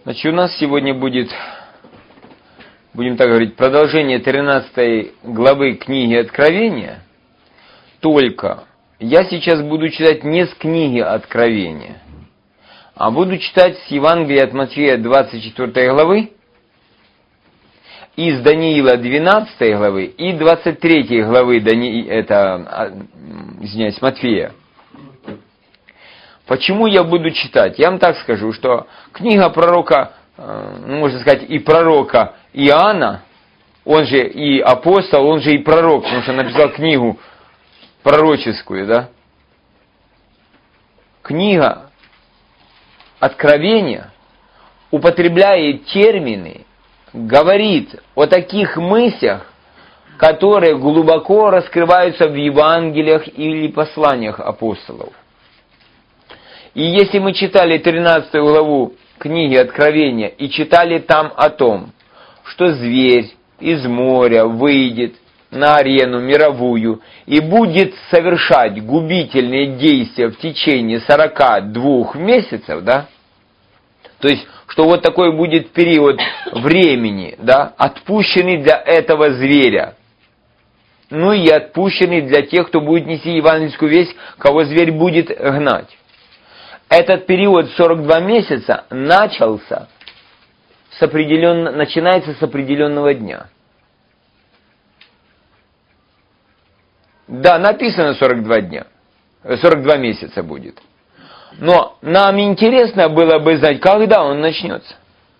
Значит, у нас сегодня будет, будем так говорить, продолжение 13 главы книги Откровения. Только я сейчас буду читать не с книги Откровения, а буду читать с Евангелия от Матфея 24 главы, из Даниила 12 главы и 23 главы Матфея. Почему я буду читать? Я вам так скажу, что книга пророка, можно сказать, и пророка Иоанна, он же и апостол, он же и пророк, потому что написал книгу пророческую, да? Книга Откровения употребляет термины, говорит о таких мыслях, которые глубоко раскрываются в Евангелиях или посланиях апостолов. И если мы читали 13 главу книги Откровения и читали там о том, что зверь из моря выйдет на арену мировую и будет совершать губительные действия в течение 42 месяцев, да? То есть, что вот такой будет период времени, да, отпущенный для этого зверя. Ну и отпущенный для тех, кто будет нести евангельскую весть, кого зверь будет гнать. Этот период 42 месяца начинается с определенного дня. Да, написано 42 дня, 42 месяца будет. Но нам интересно было бы знать, когда он начнется.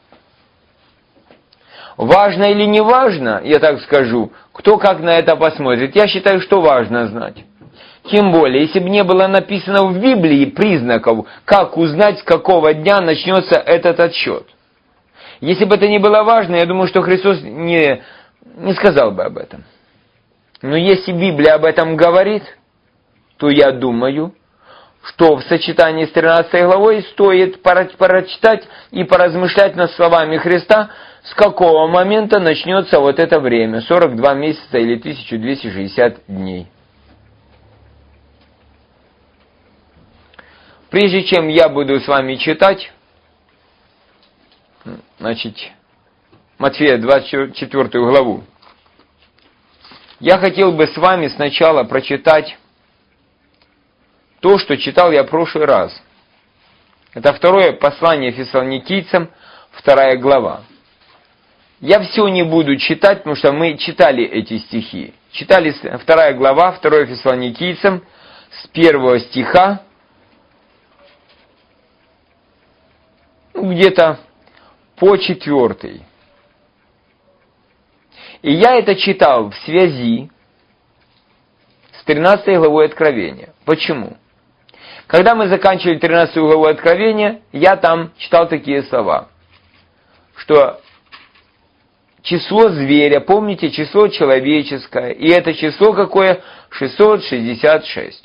Важно или не важно, я так скажу, кто как на это посмотрит. Я считаю, что важно знать. Тем более, если бы не было написано в Библии признаков, как узнать, с какого дня начнется этот отсчет. Если бы это не было важно, я думаю, что Христос не сказал бы об этом. Но если Библия об этом говорит, то я думаю, что в сочетании с 13 главой стоит прочитать и поразмышлять над словами Христа, с какого момента начнется вот это время, 42 месяца или 1260 дней. Прежде чем я буду с вами читать, значит, Матфея 24 главу, я хотел бы с вами сначала прочитать то, что читал я в прошлый раз. Это второе послание Фессалоникийцам, 2 глава. Я все не буду читать, потому что мы читали эти стихи. Читали 2 глава, 2 Фессалоникийцам, с 1 стиха, где-то по 4. И я это читал в связи с 13 главой Откровения. Почему? Когда мы заканчивали 13 главу Откровения, я там читал такие слова, что число зверя, помните, число человеческое, и это число какое? 666.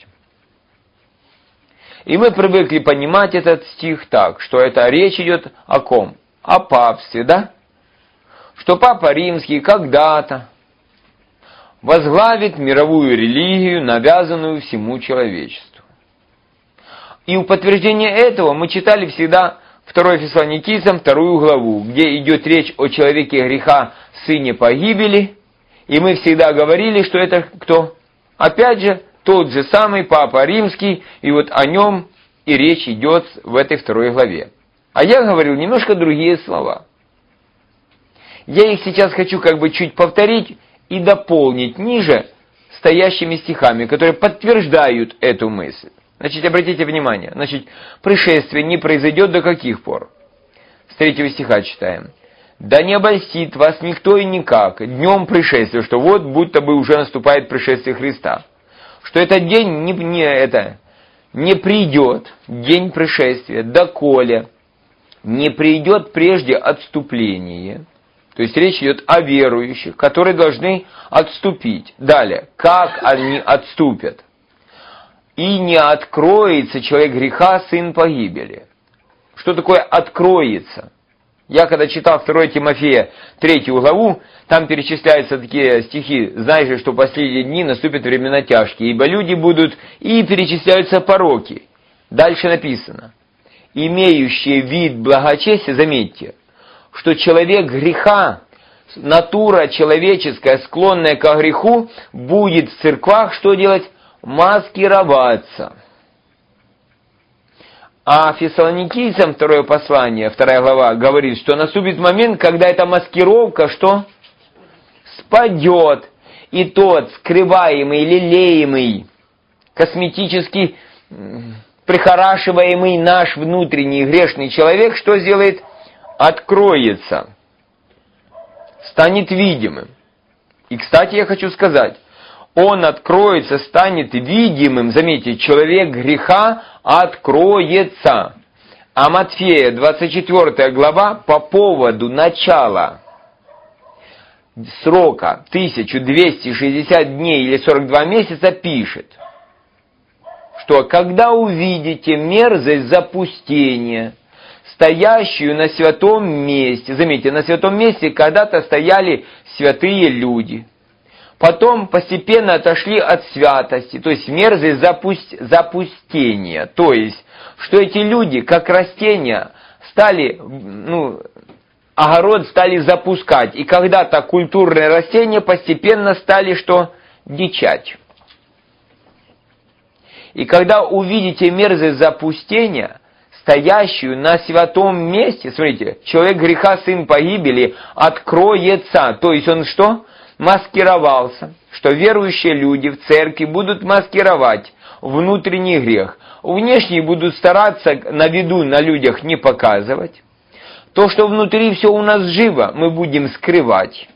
И мы привыкли понимать этот стих так, что это речь идет о ком? О папстве, да? Что Папа Римский когда-то возглавит мировую религию, навязанную всему человечеству. И в подтверждение этого мы читали всегда 2 Фессалоникийцам 2 главу, где идет речь о человеке греха, сыне погибели, и мы всегда говорили, что это кто? Опять же, тот же самый Папа Римский, и вот о нем и речь идет в этой 2 главе. А я говорил немножко другие слова. Я их сейчас хочу как бы чуть повторить и дополнить ниже стоящими стихами, которые подтверждают эту мысль. Значит, обратите внимание, значит, пришествие не произойдет до каких пор? С 3 стиха читаем. «Да не обольстит вас никто и никак днем пришествия», что вот будто бы уже наступает пришествие Христа. Что этот день не придет, день пришествия, доколе не придет прежде отступление. То есть речь идет о верующих, которые должны отступить. Далее, как они отступят? «И не откроется человек греха, сын погибели». Что такое «откроется»? Я когда читал 2 Тимофея 3 главу, там перечисляются такие стихи: «Знай же, что в последние дни наступят времена тяжкие, ибо люди будут...» И перечисляются пороки. Дальше написано: имеющие вид благочестия, заметьте, что человек греха, натура человеческая, склонная к греху, будет в церквах что делать? Маскироваться. А Фессалоникийцам второе послание, 2 глава, говорит, что наступит момент, когда эта маскировка что? Спадет. И тот скрываемый, лелеемый, косметически прихорашиваемый наш внутренний грешный человек, что сделает? Откроется. Станет видимым. И, кстати, я хочу сказать, он откроется, станет видимым, заметьте, человек греха откроется. А Матфея, 24 глава, по поводу начала срока 1260 дней или 42 месяца пишет, что когда увидите мерзость запустения, стоящую на святом месте, заметьте, на святом месте когда-то стояли святые люди, потом постепенно отошли от святости, то есть мерзость запустения, то есть, что эти люди, как растения, стали, огород стали запускать, и когда-то культурные растения постепенно стали что? Дичать. И когда увидите мерзость запустения, стоящую на святом месте, смотрите, человек греха, сын погибели, откроется, то есть он что? Маскировался, что верующие люди в церкви будут маскировать внутренний грех, внешний будут стараться на виду на людях не показывать. То, что внутри все у нас живо, мы будем скрывать.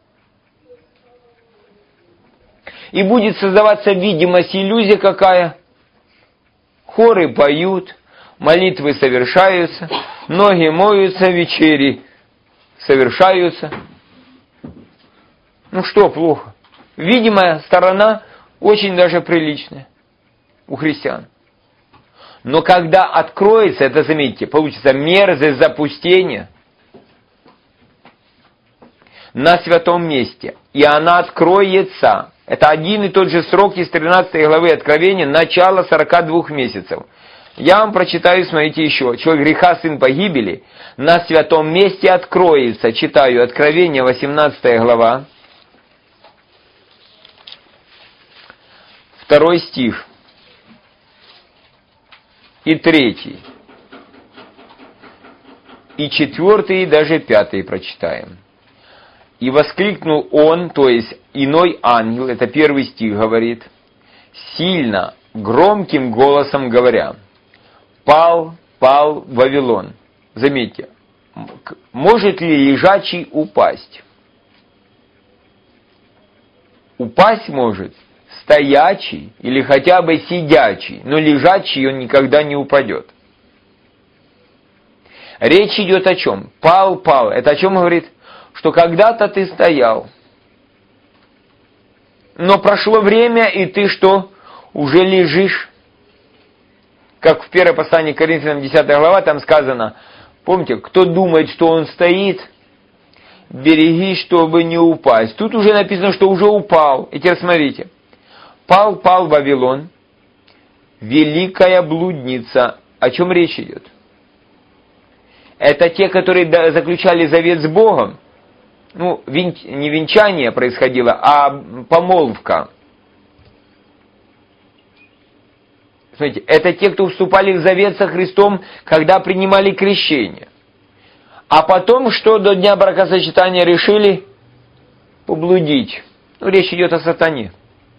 И будет создаваться видимость, иллюзия какая? Хоры поют, молитвы совершаются, ноги моются, вечери совершаются. Ну что плохо? Видимая сторона очень даже приличная у христиан. Но когда откроется, это, заметьте, получится мерзость запустения на святом месте. И она откроется. Это один и тот же срок из 13 главы Откровения, начало 42 месяцев. Я вам прочитаю, смотрите еще. Человек греха, сын погибели, на святом месте откроется. Читаю Откровение, 18 глава. 2 стих. И 3, и 4, и даже 5 прочитаем. «И воскликнул он», то есть иной ангел, это 1 стих говорит, сильно, громким голосом говоря, «Пал, пал Вавилон». Заметьте, может ли лежачий упасть? Упасть может стоячий или хотя бы сидячий, но лежачий он никогда не упадет. Речь идет о чем? Пал, пал. Это о чем говорит? Что когда-то ты стоял, но прошло время, и ты что? Уже лежишь. Как в 1 послании к Коринфянам, 10 глава, там сказано, помните, кто думает, что он стоит, берегись, чтобы не упасть. Тут уже написано, что уже упал. И теперь смотрите. Пал, пал Вавилон, великая блудница. О чем речь идет? Это те, которые заключали завет с Богом. Не венчание происходило, а помолвка. Смотрите, это те, кто вступали в завет со Христом, когда принимали крещение. А потом, что до дня бракосочетания решили? Поблудить. Речь идет о сатане.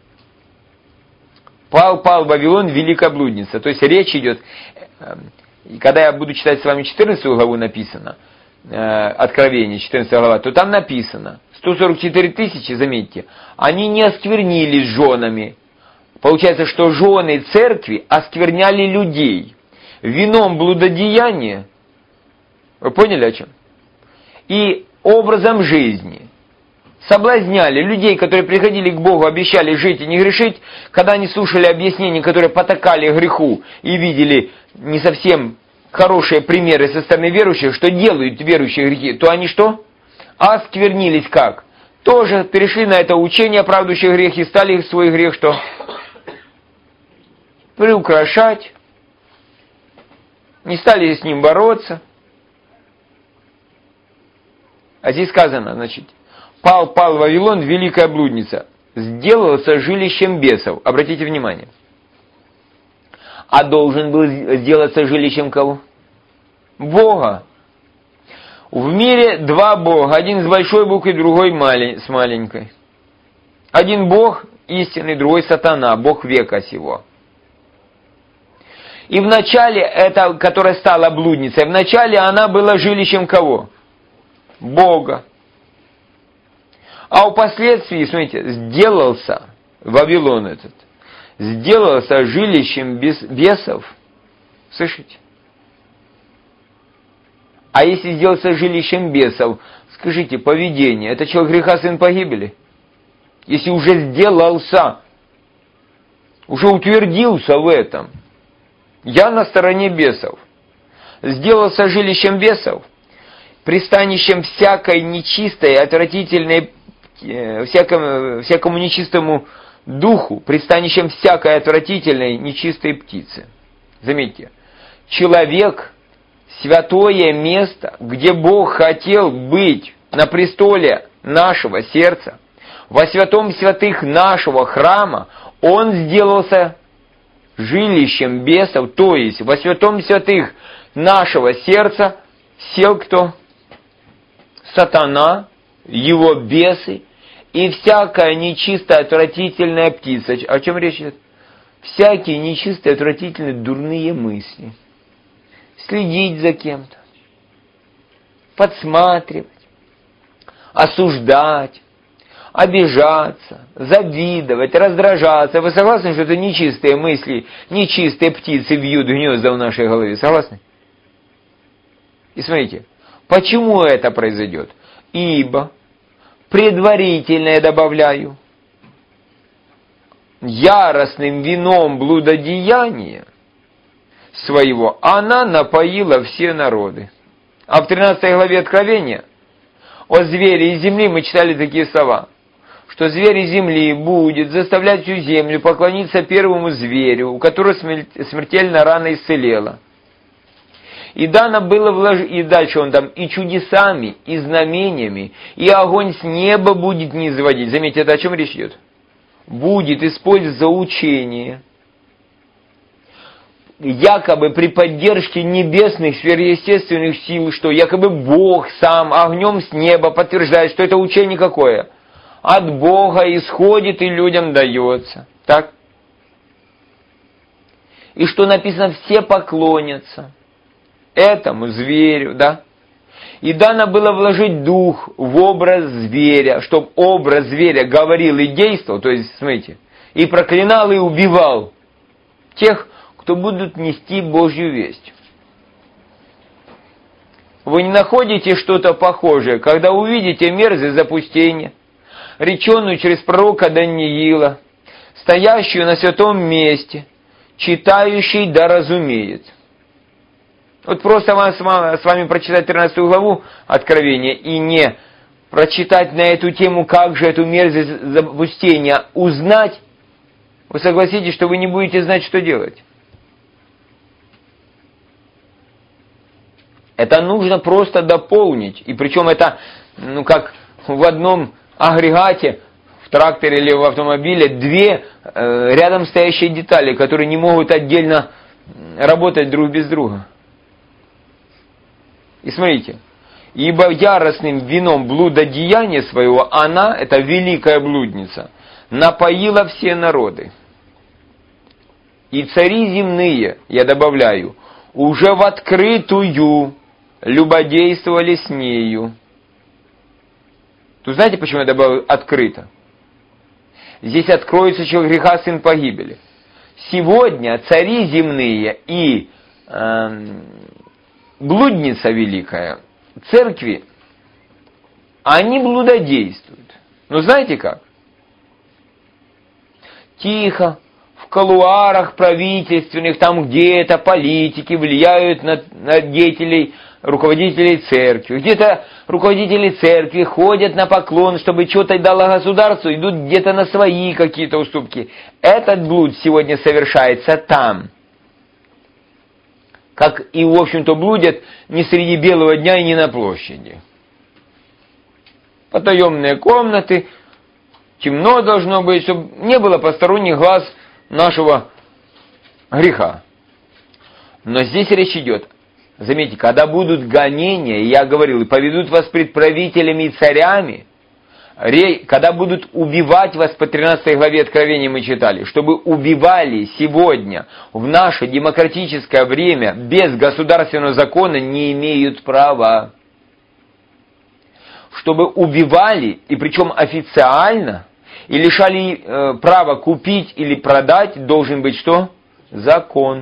Пал, пал Вавилон, великая блудница. То есть речь идет, когда я буду читать с вами 14 главу написано, Откровение, 14 глава, то там написано, 144 тысячи, заметьте, они не осквернились женами. Получается, что жены церкви оскверняли людей вином блудодеяния. Вы поняли о чем? И образом жизни. Соблазняли людей, которые приходили к Богу, обещали жить и не грешить, когда они слушали объяснения, которые потакали греху и видели не совсем хорошие примеры со стороны верующих, что делают верующие грехи, то они что? Осквернились как? Тоже перешли на это учение, оправдывающее грех, и стали свой грех что? Приукрашать. Не стали с ним бороться. А здесь сказано, значит, пал Вавилон, великая блудница, сделался жилищем бесов. Обратите внимание. А должен был сделаться жилищем кого? Бога. В мире два Бога. Один с большой буквы, другой с маленькой. Один Бог истинный, другой сатана, Бог века сего. И вначале, эта, которая стала блудницей, вначале она была жилищем кого? Бога. А впоследствии, смотрите, сделался Вавилон этот, сделался жилищем бесов. Слышите? А если сделался жилищем бесов, скажите, поведение, это человек греха, сын погибели? Если уже сделался, уже утвердился в этом, я на стороне бесов, сделался жилищем бесов, пристанищем всякой нечистой, отвратительной, всякому нечистому духу, пристанищем всякой отвратительной, нечистой птицы. Заметьте, человек – святое место, где Бог хотел быть на престоле нашего сердца, во святом святых нашего храма, Он сделался жилищем бесов, то есть во святом святых нашего сердца сел кто? Сатана, его бесы и всякая нечистая, отвратительная птица. О чем речь идет? Всякие нечистые, отвратительные, дурные мысли. Следить за кем-то, подсматривать, осуждать, обижаться, завидовать, раздражаться. Вы согласны, что это нечистые мысли, нечистые птицы вьют гнезда в нашей голове? Согласны? И смотрите, почему это произойдет? Ибо, предварительно я добавляю, яростным вином блудодеяния своего она напоила все народы. А в 13 главе Откровения о звере из земли мы читали такие слова, что зверь из земли будет заставлять всю землю поклониться первому зверю, у которого смертельно рана исцелела. И дано было вложить, и дальше он там, и чудесами, и знамениями, и огонь с неба будет низводить. Заметьте, это о чем речь идет? Будет использовать за учение, якобы при поддержке небесных сверхъестественных сил, что якобы Бог сам огнем с неба подтверждает, что это учение какое? От Бога исходит и людям дается. Так? И что написано, все поклонятся этому зверю, да? И дано было вложить дух в образ зверя, чтобы образ зверя говорил и действовал, то есть, смотрите, и проклинал, и убивал тех, кто будут нести Божью весть. Вы не находите что-то похожее, когда увидите мерзость запустения, реченную через пророка Даниила, стоящую на святом месте, читающий да разумеет. Вот просто с вами прочитать 13 главу Откровения и не прочитать на эту тему, как же эту мерзость запустения узнать, вы согласитесь, что вы не будете знать, что делать. Это нужно просто дополнить. И причем это, как в одном агрегате, в тракторе или в автомобиле, две рядом стоящие детали, которые не могут отдельно работать друг без друга. И смотрите, ибо яростным вином блудодеяния своего она, эта великая блудница, напоила все народы. И цари земные, я добавляю, уже в открытую любодействовали с нею. Тут знаете, почему я добавил открыто? Здесь откроется человек греха, сын погибели. Сегодня цари земные и блудница великая, церкви, они блудодействуют. Но знаете как? Тихо, в кулуарах правительственных, там где-то политики влияют на деятелей, руководителей церкви. Где-то руководители церкви ходят на поклон, чтобы что-то дало государству, идут где-то на свои какие-то уступки. Этот блуд сегодня совершается там. как и, в общем-то, блудят не среди белого дня и не на площади. Потаенные комнаты, темно должно быть, чтобы не было посторонних глаз нашего греха. Но здесь речь идет, заметьте, когда будут гонения, я говорил, и поведут вас пред правителями и царями, когда будут убивать вас, по 13 главе Откровения мы читали, чтобы убивали сегодня, в наше демократическое время, без государственного закона не имеют права. Чтобы убивали, и причем официально, и лишали права купить или продать, должен быть что? Закон.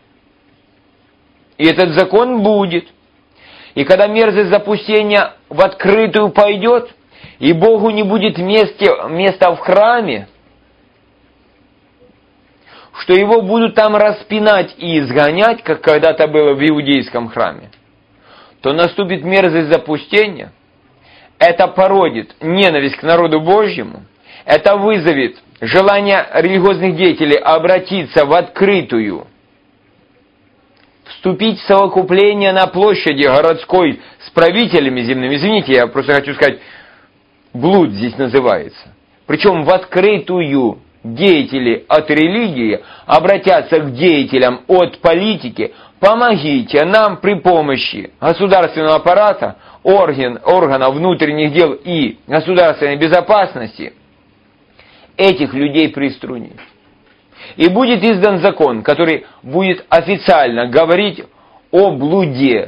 И этот закон будет. И когда мерзость запустения в открытую пойдет, и Богу не будет места в храме, что его будут там распинать и изгонять, как когда-то было в иудейском храме, то наступит мерзость запустения. Это породит ненависть к народу Божьему, это вызовет желание религиозных деятелей обратиться в открытую, вступить в совокупление на площади городской с правителями земными. Извините, я просто хочу сказать, блуд здесь называется. Причем в открытую деятели от религии обратятся к деятелям от политики. Помогите нам при помощи государственного аппарата, органов внутренних дел и государственной безопасности этих людей приструнить. И будет издан закон, который будет официально говорить о блуде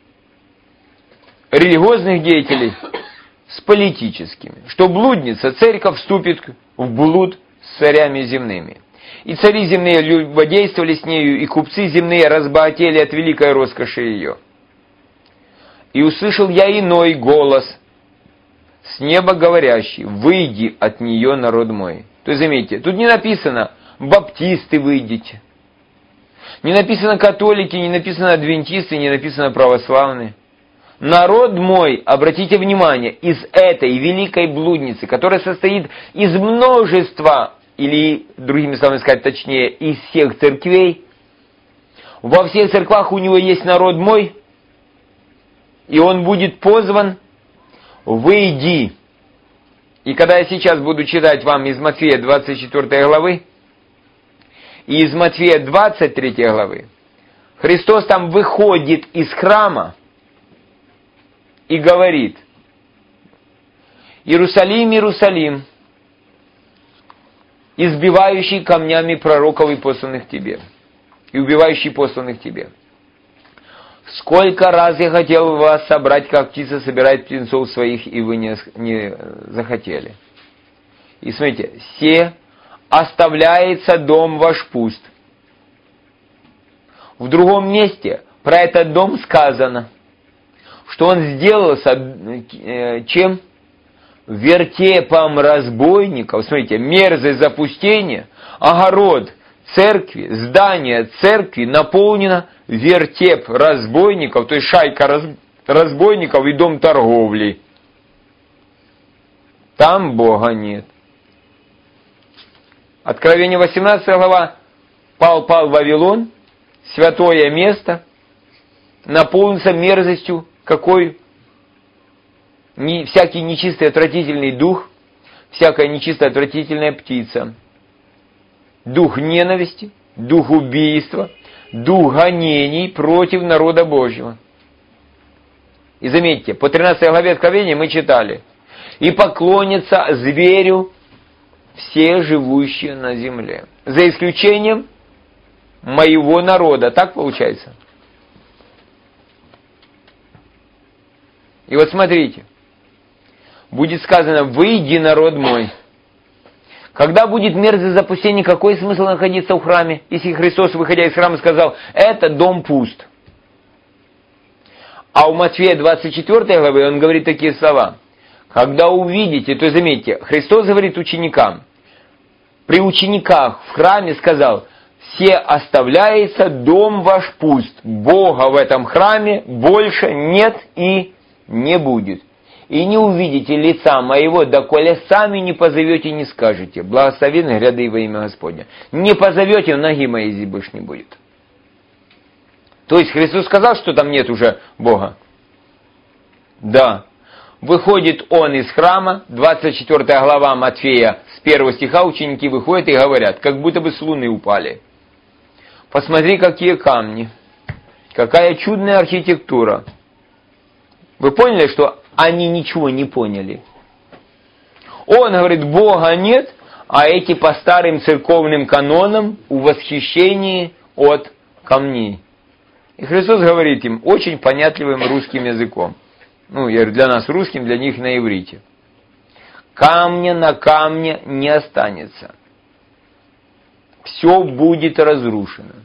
религиозных деятелей с политическими, что блудница, церковь вступит в блуд с царями земными. И цари земные любодействовали с нею, и купцы земные разбогатели от великой роскоши ее. И услышал я иной голос с неба говорящий: «Выйди от нее, народ мой». То есть, заметьте, тут не написано «баптисты выйдите», не написано «католики», не написано «адвентисты», не написано «православные». Народ мой, обратите внимание, из этой великой блудницы, которая состоит из множества, или, другими словами сказать точнее, из всех церквей, во всех церквах у него есть народ мой, и он будет позван: «Выйди». И когда я сейчас буду читать вам из Матфея 24 главы и из Матфея 23 главы, Христос там выходит из храма и говорит: «Иерусалим, Иерусалим, избивающий камнями пророков и посланных тебе, и убивающий посланных тебе. Сколько раз я хотел вас собрать, как птица собирает птенцов своих, и вы не захотели. И смотрите, се оставляется дом ваш пуст». В другом месте про этот дом сказано, что он сделался чем? Вертепом разбойников. Смотрите, мерзость запустения, огород церкви, здание церкви наполнено вертеп разбойников, то есть шайка разбойников и дом торговли. Там Бога нет. Откровение 18 глава. Пал Вавилон, святое место, наполнится мерзостью какой? Всякий нечистый отвратительный дух, всякая нечистая отвратительная птица, дух ненависти, дух убийства, дух гонений против народа Божьего. И заметьте, по 13 главе Откровения мы читали: «И поклонятся зверю все живущие на земле, за исключением моего народа». Так получается? И вот смотрите, будет сказано: «Выйди, народ мой». Когда будет мерзость запустения, какой смысл находиться в храме, если Христос, выходя из храма, сказал: «Это дом пуст». А у Матфея 24 главы он говорит такие слова: «Когда увидите», то заметьте, Христос говорит ученикам, при учениках в храме сказал: «Все оставляется дом ваш пуст». Бога в этом храме больше нет и не будет. «И не увидите лица моего, доколе сами не позовете и не скажете: благословенны гряды во имя Господня». Не позовете, ноги моей здесь больше не будет. То есть Христос сказал, что там нет уже Бога? Да. Выходит он из храма, 24 глава Матфея, с 1 стиха ученики выходят и говорят, как будто бы с луны упали. Посмотри, какие камни, какая чудная архитектура. Вы поняли, что они ничего не поняли? Он говорит, Бога нет, а эти по старым церковным канонам в восхищении от камней. И Христос говорит им очень понятливым русским языком. Ну, я говорю, для нас русским, для них на иврите. Камня на камне не останется. Все будет разрушено.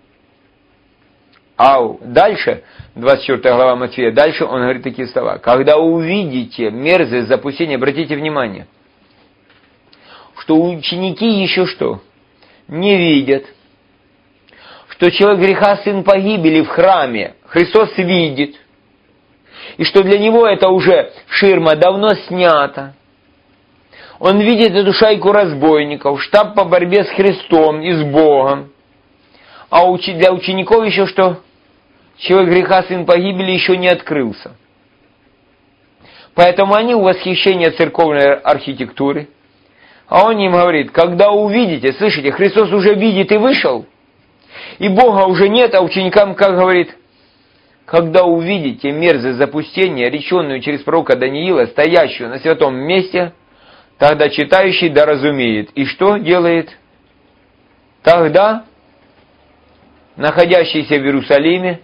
А дальше, 24 глава Матфея, дальше он говорит такие слова. Когда увидите мерзость запустения, обратите внимание, что ученики еще что? Не видят. Что человек греха, сын погибели в храме, Христос видит. И что для него это уже ширма давно снята. Он видит эту шайку разбойников, штаб по борьбе с Христом и с Богом. А для учеников еще что? Человек греха, сын погибели еще не открылся. Поэтому они в восхищении церковной архитектуры. А он им говорит, когда увидите, слышите, Христос уже видит и вышел, и Бога уже нет, а ученикам, как говорит, когда увидите мерзость запустения, реченную через пророка Даниила, стоящую на святом месте, тогда читающий да разумеет. И что делает? Тогда находящиеся в Иерусалиме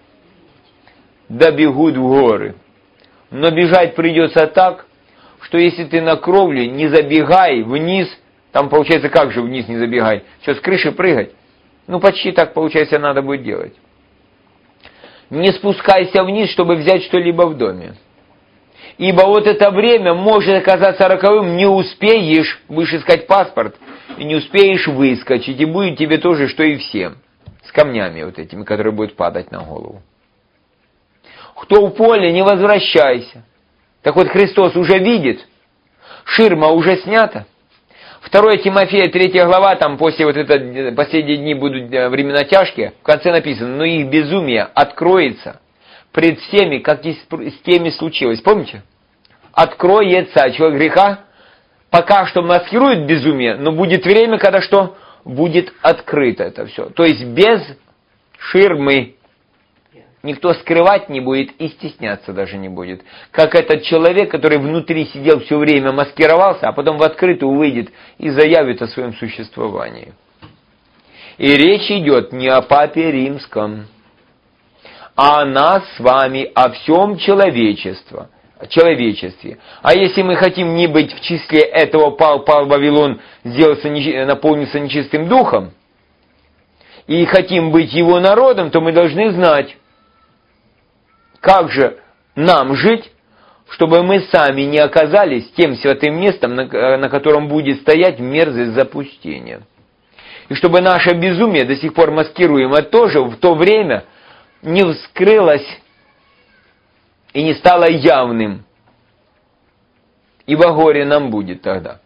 добегут в горы. Но бежать придется так, что если ты на кровле, не забегай вниз, там получается как же вниз не забегай, что с крыши прыгать? Ну почти так получается надо будет делать. Не спускайся вниз, чтобы взять что-либо в доме. Ибо вот это время может оказаться роковым, не успеешь, будешь искать паспорт, и не успеешь выскочить, и будет тебе тоже, что и всем. С камнями вот этими, которые будут падать на голову. Кто в поле, не возвращайся. Так вот Христос уже видит, ширма уже снята. 2 Тимофея, 3 глава, там после вот это, последние дни будут времена тяжкие, в конце написано, но их безумие откроется пред всеми, как и с теми случилось. Помните? Откроется. Человек греха пока что маскирует безумие, но будет время, когда что? Будет открыто это все. То есть без ширмы. Никто скрывать не будет и стесняться даже не будет. Как этот человек, который внутри сидел все время, маскировался, а потом в открытую выйдет и заявит о своем существовании. И речь идет не о папе римском, а о нас с вами, о всем человечестве. А если мы хотим не быть в числе этого, пал Вавилон, наполнился нечистым духом, и хотим быть его народом, то мы должны знать, как же нам жить, чтобы мы сами не оказались тем святым местом, на котором будет стоять мерзость запустения. И чтобы наше безумие, до сих пор маскируемое, тоже в то время не вскрылось и не стало явным. Ибо горе нам будет тогда.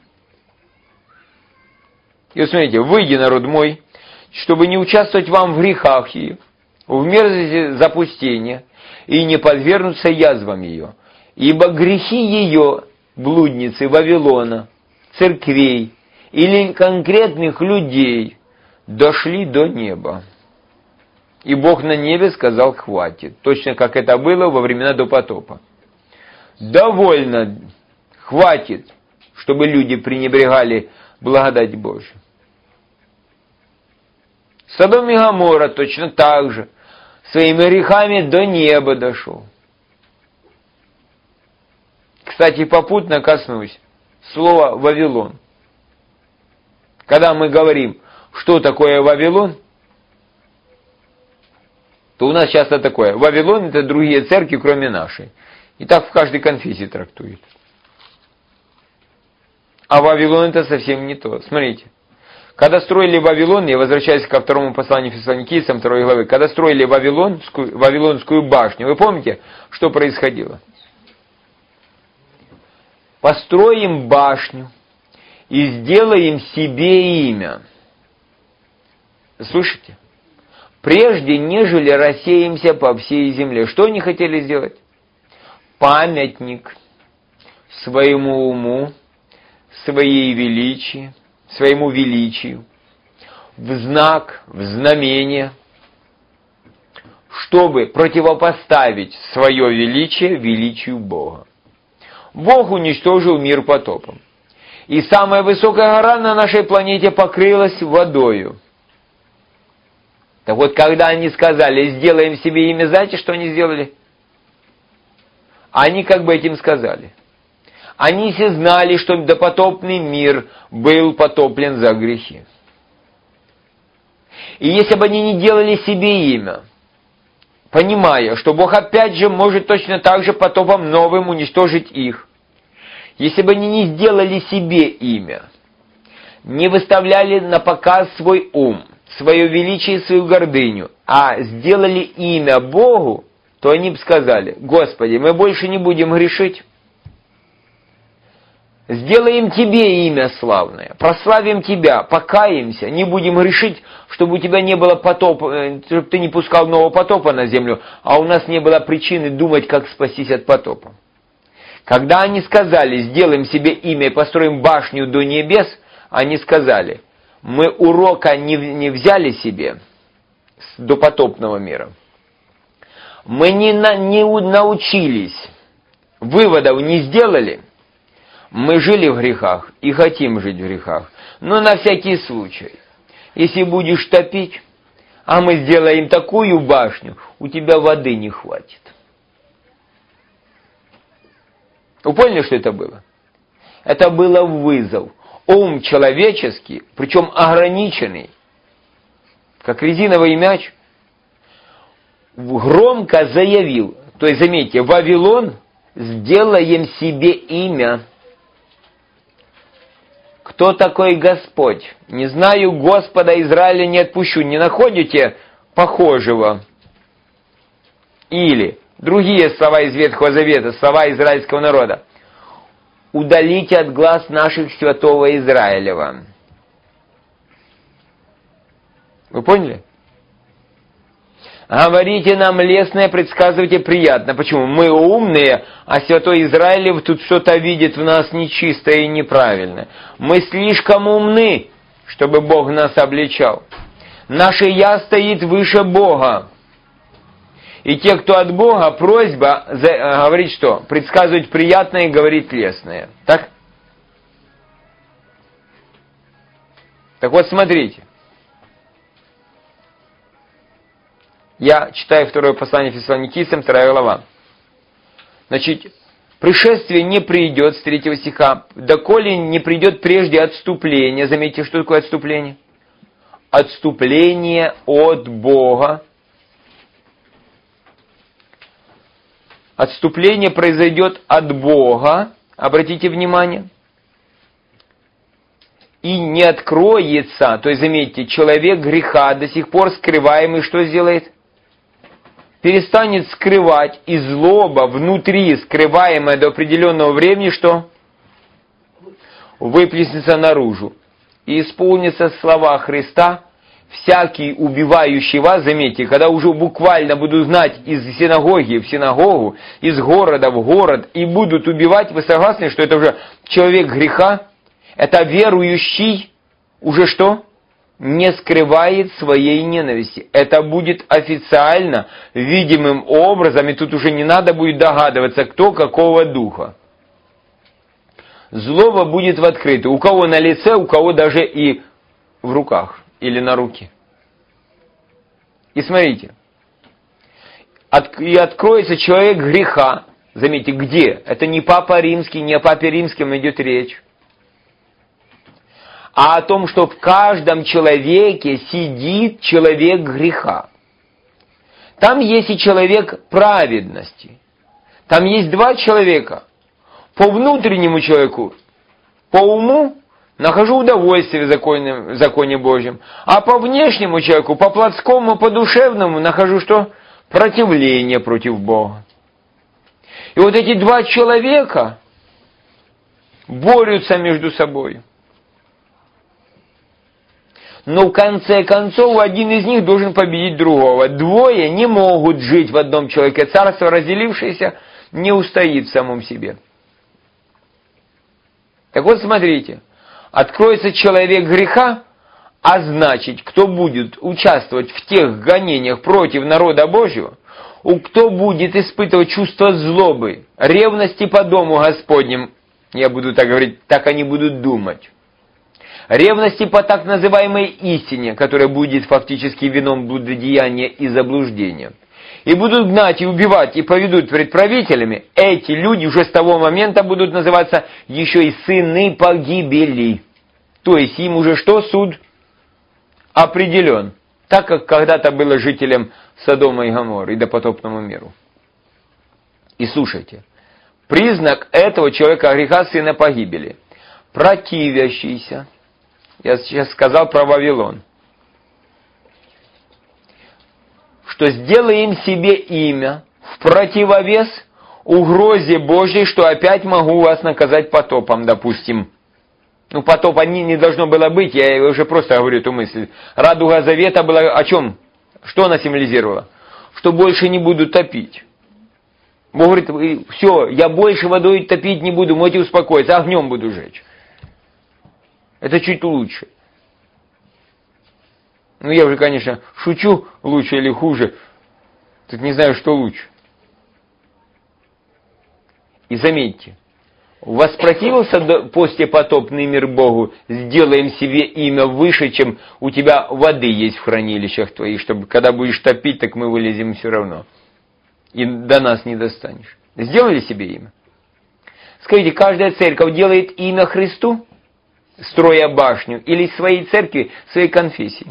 И вот смотрите, «Выйди, народ мой, чтобы не участвовать вам в грехах ее, в мерзости запустения, и не подвергнуться язвам ее. Ибо грехи ее, блудницы Вавилона, церквей или конкретных людей, дошли до неба. И Бог на небе сказал, хватит. Точно как это было во времена до потопа. Довольно, хватит, чтобы люди пренебрегали благодать Божию. Содом и Гоморра точно так же. Своими грехами до неба дошел. Кстати, попутно коснусь слова «Вавилон». Когда мы говорим, что такое Вавилон, то у нас часто такое. Вавилон – это другие церкви, кроме нашей. И так в каждой конфессии трактует. А Вавилон – это совсем не то. Смотрите. Когда строили Вавилон, я возвращаюсь ко второму посланию Фессалоникийцам, 2 главы, когда строили Вавилонскую башню, вы помните, что происходило? Построим башню и сделаем себе имя. Слышите? прежде нежели рассеемся по всей земле. Что они хотели сделать? Памятник своему уму, своему величию, в знак, в знамение, чтобы противопоставить свое величие величию Бога. Бог уничтожил мир потопом. И самая высокая гора на нашей планете покрылась водою. Так вот, когда они сказали, сделаем себе имя, знаете, что они сделали? Они как бы этим сказали. Они все знали, что допотопный мир был потоплен за грехи. И если бы они не делали себе имя, понимая, что Бог опять же может точно так же потопом новым уничтожить их, если бы они не сделали себе имя, не выставляли на показ свой ум, свое величие и свою гордыню, а сделали имя Богу, то они бы сказали: Господи, мы больше не будем грешить. Сделаем Тебе имя славное, прославим Тебя, покаемся, не будем грешить, чтобы у Тебя не было потопа, чтобы Ты не пускал нового потопа на землю, а у нас не было причины думать, как спастись от потопа. Когда они сказали, сделаем себе имя и построим башню до небес, они сказали, мы урока не взяли себе с допотопного мира. Мы не научились, выводов не сделали. Мы жили в грехах и хотим жить в грехах. Но на всякий случай, если будешь топить, а мы сделаем такую башню, у тебя воды не хватит. Вы поняли, что это было? Это было вызов. Ум человеческий, причем ограниченный, как резиновый мяч, громко заявил, то есть, заметьте, Вавилон, сделаем себе имя. Кто такой Господь? Не знаю Господа Израиля, не отпущу. Не находите похожего? Или другие слова из Ветхого Завета, слова израильского народа. Удалите от глаз наших святого Израилева. Вы поняли? Говорите нам лестное, предсказывайте приятно. Почему? Мы умные, а святой Израилев тут что-то видит в нас нечистое и неправильное. Мы слишком умны, чтобы Бог нас обличал. Наше «я» стоит выше Бога. И те, кто от Бога, просьба говорить что? Предсказывать приятное и говорить лестное. Так? Так вот, смотрите. Я читаю второе послание Фессалоникийцам, 2 глава. Значит, пришествие не придет, с 3 стиха, доколе не придет прежде отступление. Заметьте, что такое отступление? Отступление от Бога. Отступление произойдет от Бога, обратите внимание, и не откроется, то есть, заметьте, человек греха, до сих пор скрываемый, что сделает? Перестанет скрывать, и злоба внутри, скрываемая до определенного времени, что? Выплеснется наружу. И исполнится слова Христа: всякий убивающий вас, заметьте, когда уже буквально буду знать из синагоги в синагогу, из города в город, и будут убивать, вы согласны, что это уже человек греха? Это верующий уже что? Не скрывает своей ненависти. Это будет официально, видимым образом, и тут уже не надо будет догадываться, кто какого духа. Злоба будет в открытую. У кого на лице, у кого даже и в руках или на руке. И смотрите. И откроется человек греха. Заметьте, где? Это не Папа Римский, не о Папе Римском идет речь. А о том, что в каждом человеке сидит человек греха. Там есть и человек праведности. Там есть два человека. По внутреннему человеку, по уму, нахожу удовольствие в законе Божьем. А по внешнему человеку, по плотскому, по душевному, нахожу что? Противление против Бога. И вот эти два человека борются между собой. Но в конце концов один из них должен победить другого. Двое не могут жить в одном человеке. Царство, разделившееся, не устоит в самом себе. Так вот, смотрите. Откроется человек греха, а значит, кто будет участвовать в тех гонениях против народа Божьего, кто будет испытывать чувство злобы, ревности по дому Господним, я буду так говорить, так они будут думать, ревности по так называемой истине, которая будет фактически вином блудодеяния и заблуждения, и будут гнать и убивать, и поведут перед правителями, эти люди уже с того момента будут называться еще и сыны погибели. То есть им уже что? Суд определен, так как когда-то было жителям Содома и Гоморры и допотопному миру. И слушайте, признак этого человека греха сына погибели. Противящийся. Я сейчас сказал про Вавилон. Что сделаем себе имя в противовес угрозе Божьей, что опять могу вас наказать потопом, допустим. Ну, потопа не должно было быть, я уже просто говорю эту мысль. Радуга Завета была о чем? Что она символизировала? Что больше не буду топить. Бог говорит, все, я больше водой топить не буду, можете успокоиться, огнем буду жечь. Это чуть лучше. Ну, я уже, конечно, шучу, лучше или хуже. Тут не знаю, что лучше. И заметьте, воспротивился послепотопный мир Богу, сделаем себе имя выше, чем у тебя воды есть в хранилищах твоих, чтобы когда будешь топить, так мы вылезем все равно. И до нас не достанешь. Сделали себе имя? Скажите, каждая церковь делает имя Христу, строя башню, или своей церкви, своей конфессии?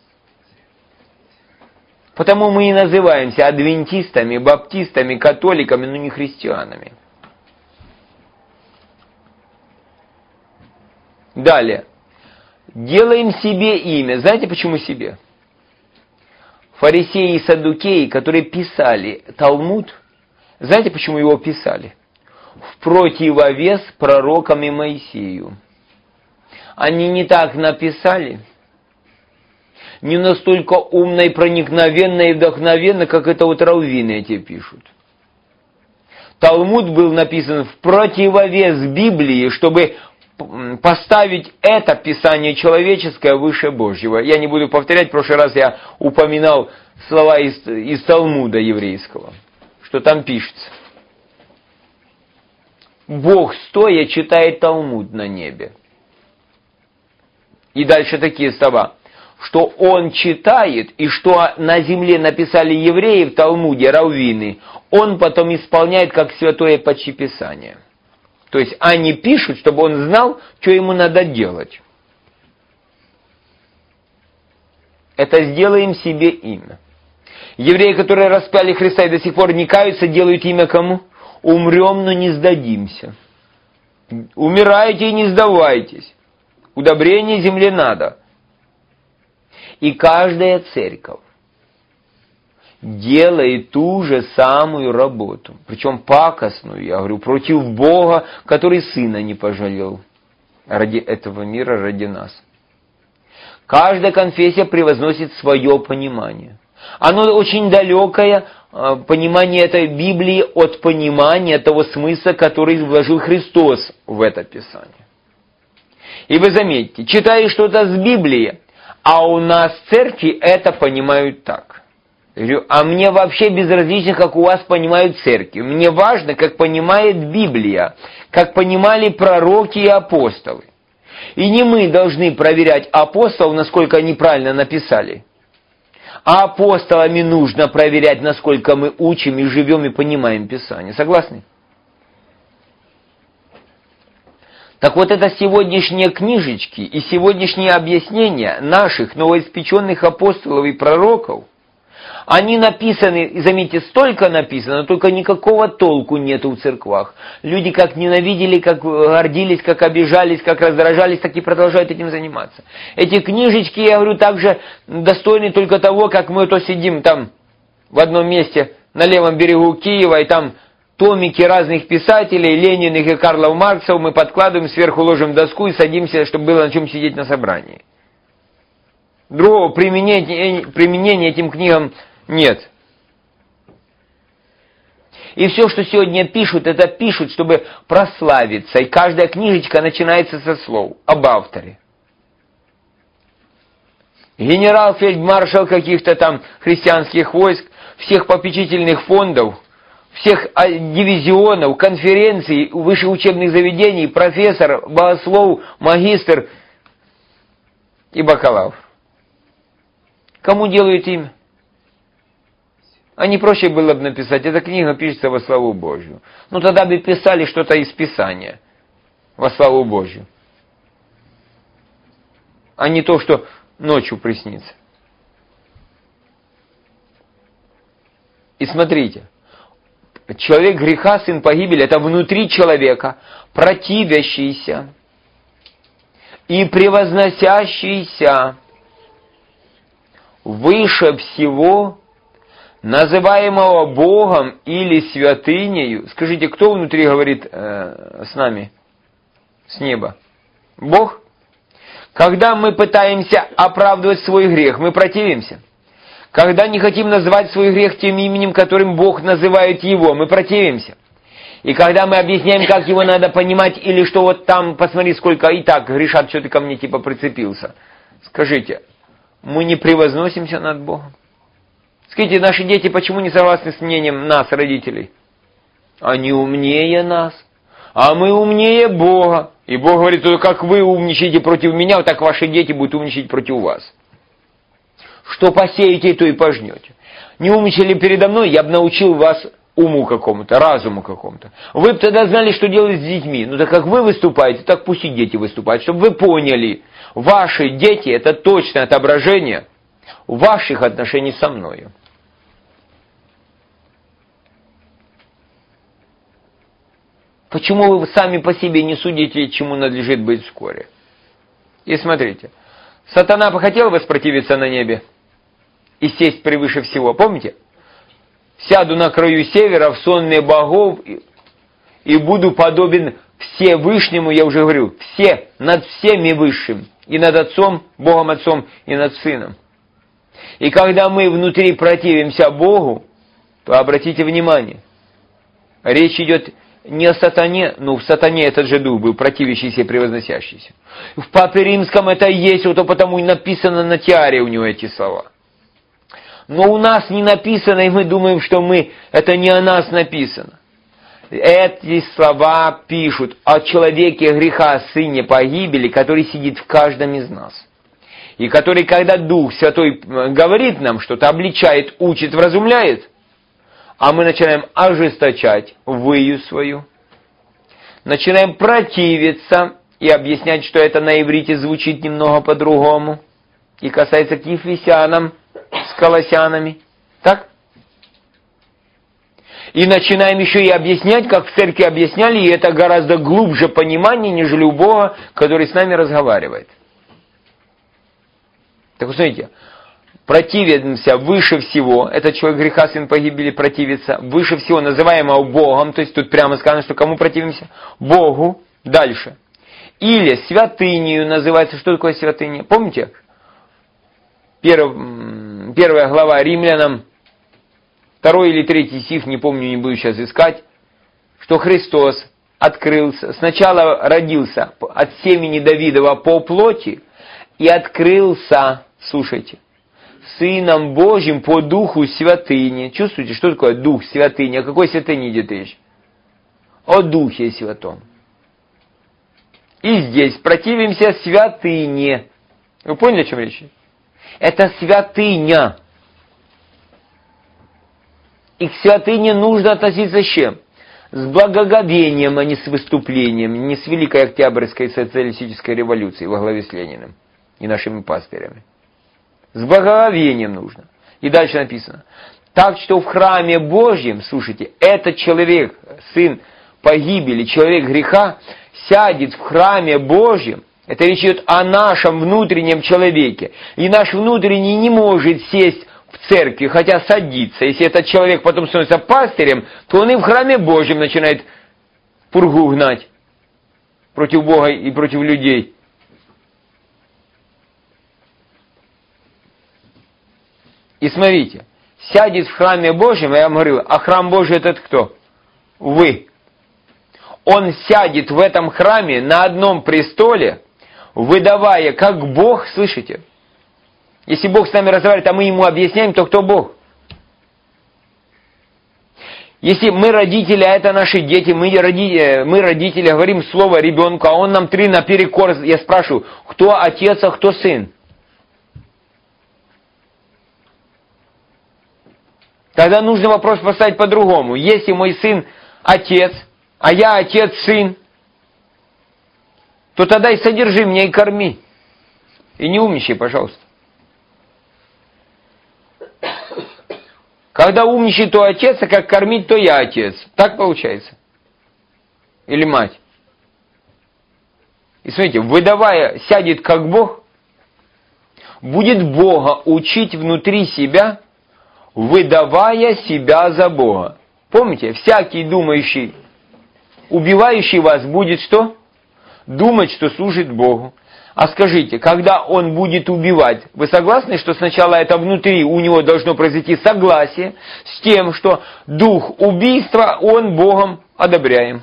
Потому мы и называемся адвентистами, баптистами, католиками, но не христианами. Далее. Делаем себе имя. Знаете, почему себе? Фарисеи и саддукеи, которые писали Талмуд, знаете, почему его писали? В противовес пророкам и Моисею. Они не так написали, не настолько умно и проникновенно и вдохновенно, как это вот раввины эти пишут. Талмуд был написан в противовес Библии, чтобы поставить это Писание человеческое выше Божьего. Я не буду повторять, в прошлый раз я упоминал слова из Талмуда еврейского, что там пишется. Бог стоя читает Талмуд на небе. И дальше такие слова, что Он читает, и что на земле написали евреи в Талмуде, раввины, Он потом исполняет как святое почти Писание. То есть они пишут, чтобы он знал, что ему надо делать. Это сделаем себе имя. Евреи, которые распяли Христа и до сих пор не каются, делают имя кому? Умрем, но не сдадимся. Умирайте и не сдавайтесь. Удобрение земле надо. И каждая церковь делает ту же самую работу, причем пакостную, я говорю, против Бога, который Сына не пожалел ради этого мира, ради нас. Каждая конфессия превозносит свое понимание. Оно очень далекое, понимание этой Библии, от понимания того смысла, который вложил Христос в это Писание. И вы заметите, читая что-то с Библии, а у нас в церкви это понимают так. А мне вообще безразлично, как у вас понимают церкви. Мне важно, как понимает Библия, как понимали пророки и апостолы. И не мы должны проверять апостолов, насколько они правильно написали. А апостолами нужно проверять, насколько мы учим и живем и понимаем Писание. Согласны? Так вот, это сегодняшние книжечки и сегодняшние объяснения наших новоиспеченных апостолов и пророков, они написаны, заметьте, столько написано, но только никакого толку нету в церквах. Люди как ненавидели, как гордились, как обижались, как раздражались, так и продолжают этим заниматься. Эти книжечки, я говорю, также достойны только того, как мы то сидим там в одном месте на левом берегу Киева, и там томики разных писателей, Лениных и Карлов Марксов, мы подкладываем, сверху ложим доску и садимся, чтобы было на чем сидеть на собрании. Другого применения этим книгам нет. И все, что сегодня пишут, это пишут, чтобы прославиться. И каждая книжечка начинается со слов об авторе. Генерал-фельдмаршал каких-то там христианских войск, всех попечительных фондов, всех дивизионов, конференций, высших учебных заведений, профессор, богослов, магистр и бакалавр. Кому делают имя? А не проще было бы написать, эта книга пишется во славу Божью. Ну тогда бы писали что-то из Писания во славу Божью. А не то, что ночью приснится. И смотрите, человек греха, сын погибели, это внутри человека противящийся и превозносящийся выше всего, называемого Богом или святынею. Скажите, кто внутри говорит с нами, с неба? Бог? Когда мы пытаемся оправдывать свой грех, мы противимся. Когда не хотим называть свой грех тем именем, которым Бог называет его, мы противимся. И когда мы объясняем, как его надо понимать, или что вот там, посмотри, сколько и так грешат, что ты ко мне типа прицепился. Скажите, мы не превозносимся над Богом? Скажите, наши дети почему не согласны с мнением нас, родителей? Они умнее нас, а мы умнее Бога. И Бог говорит, что как вы умничаете против меня, вот так ваши дети будут умничать против вас. Что посеете, то и пожнете. Не умничали передо мной, я бы научил вас уму какому-то, разуму какому-то. Вы бы тогда знали, что делать с детьми. Ну так как вы выступаете, так пусть и дети выступают, чтобы вы поняли, ваши дети это точное отображение ваших отношений со мною. Почему вы сами по себе не судите, чему надлежит быть вскоре? И смотрите, сатана хотел воспротивиться на небе и сесть превыше всего, помните? Сяду на краю севера в сонме богов и буду подобен Всевышнему, я уже говорю, все, над всеми высшим, и над Отцом, Богом Отцом, и над Сыном. И когда мы внутри противимся Богу, то обратите внимание, речь идет не о сатане, но в сатане этот же дух был, противящийся и превозносящийся. В Папе Римском это есть, вот потому и написано на тиаре у него эти слова. Но у нас не написано, и мы думаем, что это не о нас написано. Эти слова пишут о человеке греха, сыне погибели, который сидит в каждом из нас. И который, когда Дух Святой говорит нам что-то, обличает, учит, вразумляет, а мы начинаем ожесточать выю свою, начинаем противиться и объяснять, что это на иврите звучит немного по-другому, и касается к ефесянам с колоссянами. Так? И начинаем еще и объяснять, как в церкви объясняли, и это гораздо глубже понимание, нежели у Бога, который с нами разговаривает. Так вы смотрите, противимся выше всего, этот человек греха, сын погибели, противится, выше всего, называемого Богом, то есть тут прямо сказано, что кому противимся? Богу. Дальше. Или святынею называется. Что такое святыня? Помните? Первая глава Римлянам, 2 или 3 стих, не помню, не буду сейчас искать, что Христос открылся, сначала родился от семени Давидова по плоти и открылся, слушайте, Сыном Божьим по Духу Святыни. Чувствуете, что такое Дух Святыни? О какой святыне идет речь? О Духе Святом. И здесь противимся святыне. Вы поняли, о чем речь? Это святыня. И к святыне нужно относиться с чем? С благоговением, а не с выступлением, не с Великой Октябрьской социалистической революцией во главе с Лениным и нашими пастырями. С благоговением нужно. И дальше написано. Так что в храме Божьем, слушайте, этот человек, сын погибели, человек греха, сядет в храме Божьем. Это речь идет о нашем внутреннем человеке. И наш внутренний не может сесть в церкви, хотя садится. Если этот человек потом становится пастырем, то он и в храме Божьем начинает пургу гнать против Бога и против людей. И смотрите, сядет в храме Божьем, я вам говорил, а храм Божий этот кто? Вы. Он сядет в этом храме на одном престоле, выдавая как Бог, слышите? Если Бог с нами разговаривает, а мы Ему объясняем, то кто Бог? Если мы родители, а это наши дети, мы родители, говорим слово ребенку, а он нам три наперекор, я спрашиваю, кто отец, а кто сын? Тогда нужно вопрос поставить по-другому. Если мой сын отец, а я отец, сын, то тогда и содержи меня и корми. И не умничай, пожалуйста. Когда умничай, то отец, а как кормить, то я отец. Так получается? Или мать? И смотрите, выдавая, сядет как Бог, будет Бога учить внутри себя, выдавая себя за Бога. Помните, всякий думающий, убивающий вас, будет что? Думать, что служит Богу. А скажите, когда он будет убивать, вы согласны, что сначала это внутри у него должно произойти согласие с тем, что дух убийства он Богом одобряем?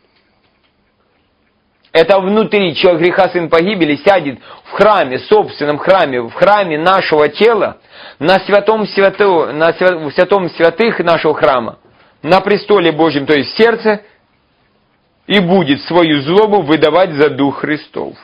Это внутри человек греха, сын погибели, сядет в храме, собственном храме, в храме нашего тела, на святом святых нашего храма, на престоле Божьем, то есть в сердце, и будет свою злобу выдавать за Дух Христов.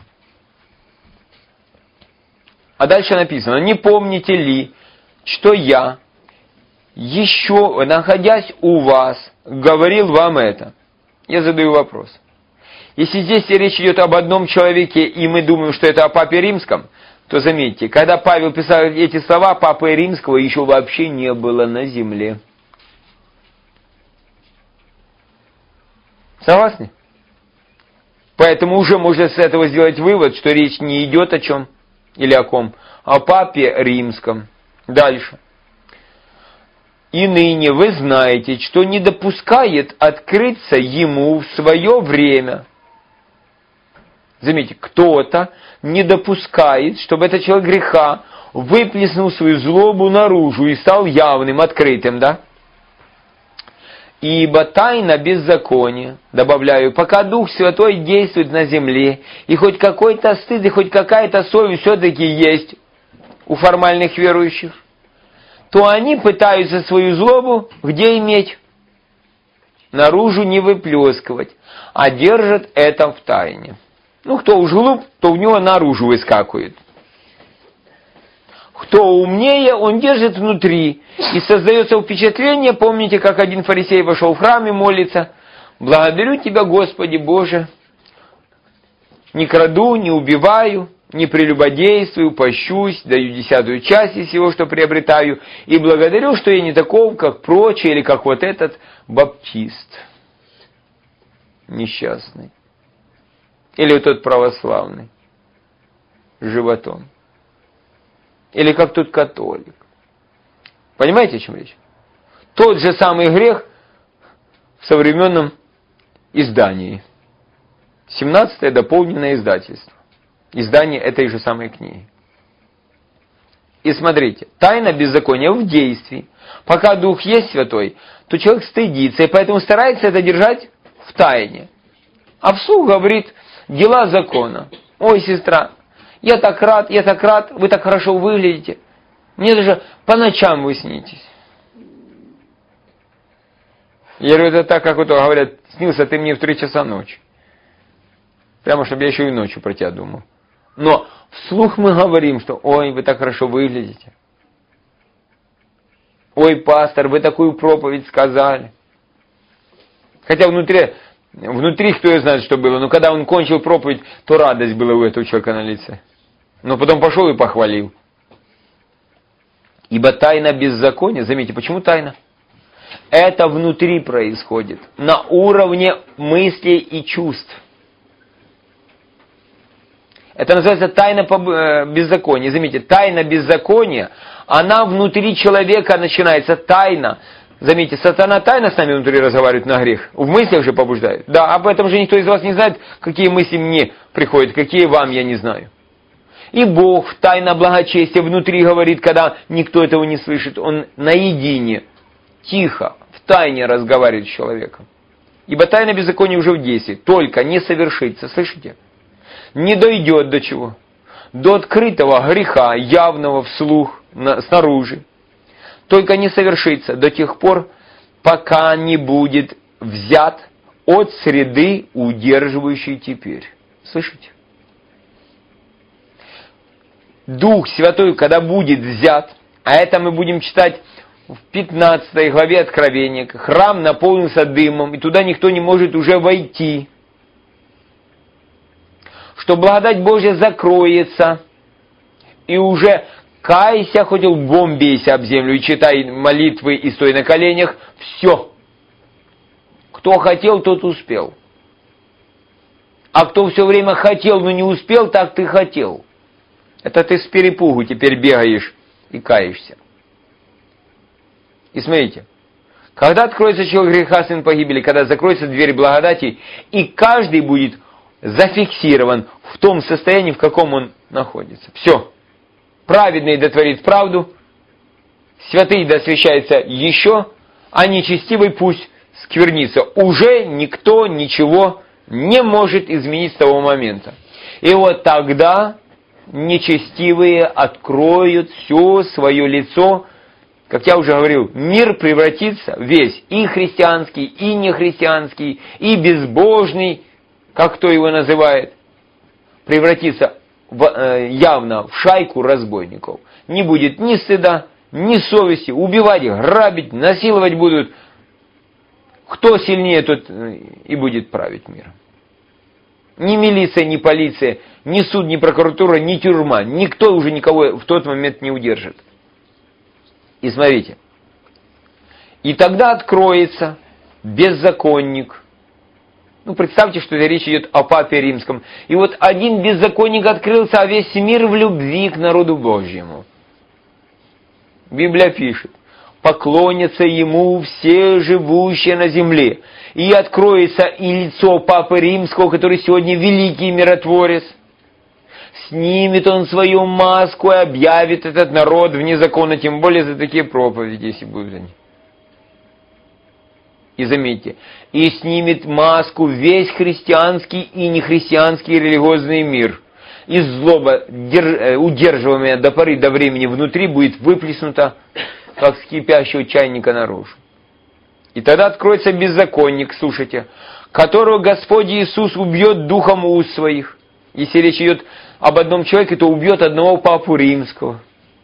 А дальше написано, не помните ли, что я, еще находясь у вас, говорил вам это? Я задаю вопрос. Если здесь речь идет об одном человеке, и мы думаем, что это о Папе Римском, то заметьте, когда Павел писал эти слова, Папы Римского еще вообще не было на земле. Согласны? Поэтому уже можно с этого сделать вывод, что речь не идет о чем? Или о ком? О Папе Римском. Дальше. И ныне вы знаете, что не допускает открыться ему в свое время. Заметьте, кто-то не допускает, чтобы этот человек греха выплеснул свою злобу наружу и стал явным, открытым, да? Ибо тайна беззакония, добавляю, пока Дух Святой действует на земле, и хоть какой-то стыд, и хоть какая-то совесть все-таки есть у формальных верующих, то они пытаются свою злобу где иметь? Наружу не выплескивать, а держат это в тайне. Ну, кто уж глуп, то у него наружу выскакивает. Кто умнее, он держит внутри. И создается впечатление, помните, как один фарисей вошел в храм и молится: «Благодарю Тебя, Господи Боже, не краду, не убиваю, не прелюбодействую, пощусь, даю 10 часть из всего, что приобретаю, и благодарю, что я не таков, как прочие, или как вот этот баптист несчастный, или вот тот православный с животом, или как тот католик». Понимаете, о чем речь? Тот же самый грех в современном издании. 17-е дополненное издательство. Издание этой же самой книги. И смотрите, тайна беззакония в действии. Пока Дух есть Святой, то человек стыдится, и поэтому старается это держать в тайне. А вслух говорит дела закона. Ой, сестра, я так рад, вы так хорошо выглядите. Мне даже по ночам вы снитесь. Я говорю, это так, как вот говорят, снился ты мне в 3 часа ночи. Прямо, чтобы я еще и ночью про тебя думал. Но вслух мы говорим, что ой, вы так хорошо выглядите. Ой, пастор, вы такую проповедь сказали. Хотя внутри кто и знает, что было. Но когда он кончил проповедь, то радость была у этого человека на лице. Но потом пошел и похвалил. Ибо тайна беззакония, заметьте, почему тайна? Это внутри происходит, на уровне мыслей и чувств. Это называется тайна беззакония. Заметьте, тайна беззакония, она внутри человека начинается, тайна. Заметьте, сатана тайно с нами внутри разговаривает на грех. В мыслях же побуждает. Да, об этом же никто из вас не знает, какие мысли мне приходят, какие вам, я не знаю. И Бог в тайно благочестие внутри говорит, когда никто этого не слышит. Он наедине, тихо, в тайне разговаривает с человеком. Ибо тайна беззакония уже в действии, только не совершится, слышите? Не дойдет до чего? До открытого греха, явного вслух, снаружи. Только не совершится до тех пор, пока не будет взят от среды, удерживающей теперь. Слышите? Дух Святой, когда будет взят, а это мы будем читать в 15 главе Откровения, храм наполнился дымом, и туда никто не может уже войти. Что благодать Божья закроется, и уже кайся, хоть лбом бейся об землю, и читай молитвы, и стой на коленях, все. Кто хотел, тот успел. А кто все время хотел, но не успел, так ты хотел. Это ты с перепугу теперь бегаешь и каешься. И смотрите, когда откроется человек греха, сын погибели, когда закроется дверь благодати, и каждый будет зафиксирован в том состоянии, в каком он находится. Все. Праведный дотворит правду, святый досвящается еще, а нечестивый пусть сквернится. Уже никто ничего не может изменить с того момента. И вот тогда нечестивые откроют все свое лицо. Как я уже говорил, мир превратится весь, и христианский, и нехристианский, и безбожный, как кто его называет, превратится явно в шайку разбойников. Не будет ни стыда, ни совести, убивать, грабить, насиловать будут. Кто сильнее, тот и будет править миром. Ни милиция, ни полиция, ни суд, ни прокуратура, ни тюрьма. Никто уже никого в тот момент не удержит. И смотрите. И тогда откроется беззаконник. Ну, представьте, что речь идет о Папе Римском. И вот один беззаконник открылся, а весь мир в любви к народу Божьему. Библия пишет. Поклонятся ему все живущие на земле. И откроется и лицо Папы Римского, который сегодня великий миротворец. Снимет он свою маску и объявит этот народ вне закона, тем более за такие проповеди, если будут они. И заметьте, и снимет маску весь христианский и нехристианский религиозный мир. И злоба, удерживаемая до поры до времени внутри, будет выплеснута, как с кипящего чайника наружу. И тогда откроется беззаконник, слушайте, которого Господь Иисус убьет духом уст своих. Если речь идет об одном человеке, то убьет одного Папу Римского.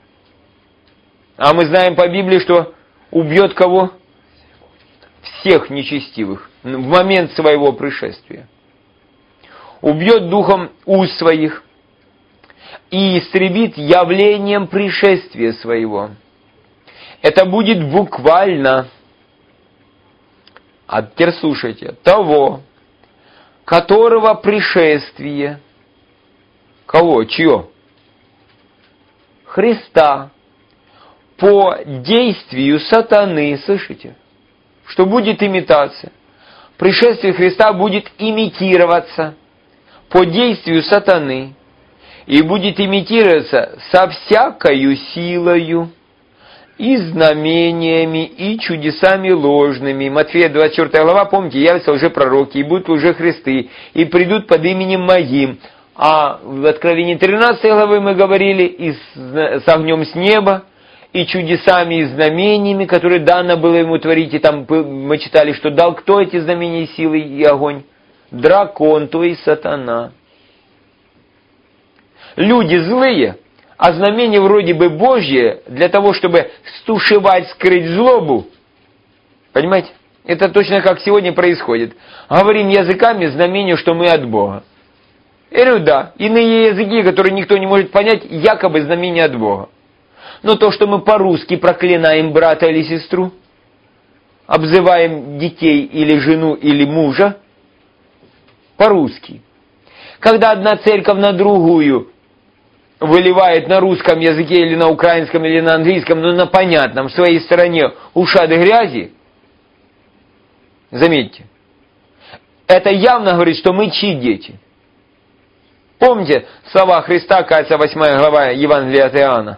А мы знаем по Библии, что убьет кого? Всех нечестивых в момент своего пришествия. Убьет духом уст своих и истребит явлением пришествия своего. Это будет буквально, а теперь слушайте, того, которого пришествие, кого, чье? Христа, по действию сатаны, слышите? Что будет имитация. Пришествие Христа будет имитироваться по действию сатаны и будет имитироваться со всякою силою и знамениями, и чудесами ложными. Матфея 24 глава, помните, явятся лжепророки, и будут лжехристы, и придут под именем Моим. А в Откровении 13 главы мы говорили, и с огнем с неба, и чудесами, и знамениями, которые дано было ему творить. И там мы читали, что дал кто эти знамения, силы и огонь? Дракон, то есть сатана. Люди злые, а знамения вроде бы Божьи, для того, чтобы стушевать, скрыть злобу. Понимаете? Это точно как сегодня происходит. Говорим языками, знамение, что мы от Бога. Я говорю, да, иные языки, которые никто не может понять, якобы знамение от Бога. Но то, что мы по-русски проклинаем брата или сестру, обзываем детей или жену или мужа, по-русски. Когда одна церковь на другую выливает на русском языке или на украинском или на английском, но на понятном, в своей стороне ушаты грязи, заметьте, это явно говорит, что мы чьи дети. Помните слова Христа, кажется, 8 глава Евангелия от Иоанна?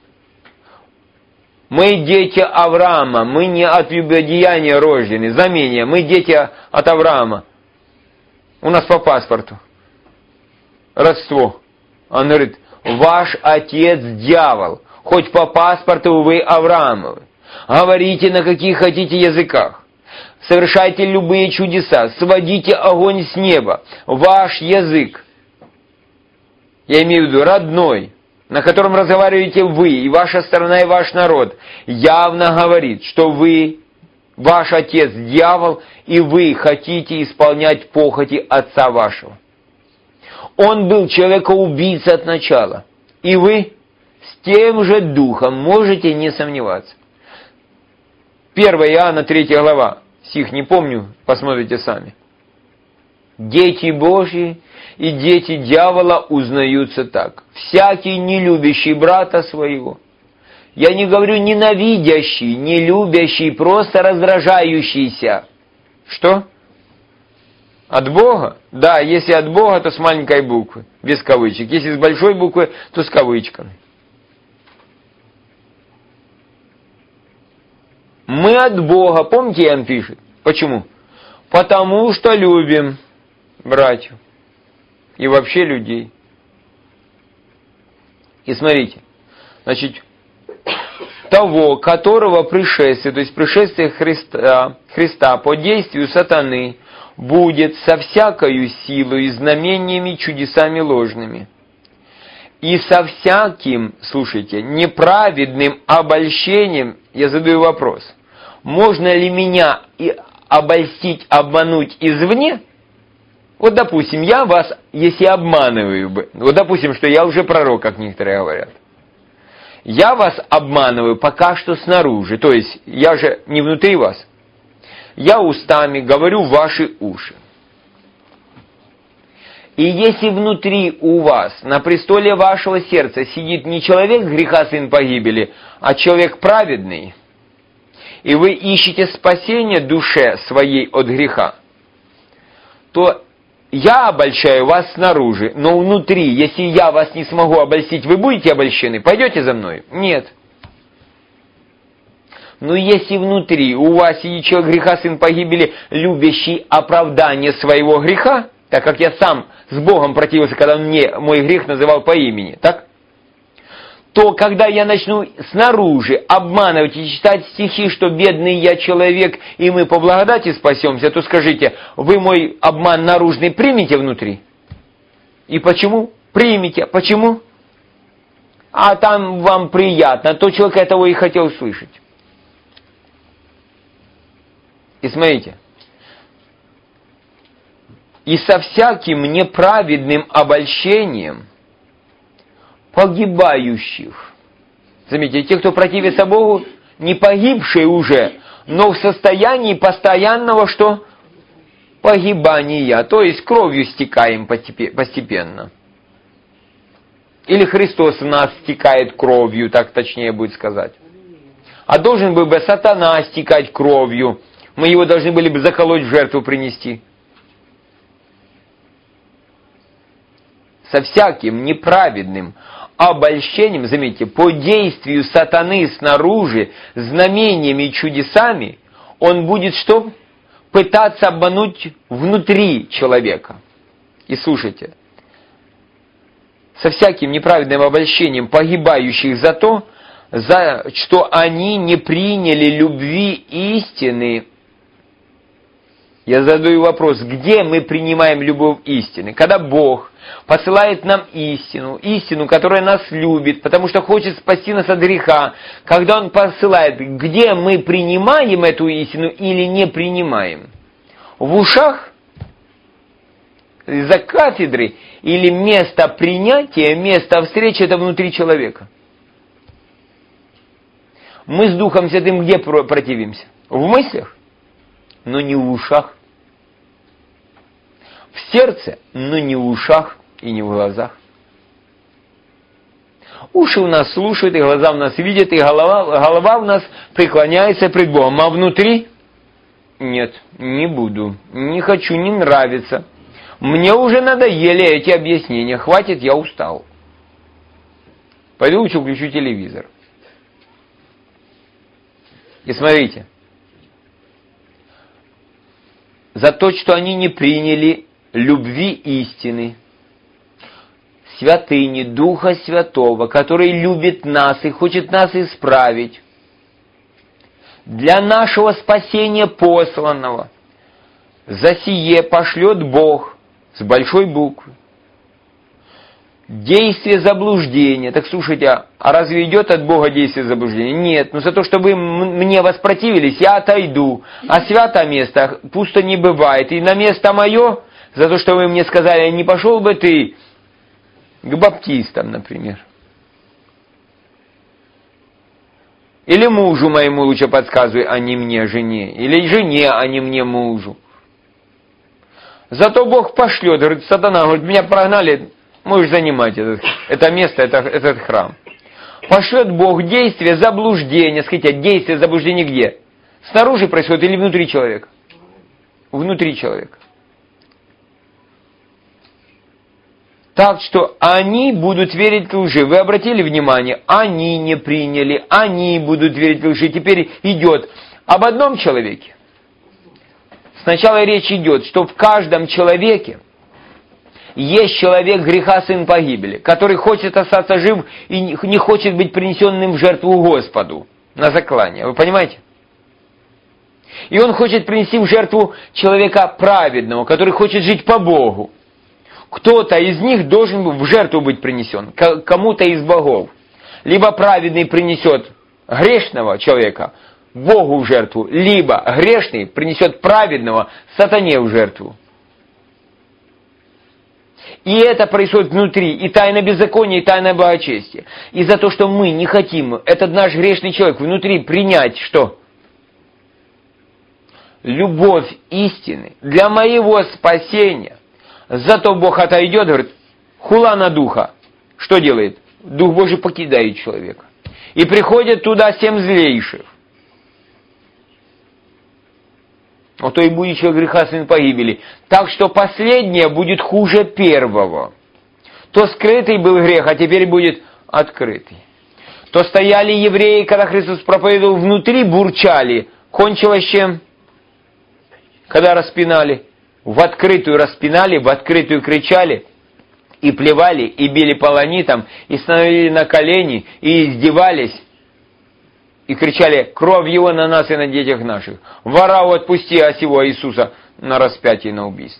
Мы дети Авраама, мы не от любодеяния рождены. Знамение, мы дети от Авраама. У нас по паспорту. Родство. Он говорит, ваш отец дьявол, хоть по паспорту вы Авраамовы. Говорите на каких хотите языках. Совершайте любые чудеса, сводите огонь с неба. Ваш язык, я имею в виду родной, на котором разговариваете вы, и ваша страна, и ваш народ, явно говорит, что вы, ваш отец дьявол, и вы хотите исполнять похоти отца вашего. Он был человекоубийца от начала, и вы с тем же духом можете не сомневаться. 1 Иоанна 3 глава, стих не помню, посмотрите сами. Дети Божьи и дети дьявола узнаются так. Всякий, не любящий брата своего, я не говорю ненавидящий, не любящий, просто раздражающийся. Что? От Бога? Да, если от Бога, то с маленькой буквы, без кавычек. Если с большой буквы, то с кавычками. Мы от Бога, помните, Иоанн пишет? Почему? Потому что любим братьев и вообще людей. И смотрите, значит, того, которого пришествие, то есть пришествие Христа по действию сатаны, будет со всякою силой и знамениями, чудесами ложными. И со всяким, слушайте, неправедным обольщением, я задаю вопрос, можно ли меня обольстить, обмануть извне? Вот, допустим, я вас, если обманываю бы, вот, допустим, что я уже пророк, как некоторые говорят, я вас обманываю пока что снаружи, то есть я же не внутри вас, я устами говорю в ваши уши. И если внутри у вас, на престоле вашего сердца, сидит не человек греха, сын погибели, а человек праведный, и вы ищете спасение душе своей от греха, то я обольщаю вас снаружи, но внутри, если я вас не смогу обольстить, вы будете обольщены? Пойдете за мной? Нет. Но если внутри у вас сидит человек греха, сын погибели, любящий оправдание своего греха, так как я сам с Богом противился, когда он мне мой грех называл по имени, так? То когда я начну снаружи обманывать и читать стихи, что бедный я человек, и мы по благодати спасемся, то скажите, вы мой обман наружный примете внутри? И почему? Примете. Почему? А там вам приятно. То человек этого и хотел слышать. И смотрите. И со всяким неправедным обольщением погибающих. Заметьте, те, кто противится Богу, не погибшие уже, но в состоянии постоянного что? Погибания. То есть кровью стекаем постепенно. Или Христос в нас стекает кровью, так точнее будет сказать. А должен был бы сатана стекать кровью. Мы его должны были бы заколоть, в жертву принести. Со всяким неправедным обольщением, заметьте, по действию сатаны снаружи, знамениями и чудесами, он будет что? Пытаться обмануть внутри человека. И слушайте, со всяким неправедным обольщением погибающих за то, что они не приняли любви истины. Я задаю вопрос, где мы принимаем любовь истины? Когда Бог посылает нам истину, которая нас любит, потому что хочет спасти нас от греха. Когда Он посылает, где мы принимаем эту истину или не принимаем? В ушах? За кафедрой? Или место принятия, место встречи это внутри человека? Мы с Духом Святым где противимся? В мыслях? Но не в ушах. В сердце, но не в ушах и не в глазах. Уши у нас слушают, и глаза у нас видят, и голова у нас преклоняется пред Богом. А внутри? Нет, не буду, не хочу, не нравится. Мне уже надоели эти объяснения. Хватит, я устал. Пойду лучше включу телевизор. И смотрите. За то, что они не приняли любви истины, святыни, Духа Святого, который любит нас и хочет нас исправить, для нашего спасения посланного, за сие пошлет Бог с большой буквы. Действие заблуждения. Так слушайте, а разве идет от Бога действие заблуждения? Нет, но за то, что вы мне воспротивились, я отойду. А свято место пусто не бывает. И на место мое, за то, что вы мне сказали, не пошел бы ты к баптистам, например. Или мужу моему лучше подсказывай, а не мне, жене. Или жене, а не мне, мужу. Зато Бог пошлет, говорит, сатана, говорит, меня прогнали, можешь занимать это место, этот храм. Пошлет Бог действие заблуждения. Скажите, действие заблуждения где? Снаружи происходит или внутри человека? Внутри человека. Так что они будут верить лжи. Вы обратили внимание? Они не приняли, они будут верить лжи. Теперь идет об одном человеке. Сначала речь идет, что в каждом человеке есть человек греха, сын погибели, который хочет остаться жив и не хочет быть принесенным в жертву Господу на заклание. Вы понимаете? И он хочет принести в жертву человека праведного, который хочет жить по Богу. Кто-то из них должен в жертву быть принесен, кому-то из богов. Либо праведный принесет грешного человека Богу в жертву, либо грешный принесет праведного сатане в жертву. И это происходит внутри, и тайна беззакония, и тайна благочестия. И за то, что мы не хотим, этот наш грешный человек внутри принять что? Любовь истины для моего спасения. Зато Бог отойдет, говорит, хула на духа. Что делает? Дух Божий покидает человека. И приходит туда 7 злейших. А то и будет человек греха, сын погибели. Так что последнее будет хуже первого. То скрытый был грех, а теперь будет открытый. То стояли евреи, когда Христос проповедовал, внутри бурчали. Кончилось чем? Когда распинали. В открытую распинали, в открытую кричали, и плевали, и били полонитом, и становились на колени, и издевались. И кричали, кровь его на нас и на детях наших. Ворау отпусти, а сего Иисуса на распятие на убийство.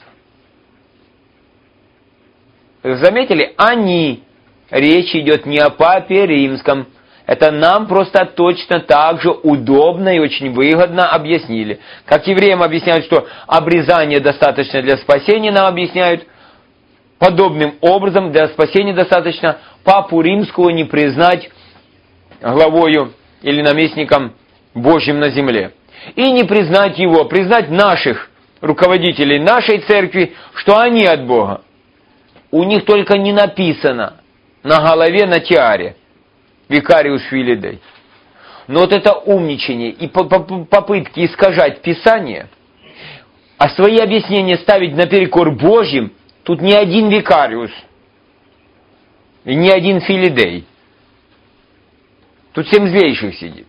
Заметили? Они. Речь идет не о папе римском. Это нам просто точно так же удобно и очень выгодно объяснили. Как евреям объясняют, что обрезание достаточно для спасения, нам объясняют подобным образом для спасения достаточно папу римского не признать главою или наместником Божьим на земле. И не признать его, признать наших руководителей нашей церкви, что они от Бога. У них только не написано на голове, на тиаре «Викариус Филидей». Но вот это умничание и попытки искажать Писание, а свои объяснения ставить наперекор Божьим, тут ни один викариус и ни один Филидей. Тут 7 злейших сидит.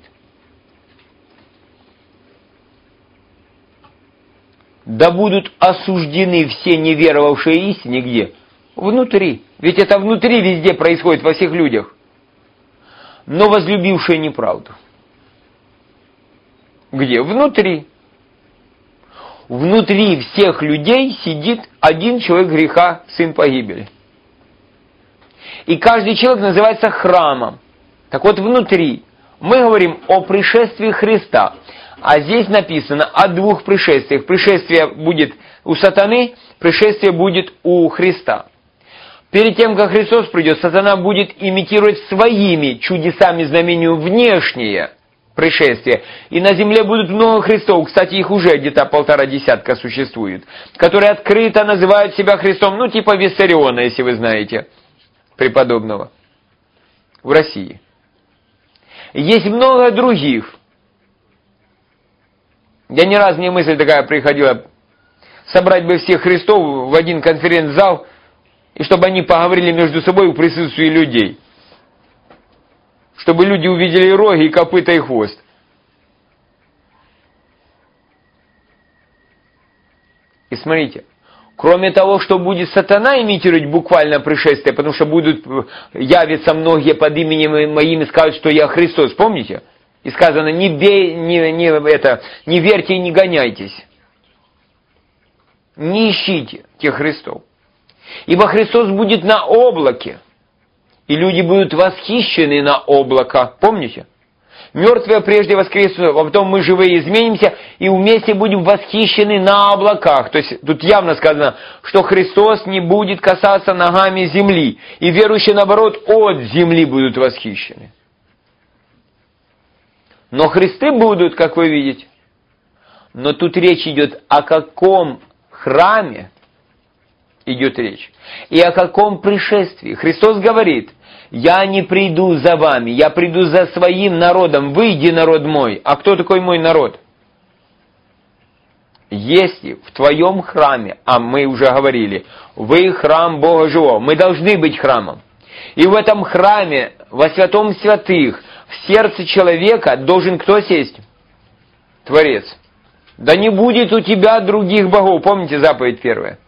Да будут осуждены все неверовавшие истине где? Внутри. Ведь это внутри везде происходит, во всех людях. Но возлюбившие неправду. Где? Внутри. Внутри всех людей сидит один человек греха, сын погибели. И каждый человек называется храмом. Так вот, внутри мы говорим о пришествии Христа. А здесь написано о 2 пришествиях. Пришествие будет у сатаны, пришествие будет у Христа. Перед тем, как Христос придет, сатана будет имитировать своими чудесами, знамению внешнее пришествие. И на земле будут много Христов, кстати, их уже где-то 1,5 десятка существует, которые открыто называют себя Христом, ну типа Виссариона, если вы знаете, преподобного, в России. Есть много других. Я не раз мне мысль такая приходила, собрать бы всех Христов в один конференц-зал, и чтобы они поговорили между собой в присутствии людей. Чтобы люди увидели роги, и копыта, и хвост. И смотрите, кроме того, что будет сатана имитировать буквально пришествие, потому что явятся многие под именем моим и скажут, что я Христос, помните? И сказано, не верьте и не гоняйтесь. Не ищите тех Христов. Ибо Христос будет на облаке, и люди будут восхищены на облако. Помните? Мертвые прежде воскреснут, а потом мы живые изменимся, и вместе будем восхищены на облаках. То есть тут явно сказано, что Христос не будет касаться ногами земли, и верующие, наоборот, от земли будут восхищены. Но Христы будут, как вы видите. Но тут речь идет о каком храме идет речь. И о каком пришествии. Христос говорит, я не приду за вами, я приду за своим народом. Выйди, народ мой. А кто такой мой народ? Если в твоем храме, а мы уже говорили, вы храм Бога живого, мы должны быть храмом. И в этом храме, во святом святых, в сердце человека должен кто сесть? Творец. Да не будет у тебя других богов. Помните заповедь первая?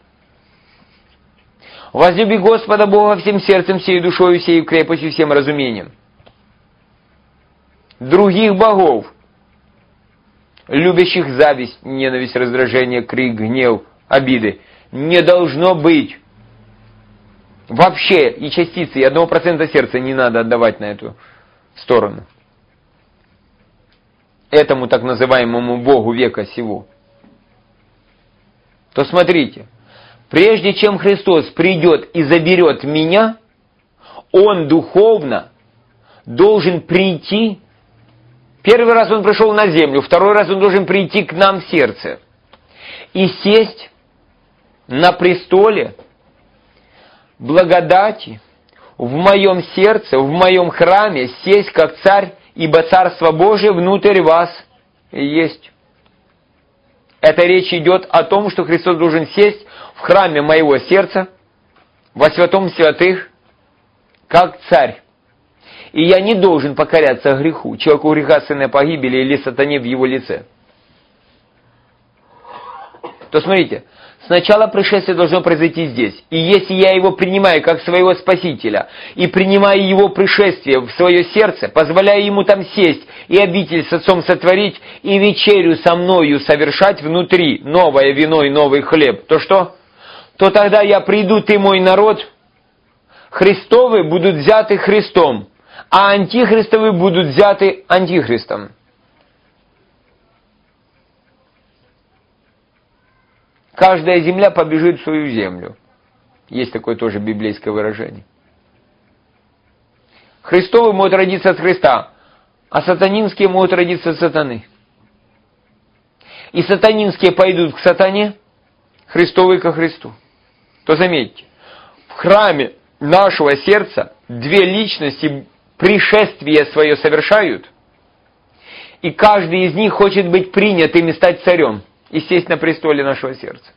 Возлюби Господа Бога всем сердцем, всей душою, всей крепостью, всем разумением. Других богов, любящих зависть, ненависть, раздражение, крик, гнев, обиды, не должно быть. Вообще и частицы, и 1% сердца не надо отдавать на эту сторону. Этому так называемому Богу века сего. То смотрите, прежде чем Христос придет и заберет меня, Он духовно должен прийти. Первый раз Он пришел на землю, второй раз Он должен прийти к нам в сердце и сесть на престоле благодати в моем сердце, в моем храме, сесть как царь, ибо Царство Божие внутрь вас есть. Эта речь идет о том, что Христос должен сесть в храме моего сердца, во святом святых, как царь. И я не должен покоряться греху, человеку греха, сына погибели или сатане в его лице. То смотрите, сначала пришествие должно произойти здесь. И если я его принимаю как своего Спасителя, и принимаю его пришествие в свое сердце, позволяю ему там сесть, и обитель с Отцом сотворить, и вечерю со мною совершать внутри новое вино и новый хлеб, то что? То тогда я приду, ты мой народ, Христовы будут взяты Христом, а антихристовы будут взяты антихристом. Каждая земля побежит в свою землю. Есть такое тоже библейское выражение. Христовы могут родиться от Христа, а сатанинские могут родиться от сатаны. И сатанинские пойдут к сатане, Христовые ко Христу. То заметьте, в храме нашего сердца две личности пришествие свое совершают, и каждый из них хочет быть принятым и стать царем, и сесть на престоле нашего сердца.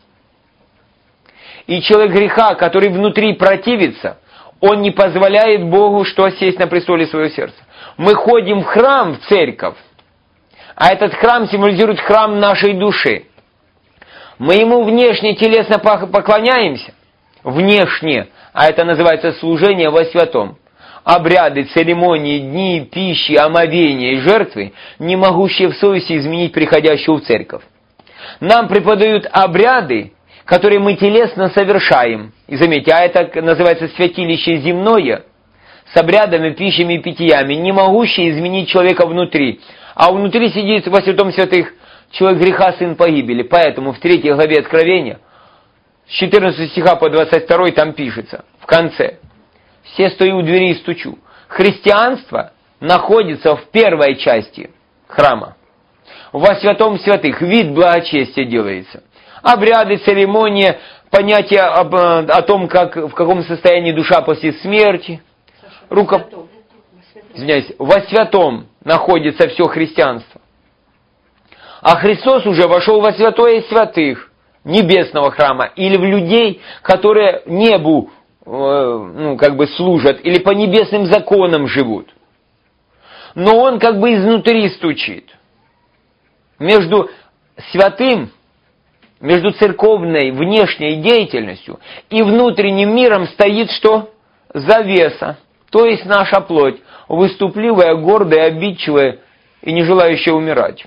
И человек греха, который внутри противится, он не позволяет Богу что сесть на престоле своего сердца. Мы ходим в храм, в церковь, а этот храм символизирует храм нашей души. Мы ему внешне телесно поклоняемся, внешне, а это называется служение во святом. Обряды, церемонии, дни, пищи, омовения и жертвы, не могущие в совести изменить приходящего в церковь. Нам преподают обряды, которые мы телесно совершаем. И заметьте, а это называется святилище земное, с обрядами, пищами и питьями, не могущие изменить человека внутри. А внутри сидит во святом святых человек греха, сын погибели. Поэтому в 3 главе Откровения, с 14 стиха по 22 там пишется, в конце: «Все стою у двери и стучу». Христианство находится в первой части храма. Во святом святых вид благочестия делается. Обряды, церемонии, понятие о том, в каком состоянии душа после смерти. Извиняюсь, во святом находится все христианство. А Христос уже вошел во святое святых, небесного храма, или в людей, которые небу служат, или по небесным законам живут. Но он как бы изнутри стучит. Между святым, между церковной внешней деятельностью и внутренним миром стоит что? Завеса, то есть наша плоть, выступливая, гордая, обидчивая и не желающая умирать.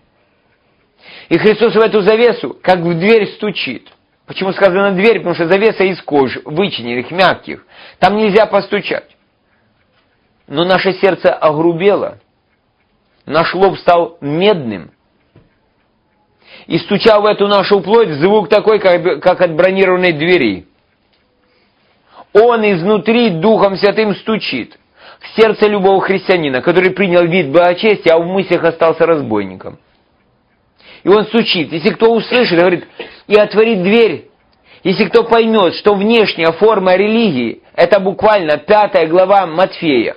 И Христос в эту завесу, как в дверь, стучит. Почему сказано дверь? Потому что завеса из кожи, вычиненных, мягких. Там нельзя постучать. Но наше сердце огрубело, наш лоб стал медным. И стуча в эту нашу плоть, звук такой, как от бронированной двери. Он изнутри Духом Святым стучит в сердце любого христианина, который принял вид благочестия, а в мыслях остался разбойником. И он стучит. Если кто услышит, говорит, и отворит дверь, если кто поймет, что внешняя форма религии, это буквально 5 глава Матфея.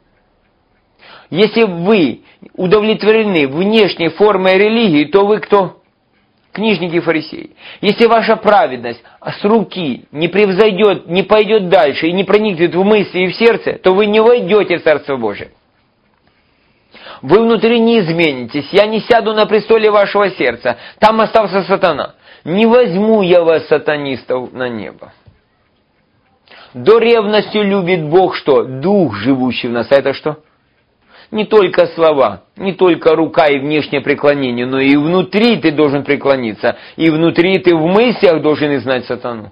Если вы удовлетворены внешней формой религии, то вы кто? Книжники и фарисеи. Если ваша праведность с руки не превзойдет, не пойдет дальше и не проникнет в мысли и в сердце, то вы не войдете в Царство Божие. Вы внутри не изменитесь. Я не сяду на престоле вашего сердца. Там остался сатана. Не возьму я вас, сатанистов, на небо. До ревности любит Бог что? Дух, живущий в нас. А это что? Не только слова, не только рука и внешнее преклонение, но и внутри ты должен преклониться. И внутри ты в мыслях должен знать сатану.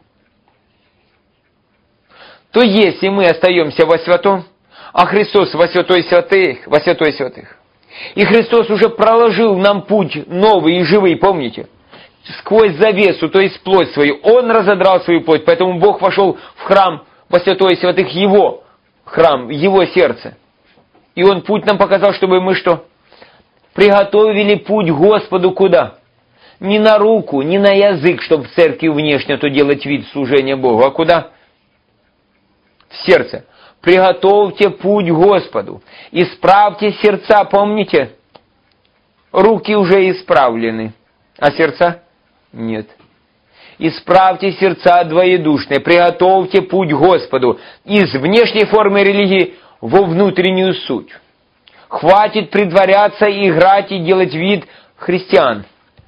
То если мы остаемся во святом, а Христос во святой святых, и Христос уже проложил нам путь новый и живый, помните? Сквозь завесу, то есть плоть свою. Он разодрал свою плоть, поэтому Бог вошел в храм во святой святых, Его храм, Его сердце. И Он путь нам показал, чтобы мы что? Приготовили путь Господу куда? Не на руку, не на язык, чтобы в церкви внешне то делать вид служения Богу, а куда? В сердце. Приготовьте путь Господу. Исправьте сердца, помните? Руки уже исправлены, а сердца нет. Исправьте сердца двоедушные, приготовьте путь Господу из внешней формы религии во внутреннюю суть. Хватит притворяться, играть и делать вид христиан.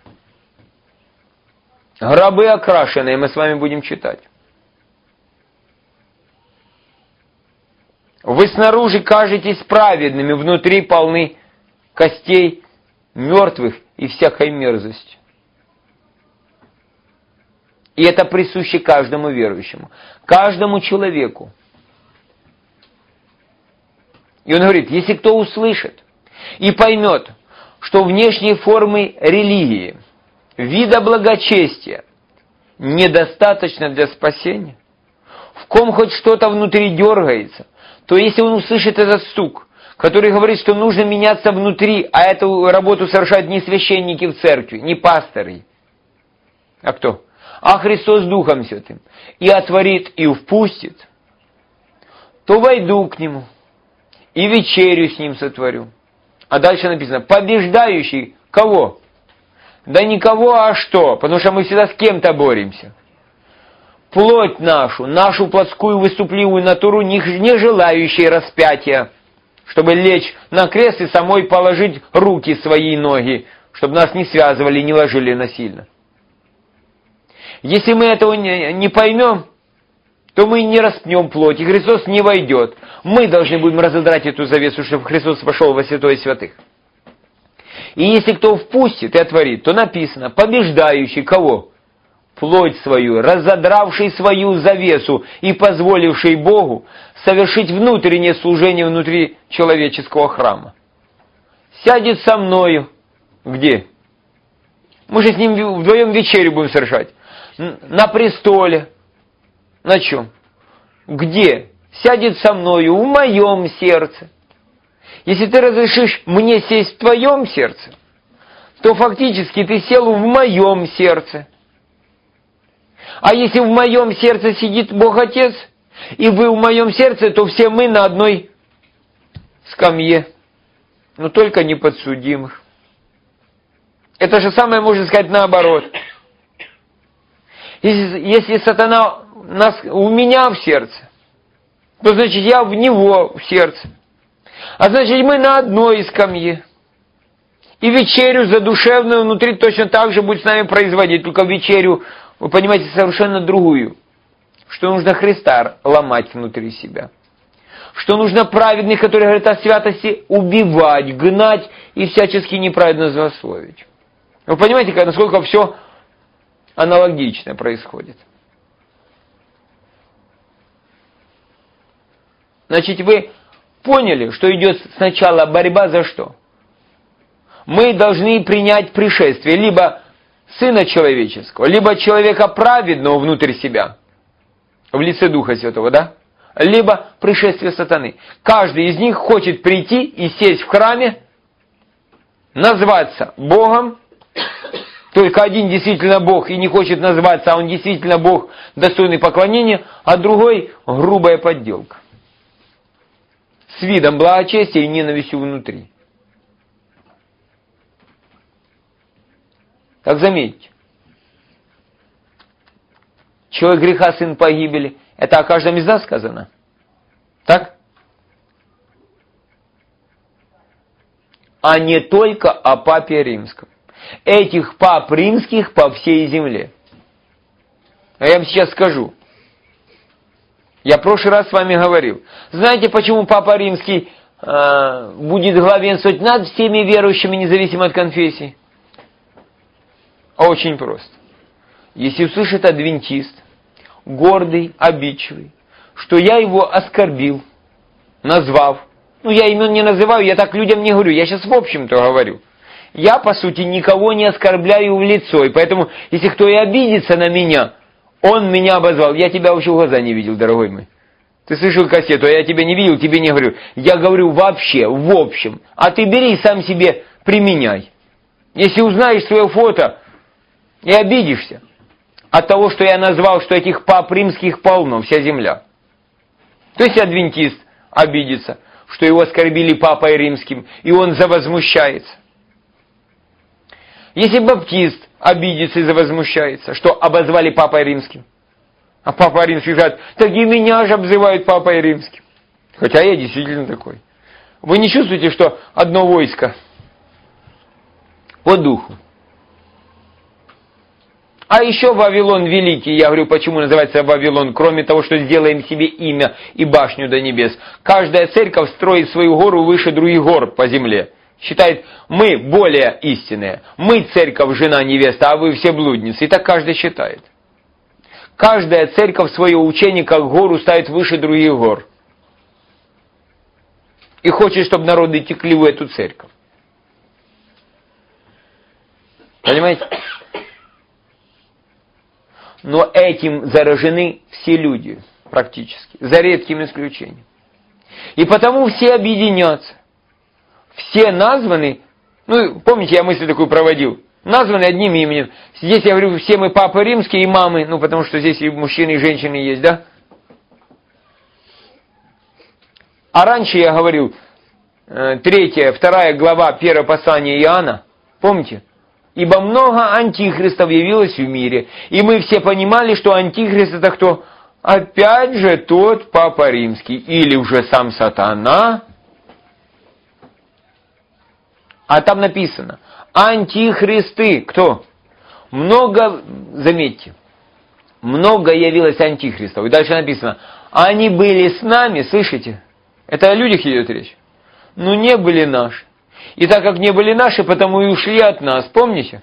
Гробы окрашенные, мы с вами будем читать. Вы снаружи кажетесь праведными, внутри полны костей мертвых и всякой мерзости. И это присуще каждому верующему, каждому человеку. И он говорит, если кто услышит и поймет, что внешней формы религии, вида благочестия недостаточно для спасения, в ком хоть что-то внутри дергается, то если он услышит этот стук, который говорит, что нужно меняться внутри, а эту работу совершают не священники в церкви, не пасторы, а кто? А Христос Духом Святым, и отворит, и впустит, то войду к Нему, и вечерю с Ним сотворю. А дальше написано, побеждающий кого? Да никого, а что? Потому что мы всегда с кем-то боремся. Плоть нашу плотскую выступливую натуру, не желающей распятия, чтобы лечь на крест и самой положить руки свои ноги, чтобы нас не связывали, не ложили насильно. Если мы этого не поймем, то мы не распнем плоть, и Христос не войдет. Мы должны будем разодрать эту завесу, чтобы Христос вошел во святое святых. И если кто впустит и отворит, то написано, побеждающий кого? Плоть свою, разодравший свою завесу и позволивший Богу совершить внутреннее служение внутри человеческого храма. Сядет со мною. Где? Мы же с ним вдвоем вечерю будем совершать. На престоле. На чем? Где? Сядет со мною в моем сердце. Если ты разрешишь мне сесть в твоем сердце, то фактически ты сел в моем сердце. А если в моем сердце сидит Бог Отец, и вы в моем сердце, то все мы на одной скамье. Но только не подсудимых. Это же самое можно сказать наоборот. Если сатана у меня в сердце, то значит я в него в сердце. А значит мы на одной скамье. И вечерю задушевную внутри точно так же будет с нами производить, только вечерю, вы понимаете, совершенно другую. Что нужно Христа ломать внутри себя. Что нужно праведных, которые говорят о святости, убивать, гнать и всячески неправедно злословить. Вы понимаете, насколько все аналогично происходит. Значит, вы поняли, что идет сначала борьба за что? Мы должны принять пришествие либо Сына Человеческого, либо человека праведного внутрь себя, в лице Духа Святого, да? Либо пришествие сатаны. Каждый из них хочет прийти и сесть в храме, назваться Богом. Только один действительно Бог и не хочет назваться, а он действительно Бог, достойный поклонения, а другой грубая подделка. С видом благочестия и ненавистью внутри. Так заметьте. Человек греха, сын погибели. Это о каждом из нас сказано. Так? А не только о папе римском. Этих пап римских по всей земле. А я вам сейчас скажу. Я в прошлый раз с вами говорил. Знаете, почему папа римский будет главенствовать над всеми верующими, независимо от конфессии? Очень просто. Если услышит адвентист, гордый, обидчивый, что я его оскорбил, назвав, я имен не называю, я так людям не говорю, я сейчас в общем-то говорю. Я, по сути, никого не оскорбляю в лицо, и поэтому, если кто и обидится на меня, он меня обозвал, я тебя вообще в глаза не видел, дорогой мой. Ты слышал кассету, а я тебя не видел, тебе не говорю. Я говорю вообще, в общем, а ты бери и сам себе применяй. Если узнаешь свое фото и обидишься от того, что я назвал, что этих пап римских полно, вся земля. То есть адвентист обидится, что его оскорбили папой римским, и он завозмущается. Если баптист обидится и завозмущается, что обозвали папой римским, а папа римский говорит, так и меня же обзывают папой римским. Хотя я действительно такой. Вы не чувствуете, что одно войско по духу? А еще Вавилон великий, я говорю, почему называется Вавилон, кроме того, что сделаем себе имя и башню до небес. Каждая церковь строит свою гору выше других гор по земле. Считает, мы более истинные, мы церковь, жена, невеста, а вы все блудницы. И так каждый считает. Каждая церковь свое учение как гору ставит выше других гор. И хочет, чтобы народы текли в эту церковь. Понимаете? Но этим заражены все люди, практически, за редким исключением. И потому все объединятся. Все названы, помните, я мысль такую проводил, названы одним именем. Здесь я говорю, все мы папы римские и мамы, потому что здесь и мужчины, и женщины есть, да? А раньше я говорил, 2 глава 1 послания Иоанна, помните? Ибо много антихристов явилось в мире, и мы все понимали, что антихрист это кто? Опять же тот папа римский, или уже сам сатана. А там написано, антихристы, кто? Много, заметьте, много явилось антихристов. И дальше написано, они были с нами, слышите? Это о людях идет речь. Но не были наши. И так как не были наши, потому и ушли от нас. Помните?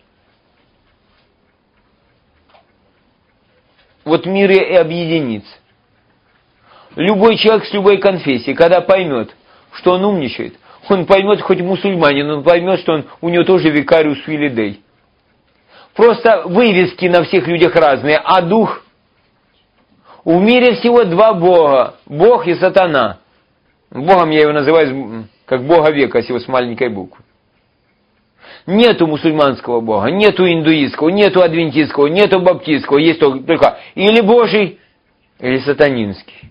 Вот мир и объединится. Любой человек с любой конфессией, когда поймет, что он умничает, он поймет, хоть мусульманин, он поймет, что у него тоже викариус филидей. Просто вывески на всех людях разные, а дух... В мире всего два Бога. Бог и сатана. Богом я его называю как Бога века, если с маленькой буквы. Нету мусульманского Бога, нету индуистского, нету адвентистского, нету баптистского. Есть только или Божий, или сатанинский.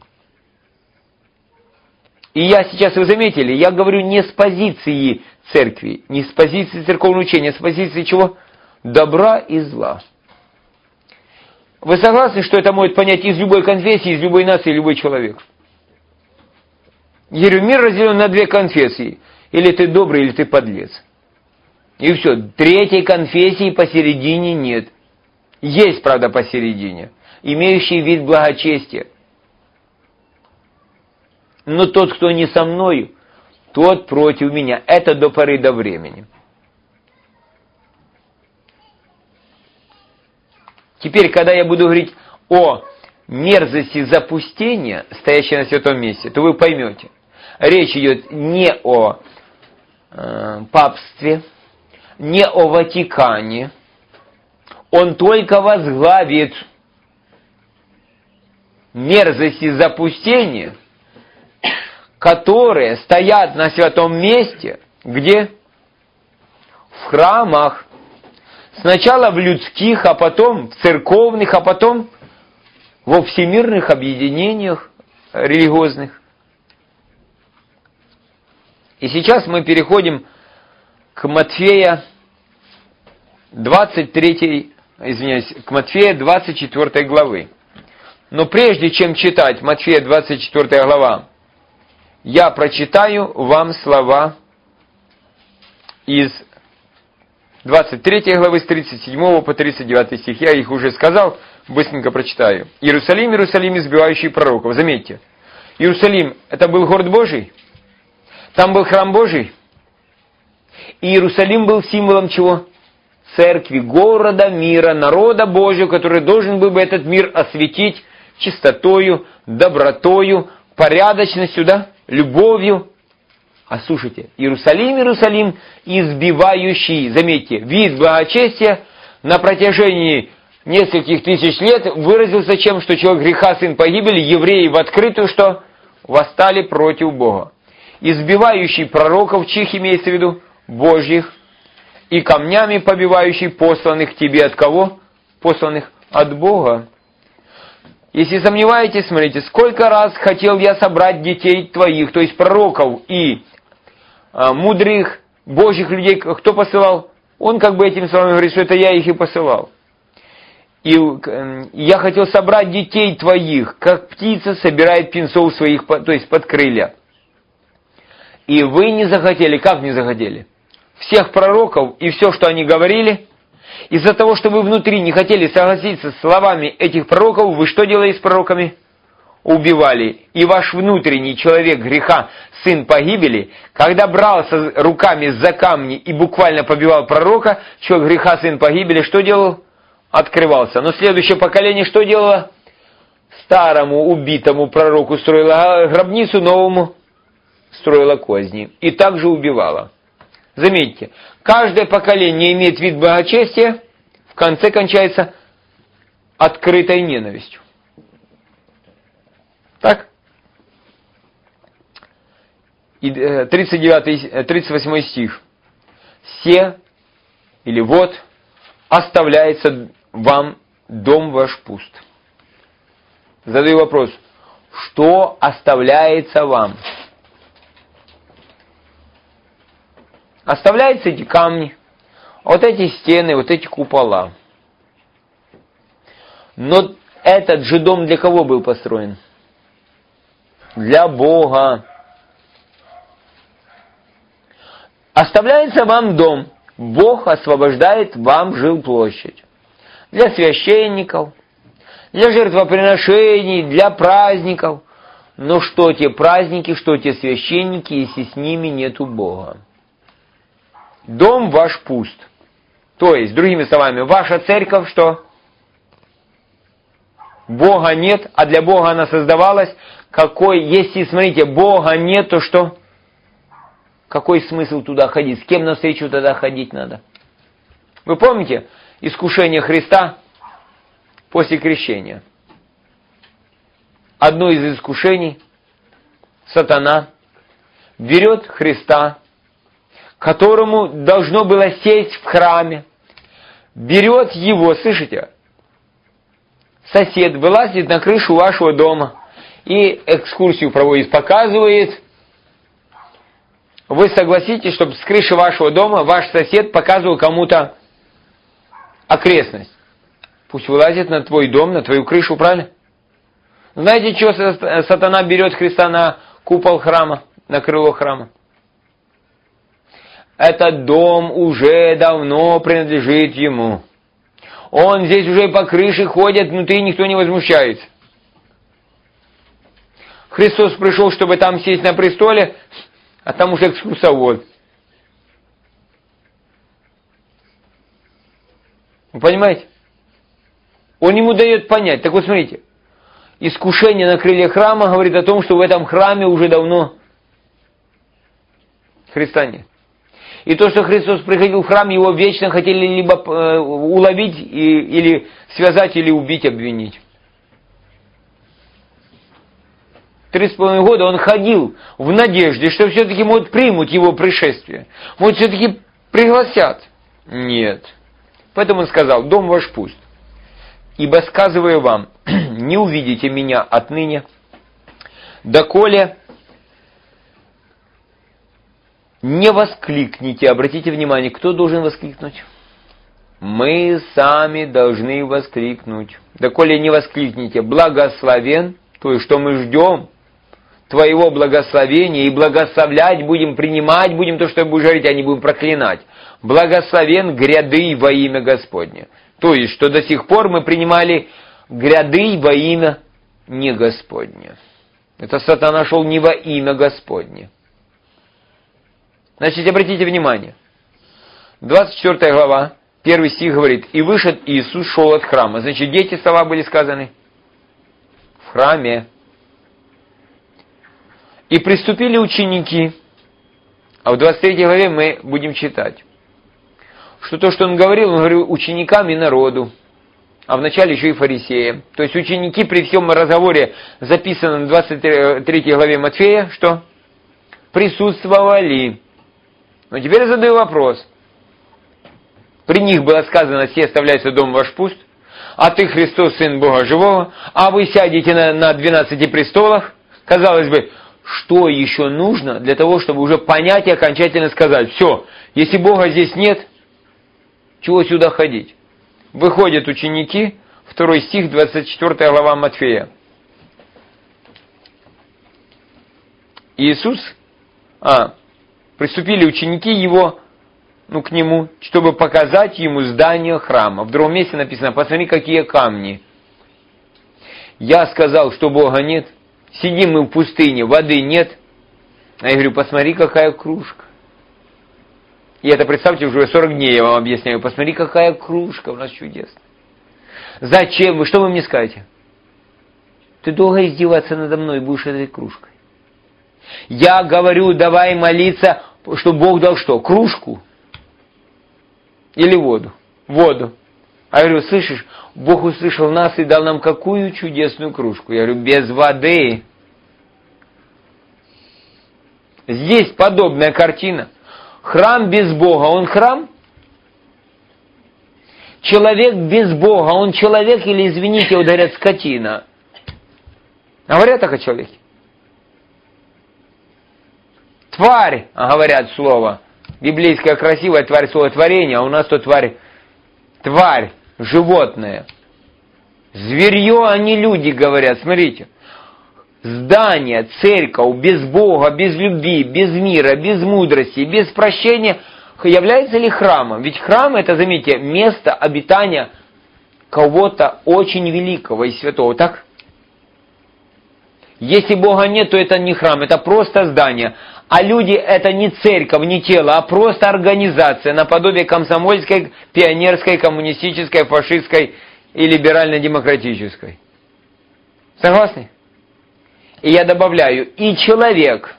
И я сейчас, вы заметили, я говорю не с позиции церкви, не с позиции церковного учения, а с позиции чего? Добра и зла. Вы согласны, что это может понять из любой конфессии, из любой нации, любой человек? Я говорю, мир разделен на две конфессии. Или ты добрый, или ты подлец. И все. Третьей конфессии посередине нет. Есть, правда, посередине. Имеющий вид благочестия. Но тот, кто не со мною, тот против меня. Это до поры до времени. Теперь, когда я буду говорить о мерзости запустения, стоящей на святом месте, то вы поймете. Речь идет не о папстве, не о Ватикане. Он только возглавит мерзости запустения, которые стоят на святом месте, где? В храмах. Сначала в людских, а потом в церковных, а потом во всемирных объединениях религиозных. И сейчас мы переходим к Матфея 23, к Матфея 24 главы. Но прежде чем читать Матфея 24 глава, я прочитаю вам слова из 23 главы с 37 по 39 стих. Я их уже сказал, быстренько прочитаю. Иерусалим, Иерусалим, избивающий пророков. Заметьте, Иерусалим – это был город Божий, там был храм Божий. И Иерусалим был символом чего? Церкви, города, мира, народа Божьего, который должен был бы этот мир осветить чистотою, добротою, порядочностью, да, любовью. А слушайте, Иерусалим, Иерусалим, избивающий, заметьте, вид благочестия на протяжении нескольких тысяч лет выразился чем, что человек греха, сын погибели, евреи в открытую, что восстали против Бога. Избивающий пророков, чьих имеется в виду? Божьих, и камнями побивающий посланных тебе от кого? Посланных от Бога. Если сомневаетесь, смотрите, сколько раз хотел я собрать детей твоих, то есть пророков и мудрых Божьих людей, кто посылал? Он как бы этим словами говорит, что это я их и посылал. И я хотел собрать детей твоих, как птица собирает птенцов своих, то есть под крылья. И вы не захотели. Как не захотели? Всех пророков и все, что они говорили, из-за того, что вы внутри не хотели согласиться с словами этих пророков, вы что делали с пророками? Убивали. И ваш внутренний человек греха, сын погибели, когда брался руками за камни и буквально побивал пророка, человек греха, сын погибели, что делал? Открывался. Но следующее поколение что делало? Старому убитому пророку строило гробницу, новому строило козни. И также убивало. Заметьте, каждое поколение имеет вид благочестия, в конце кончается открытой ненавистью. Так? И 38 стих. «Се, или вот, оставляется вам дом ваш пуст». Задаю вопрос. Что оставляется вам? Оставляются эти камни, вот эти стены, вот эти купола. Но этот же дом для кого был построен? Для Бога. Оставляется вам дом, Бог освобождает вам жилплощадь. Для священников, для жертвоприношений, для праздников. Но что те праздники, что те священники, если с ними нету Бога? Дом ваш пуст. То есть, другими словами, ваша церковь что? Бога нет, а для Бога она создавалась. Если, смотрите, Бога нет, то что? Какой смысл туда ходить? С кем навстречу тогда ходить надо? Вы помните искушение Христа после крещения? Одно из искушений сатана берет Христа, которому должно было сесть в храме, берет его, слышите, сосед вылазит на крышу вашего дома и экскурсию проводит, показывает. Вы согласитесь, чтобы с крыши вашего дома ваш сосед показывал кому-то окрестность? Пусть вылазит на твой дом, на твою крышу, правильно? Знаете, что сатана берет Христа на купол храма, на крыло храма? Этот дом уже давно принадлежит ему. Он здесь уже по крыше ходит, внутри никто не возмущается. Христос пришел, чтобы там сесть на престоле, а там уже экскурсовод. Вы понимаете? Он ему дает понять. Так вот смотрите, искушение на крыльях храма говорит о том, что в этом храме уже давно Христа нет. И то, что Христос приходил в храм, его вечно хотели либо уловить, или связать, или убить, обвинить. 3,5 года он ходил в надежде, что все-таки, может, примут его пришествие. Может, все-таки пригласят. Нет. Поэтому он сказал: дом ваш пуст. Ибо, сказываю вам, не увидите меня отныне, доколе не воскликните. Обратите внимание, кто должен воскликнуть? Мы сами должны воскликнуть. Доколе не воскликните: благословен, то есть, что мы ждем Твоего благословения, и благословлять будем, принимать будем то, что будешь говорить, а не будем проклинать. Благословен гряды во имя Господне. То есть, что до сих пор мы принимали гряды во имя не Господне. Это сатана шел не во имя Господне. Значит, обратите внимание. 24 глава, 1 стих говорит: «И вышел Иисус, шел от храма». Значит, где эти слова были сказаны? В храме. «И приступили ученики». А в 23 главе мы будем читать, что то, что он говорил ученикам и народу, а вначале еще и фарисеям. То есть ученики при всем разговоре, записанном в 23 главе Матфея, что? Присутствовали. Но теперь я задаю вопрос. При них было сказано: «Все оставляйте дом ваш пуст, а ты, Христос, Сын Бога Живого, а вы сядете на 12 престолах». Казалось бы, что еще нужно для того, чтобы уже понять и окончательно сказать: все, если Бога здесь нет, чего сюда ходить? Выходят ученики, 2 стих, 24 глава Матфея. Приступили ученики его, к нему, чтобы показать ему здание храма. В другом месте написано: посмотри, какие камни. Я сказал, что Бога нет. Сидим мы в пустыне, воды нет. А я говорю: посмотри, какая кружка. И это, представьте, уже 40 дней я вам объясняю. Посмотри, какая кружка у нас чудесная. Зачем вы? Что вы мне скажете? Ты долго издеваться надо мной будешь этой кружкой. Я говорю: давай молиться, что Бог дал что? Кружку? Или воду? Воду. А я говорю: слышишь, Бог услышал нас и дал нам какую чудесную кружку. Я говорю: без воды. Здесь подобная картина. Храм без Бога, он храм? Человек без Бога, он человек или, извините, ударят скотина? Говорят так о человеке? Тварь, говорят слово. Библейское красивое тварь, слово творение, а у нас то тварь, животное. Зверье, а не люди, говорят. Смотрите. Здание, церковь без Бога, без любви, без мира, без мудрости, без прощения является ли храмом? Ведь храм — это, заметьте, место обитания кого-то очень великого и святого, так? Если Бога нет, то это не храм, это просто здание. А люди — это не церковь, не тело, а просто организация, наподобие комсомольской, пионерской, коммунистической, фашистской и либерально-демократической. Согласны? И я добавляю: и человек,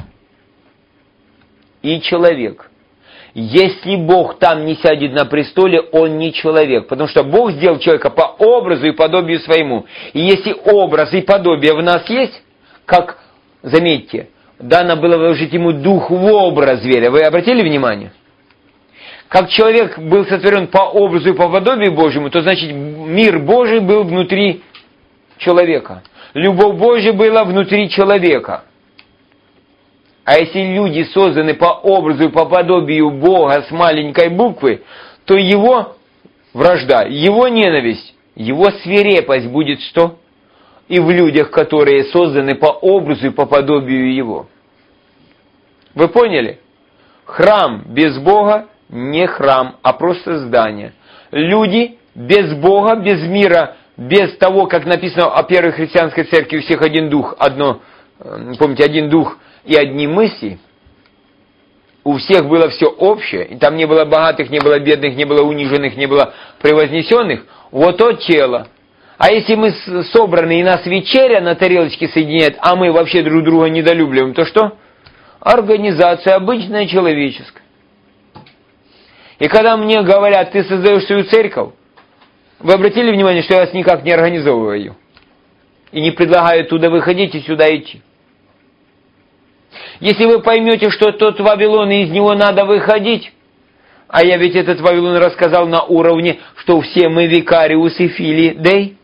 если Бог там не сядет на престоле, он не человек. Потому что Бог сделал человека по образу и подобию своему. И если образ и подобие в нас есть, как, заметьте, дано было вложить ему дух в образ зверя. Вы обратили внимание? Как человек был сотворен по образу и по подобию Божьему, то значит мир Божий был внутри человека. Любовь Божья была внутри человека. А если люди созданы по образу и по подобию Бога с маленькой буквы, то его вражда, его ненависть Его свирепость будет что? И в людях, которые созданы по образу и по подобию Его. Вы поняли? Храм без Бога не храм, а просто здание. Люди без Бога, без мира, без того, как написано о первой христианской церкви, у всех один дух, помните, один дух и одни мысли. У всех было все общее, и там не было богатых, не было бедных, не было униженных, не было превознесенных. Вот то тело. А если мы собраны, и нас вечеря на тарелочке соединяет, а мы вообще друг друга недолюбливаем, то что? Организация обычная человеческая. И когда мне говорят, ты создаешь свою церковь, вы обратили внимание, что я вас никак не организовываю? И не предлагаю туда выходить и сюда идти. Если вы поймете, что тот Вавилон, и из него надо выходить, а я ведь этот Вавилон рассказал на уровне, что все мы викариусы фили дей,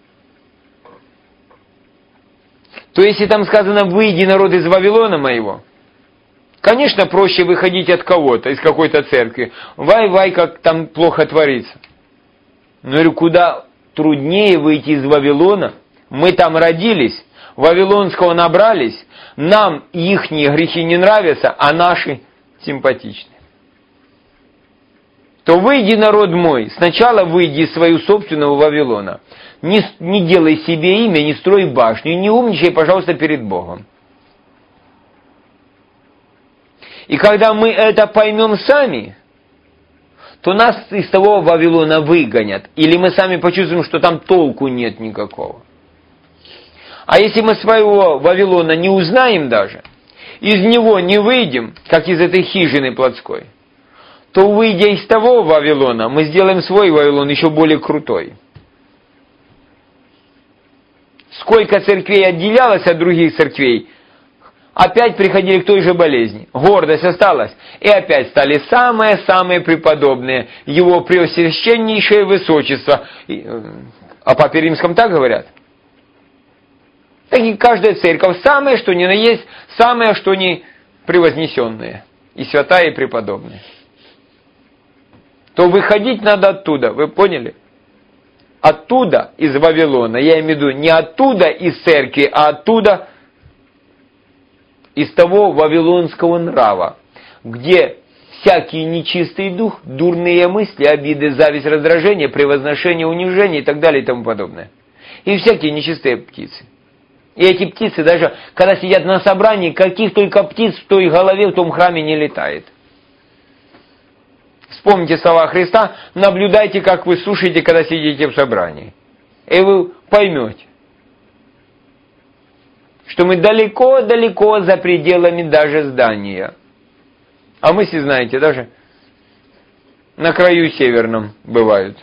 то если там сказано «выйди, народ, из Вавилона моего», конечно, проще выходить от кого-то, из какой-то церкви. Вай-вай, как там плохо творится. Но говорю, куда труднее выйти из Вавилона. Мы там родились, вавилонского набрались, нам ихние грехи не нравятся, а наши симпатичны. То выйди, народ мой, сначала выйди из своего собственного Вавилона. Не делай себе имя, не строй башню, не умничай, пожалуйста, перед Богом. И когда мы это поймем сами, то нас из того Вавилона выгонят. Или мы сами почувствуем, что там толку нет никакого. А если мы своего Вавилона не узнаем даже, из него не выйдем, как из этой хижины плотской, то, выйдя из того Вавилона, мы сделаем свой Вавилон еще более крутой. Сколько церквей отделялось от других церквей, опять приходили к той же болезни. Гордость осталась. И опять стали самые-самые преподобные. Его преосвященнейшее высочество. О Папе Римском так говорят? Так и каждая церковь самое, что ни на есть, самое, что ни превознесенные. И святая, и преподобные. То выходить надо оттуда, вы поняли? Оттуда, из Вавилона, я имею в виду не оттуда из церкви, а оттуда из того вавилонского нрава, где всякий нечистый дух, дурные мысли, обиды, зависть, раздражение, превозношение, унижение и так далее и тому подобное. И всякие нечистые птицы. И эти птицы даже, когда сидят на собрании, каких только птиц в той голове, в том храме не летает. Вспомните слова Христа, наблюдайте, как вы слушаете, когда сидите в собрании. И вы поймете, что мы далеко-далеко за пределами даже здания. А мысли, знаете, даже на краю северном бывают.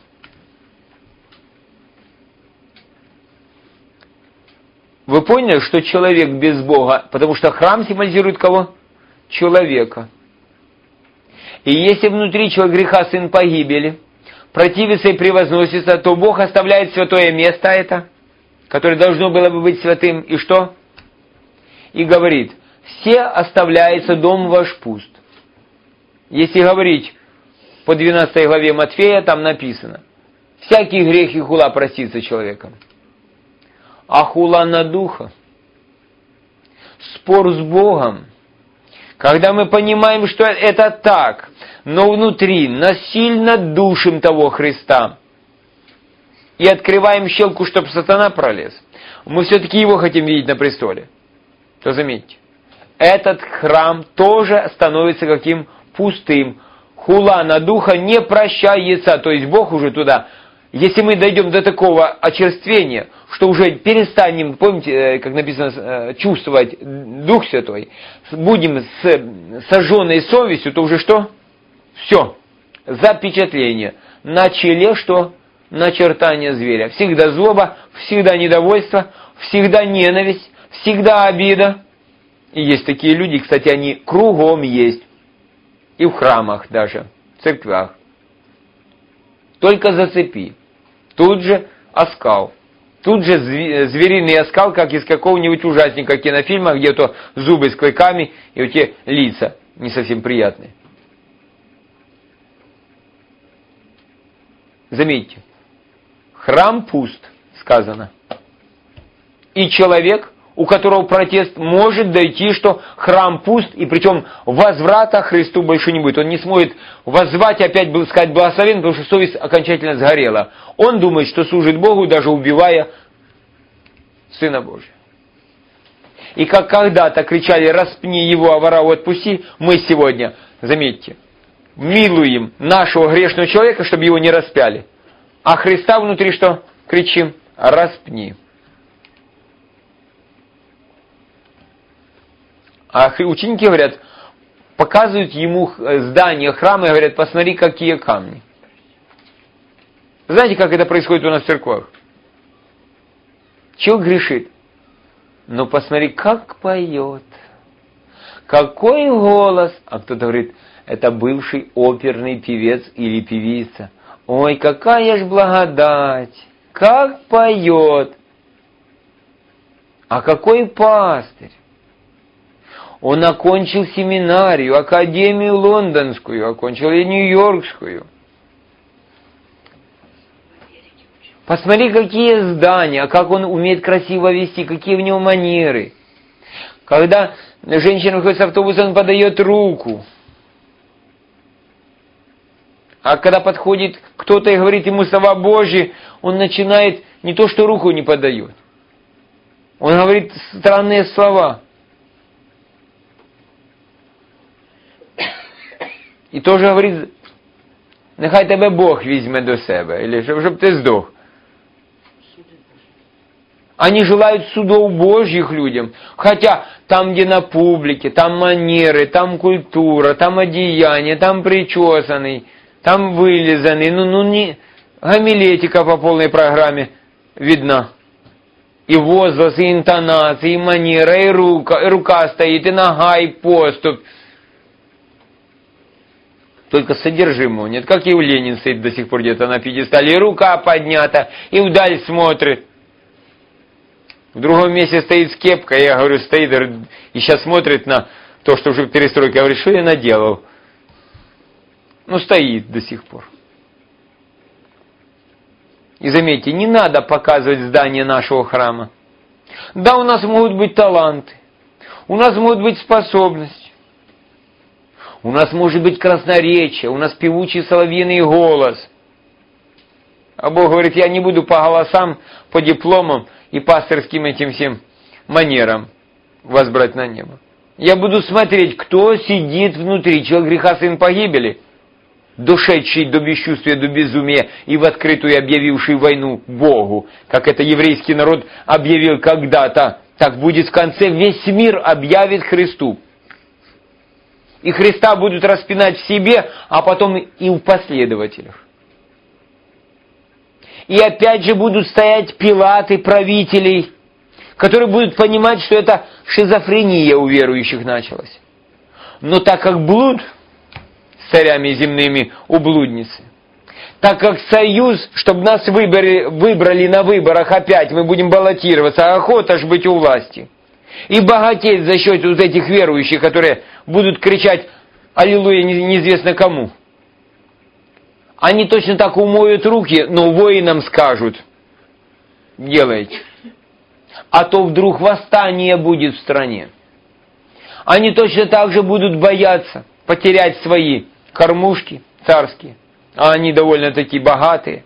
Вы поняли, что человек без Бога, потому что храм символизирует кого? Человека. И если внутри человека греха сын погибели, противится и превозносится, то Бог оставляет святое место это, которое должно было бы быть святым, и что? И говорит, все оставляется дом ваш пуст. Если говорить по 12 главе Матфея, там написано, всякий грех и хула простится человеком. А хула на духа, спор с Богом, когда мы понимаем, что это так, но внутри насильно душим того Христа и открываем щелку, чтобы сатана пролез, мы все-таки его хотим видеть на престоле, то заметьте, этот храм тоже становится каким пустым. Хула на духа не прощается, то есть Бог уже туда. Если мы дойдем до такого очерствения, что уже перестанем, помните, как написано, чувствовать Дух Святой, будем с сожженной совестью, то уже что? Все. Запечатление. На челе что? Начертание зверя. Всегда злоба, всегда недовольство, всегда ненависть, всегда обида. И есть такие люди, кстати, они кругом есть. И в храмах даже, в церквях. Только зацепи. Тут же оскал. Тут же звериный оскал, как из какого-нибудь ужасника кинофильма, где то зубы с клыками и вот те лица не совсем приятные. Заметьте, Храм пуст, сказано. И человек, у которого протест может дойти, что храм пуст, и причем возврата Христу больше не будет. Он не сможет воззвать, опять сказать благословен, потому что совесть окончательно сгорела. Он думает, что служит Богу, даже убивая Сына Божия. И как когда-то кричали: распни его, а ворау отпусти, мы сегодня, заметьте, милуем нашего грешного человека, чтобы его не распяли. А Христа внутри что? Кричим: распни. А ученики говорят, показывают ему здание храма и говорят: посмотри, какие камни. Знаете, как это происходит у нас в церквах? Человек грешит. Но посмотри, как поет. Какой голос. А кто-то говорит: это бывший оперный певец или певица. Ой, какая ж благодать. Как поет. А какой пастырь. Он окончил семинарию, академию лондонскую, окончил и нью-йоркскую. Посмотри, какие здания, как он умеет красиво вести, какие в него манеры. Когда женщина выходит с автобуса, он подает руку. А когда подходит кто-то и говорит ему слова Божьи, он начинает не то, что руку не подает. Он говорит странные слова. І теж говорить: нехай тебе Бог візьме до себе, или щоб ти здох. Они желают судов Божьих людям, хотя там, где на публике, там манеры, там культура, там одеяние, там причесанный, там вылизанный, не гомилетика по полной программе видна. И возглас, и интонация, и манера, и рука стоит, и нога, и поступь. Только содержимого нет. Как и у Ленина стоит до сих пор где-то на пьедестале. И рука поднята, и вдаль смотрит. В другом месте стоит с кепкой, я говорю, стоит, и сейчас смотрит на то, что уже перестройка. Я говорю: что я наделал? Стоит до сих пор. И заметьте, не надо показывать здание нашего храма. Да, у нас могут быть таланты, у нас могут быть способности. У нас может быть красноречие, у нас певучий соловьиный голос. А Бог говорит: я не буду по голосам, по дипломам и пасторским этим всем манерам вас брать на небо. Я буду смотреть, кто сидит внутри. Человек греха, сын погибели, дошедший до бесчувствия, до безумия и в открытую объявивший войну Богу, как это еврейский народ объявил когда-то. Так будет в конце, весь мир объявит Христу. И Христа будут распинать в себе, а потом и у последователях. И опять же будут стоять Пилаты, правителей, которые будут понимать, что это шизофрения у верующих началась. Но так как блуд с царями земными у блудницы, так как союз, чтобы нас выбрали на выборах опять, мы будем баллотироваться, охота ж быть у власти. И богатеть за счет вот этих верующих, которые будут кричать «Аллилуйя» неизвестно кому. Они точно так умоют руки, но воинам скажут: делайте. А то вдруг восстание будет в стране. Они точно так же будут бояться потерять свои кормушки царские. А они довольно-таки богатые.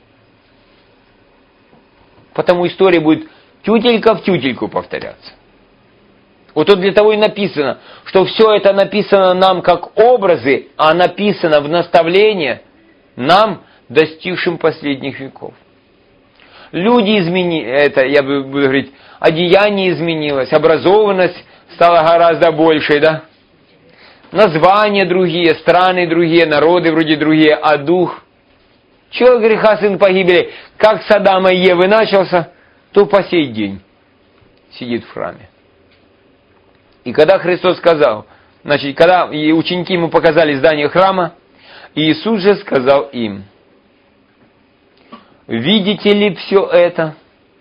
Потому история будет тютелька в тютельку повторяться. Вот тут для того и написано, что все это написано нам как образы, а написано в наставление нам, достигшим последних веков. Люди изменились, я буду говорить, одеяние изменилось, образованность стала гораздо большей, да? Названия другие, страны другие, народы вроде другие, а дух. Человек греха, сын погибели, как с Адама и Евы начался, то по сей день сидит в храме. И когда Христос сказал, значит, когда ученики ему показали здание храма, Иисус же сказал им: видите ли все это?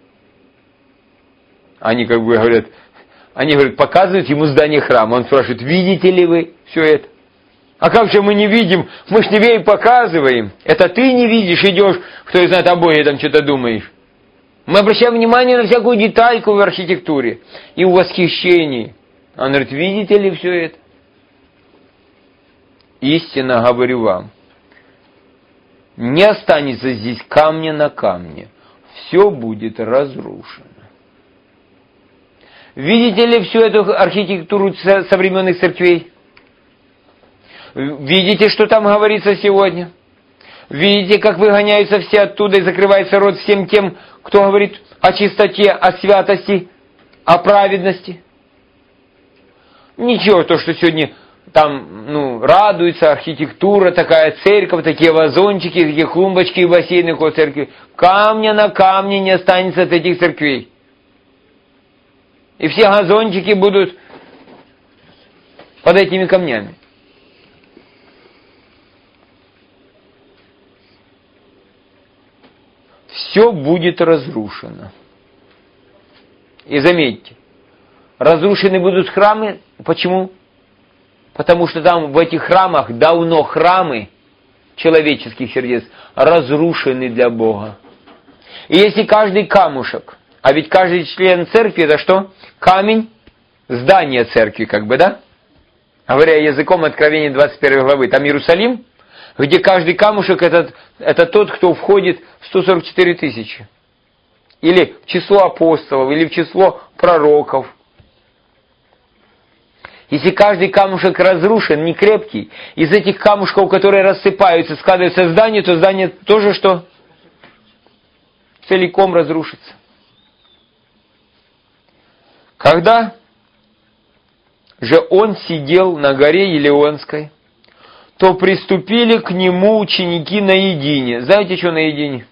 Они как бы говорят, показывают ему здание храма. Он спрашивает: видите ли вы все это? А как же мы не видим? Мы ж тебе и показываем. Это ты не видишь, идешь, кто знает, о Боге там что-то думаешь. Мы обращаем внимание на всякую детальку в архитектуре и в восхищении. Он говорит, видите ли все это? Истинно говорю вам, не останется здесь камня на камне. Все будет разрушено. Видите ли всю эту архитектуру современных церквей? Видите, что там говорится сегодня? Видите, как выгоняются все оттуда и закрывается рот всем тем, кто говорит о чистоте, о святости, о праведности? Ничего, то, что сегодня там, радуется архитектура, такая церковь, такие вазончики, такие клумбочки и бассейны около церкви. Камня на камне не останется от этих церквей. И все газончики будут под этими камнями. Все будет разрушено. И заметьте, разрушены будут храмы. Почему? Потому что там в этих храмах, давно храмы человеческих сердец разрушены для Бога. И если каждый камушек, а ведь каждый член церкви это что? Камень, здание церкви, да? Говоря языком Откровения 21 главы, там Иерусалим, где каждый камушек это тот, кто входит в 144 тысячи. Или в число апостолов, или в число пророков. Если каждый камушек разрушен, не крепкий, из этих камушков, которые рассыпаются, складывается здание, то здание тоже что? Целиком разрушится. Когда же он сидел на горе Елеонской, то приступили к нему ученики наедине. Знаете, что наедине?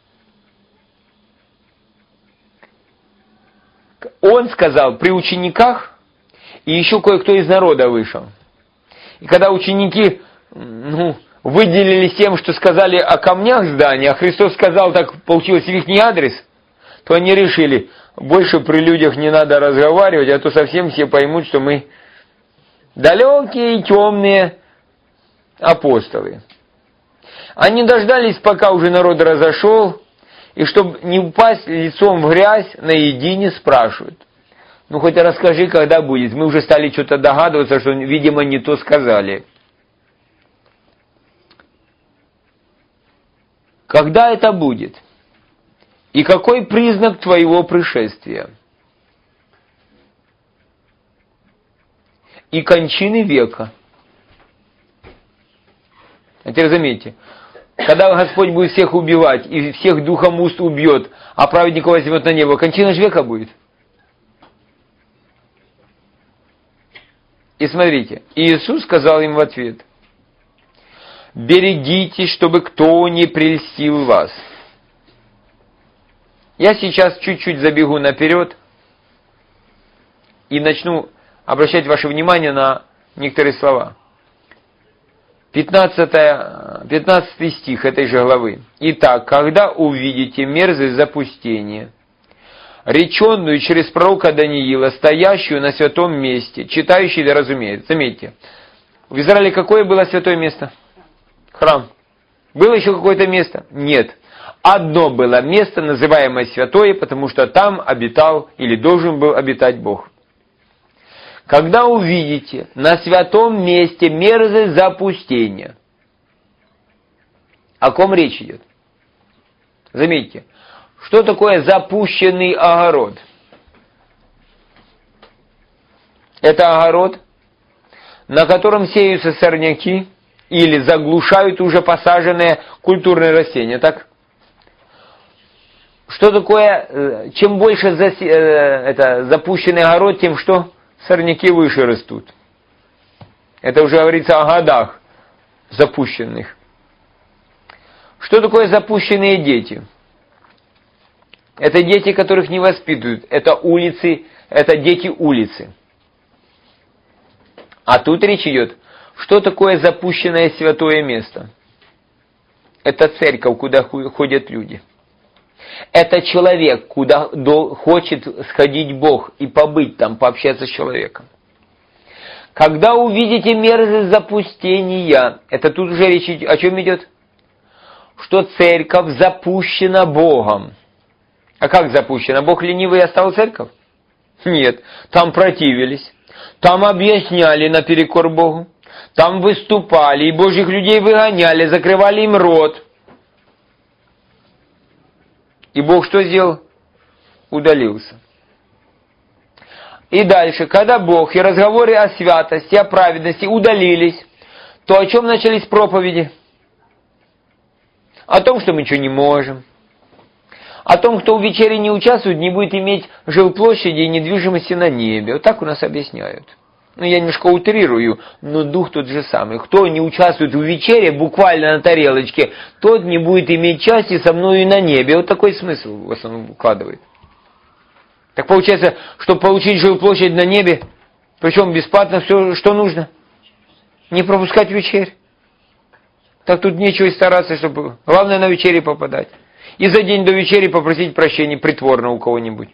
Он сказал, при учениках, и еще кое-кто из народа вышел. И когда ученики выделились тем, что сказали о камнях здания, а Христос сказал, так получилось в их адрес, то они решили, больше при людях не надо разговаривать, а то совсем все поймут, что мы далекие и темные апостолы. Они дождались, пока уже народ разошел, и чтобы не упасть лицом в грязь, наедине спрашивают. Хоть расскажи, когда будет. Мы уже стали что-то догадываться, что, видимо, не то сказали. Когда это будет? И какой признак твоего пришествия? И кончины века. А теперь заметьте, когда Господь будет всех убивать, и всех духом уст убьет, а праведников возьмет на небо, кончина же века будет. И смотрите, Иисус сказал им в ответ, берегитесь, чтобы кто не прельстил вас. Я сейчас чуть-чуть забегу наперед и начну обращать ваше внимание на некоторые слова. 15 стих этой же главы. Итак, когда увидите мерзость запустения, реченную через пророка Даниила, стоящую на святом месте, читающий да разумеет. Заметьте, в Израиле какое было святое место? Храм. Было еще какое-то место? Нет. Одно было место, называемое святое, потому что там обитал или должен был обитать Бог. Когда увидите на святом месте мерзость запустения, о ком речь идет? Заметьте, что такое запущенный огород? Это огород, на котором сеются сорняки или заглушают уже посаженные культурные растения, так? Что такое, чем больше запущенный огород, тем что сорняки выше растут. Это уже говорится о годах запущенных. Что такое запущенные дети? Это дети, которых не воспитывают. Это улицы, это дети улицы. А тут речь идет, что такое запущенное святое место? Это церковь, куда ходят люди. Это человек, куда хочет сходить Бог и побыть там, пообщаться с человеком. Когда увидите мерзость запустения, это тут уже речь о чем идет? Что церковь запущена Богом. А как запущена? Бог ленивый оставил церковь? Нет, там противились, там объясняли наперекор Богу, там выступали, и Божьих людей выгоняли, закрывали им рот. И Бог что сделал? Удалился. И дальше, когда Бог и разговоры о святости, о праведности удалились, то о чем начались проповеди? О том, что мы ничего не можем. О том, кто в вечере не участвует, не будет иметь жилплощади и недвижимости на небе. Вот так у нас объясняют. Ну, я немножко утрирую, но дух тот же самый. Кто не участвует в вечере, буквально на тарелочке, тот не будет иметь части со мной и на небе. Вот такой смысл в основном укладывает. Так получается, чтобы получить жилплощадь на небе, причем бесплатно, все, что нужно? Не пропускать вечерь. Так тут нечего и стараться, чтобы... Главное, на вечере попадать. И за день до вечери попросить прощения притворно у кого-нибудь.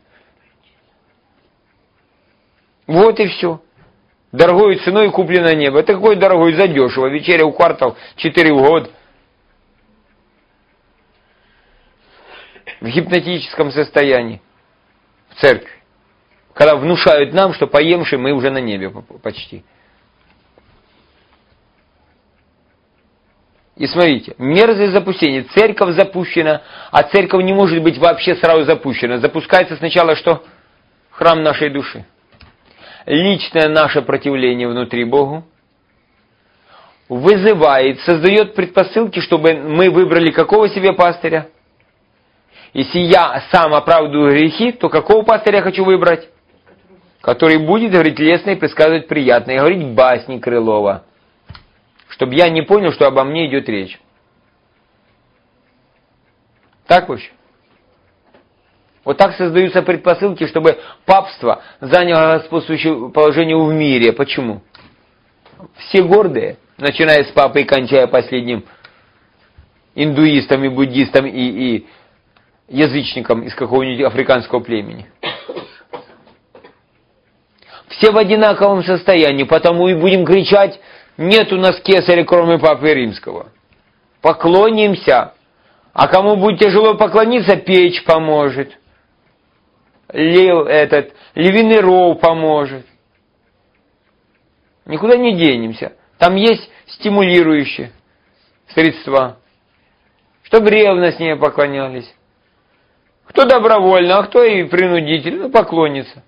Вот и все. Дорогой ценой куплено небо. Это какой дорогой, задешево. Вечеря в квартал, 4 в год. В гипнотическом состоянии. В церкви. Когда внушают нам, что поемши мы уже на небе почти. И смотрите, мерзость запустения. Церковь запущена, а церковь не может быть вообще сразу запущена. Запускается сначала что? Храм нашей души. Личное наше противление внутри Богу вызывает, создает предпосылки, чтобы мы выбрали какого себе пастыря. Если я сам оправдываю грехи, то какого пастыря я хочу выбрать? Который будет говорить лестно и предсказывать приятно, и говорить басни Крылова. Чтобы я не понял, что обо мне идет речь. Так вообще? Вот так создаются предпосылки, чтобы папство заняло господствующее положение в мире. Почему? Все гордые, начиная с папы и кончая последним индуистом и буддистом и язычником из какого-нибудь африканского племени. Все в одинаковом состоянии, потому и будем кричать: нет у нас кесаря, кроме Папы Римского. Поклонимся. А кому будет тяжело поклониться, печь поможет. Львиный ров поможет. Никуда не денемся. Там есть стимулирующие средства, чтобы ревностнее поклонялись. Кто добровольно, а кто и принудительно поклонится.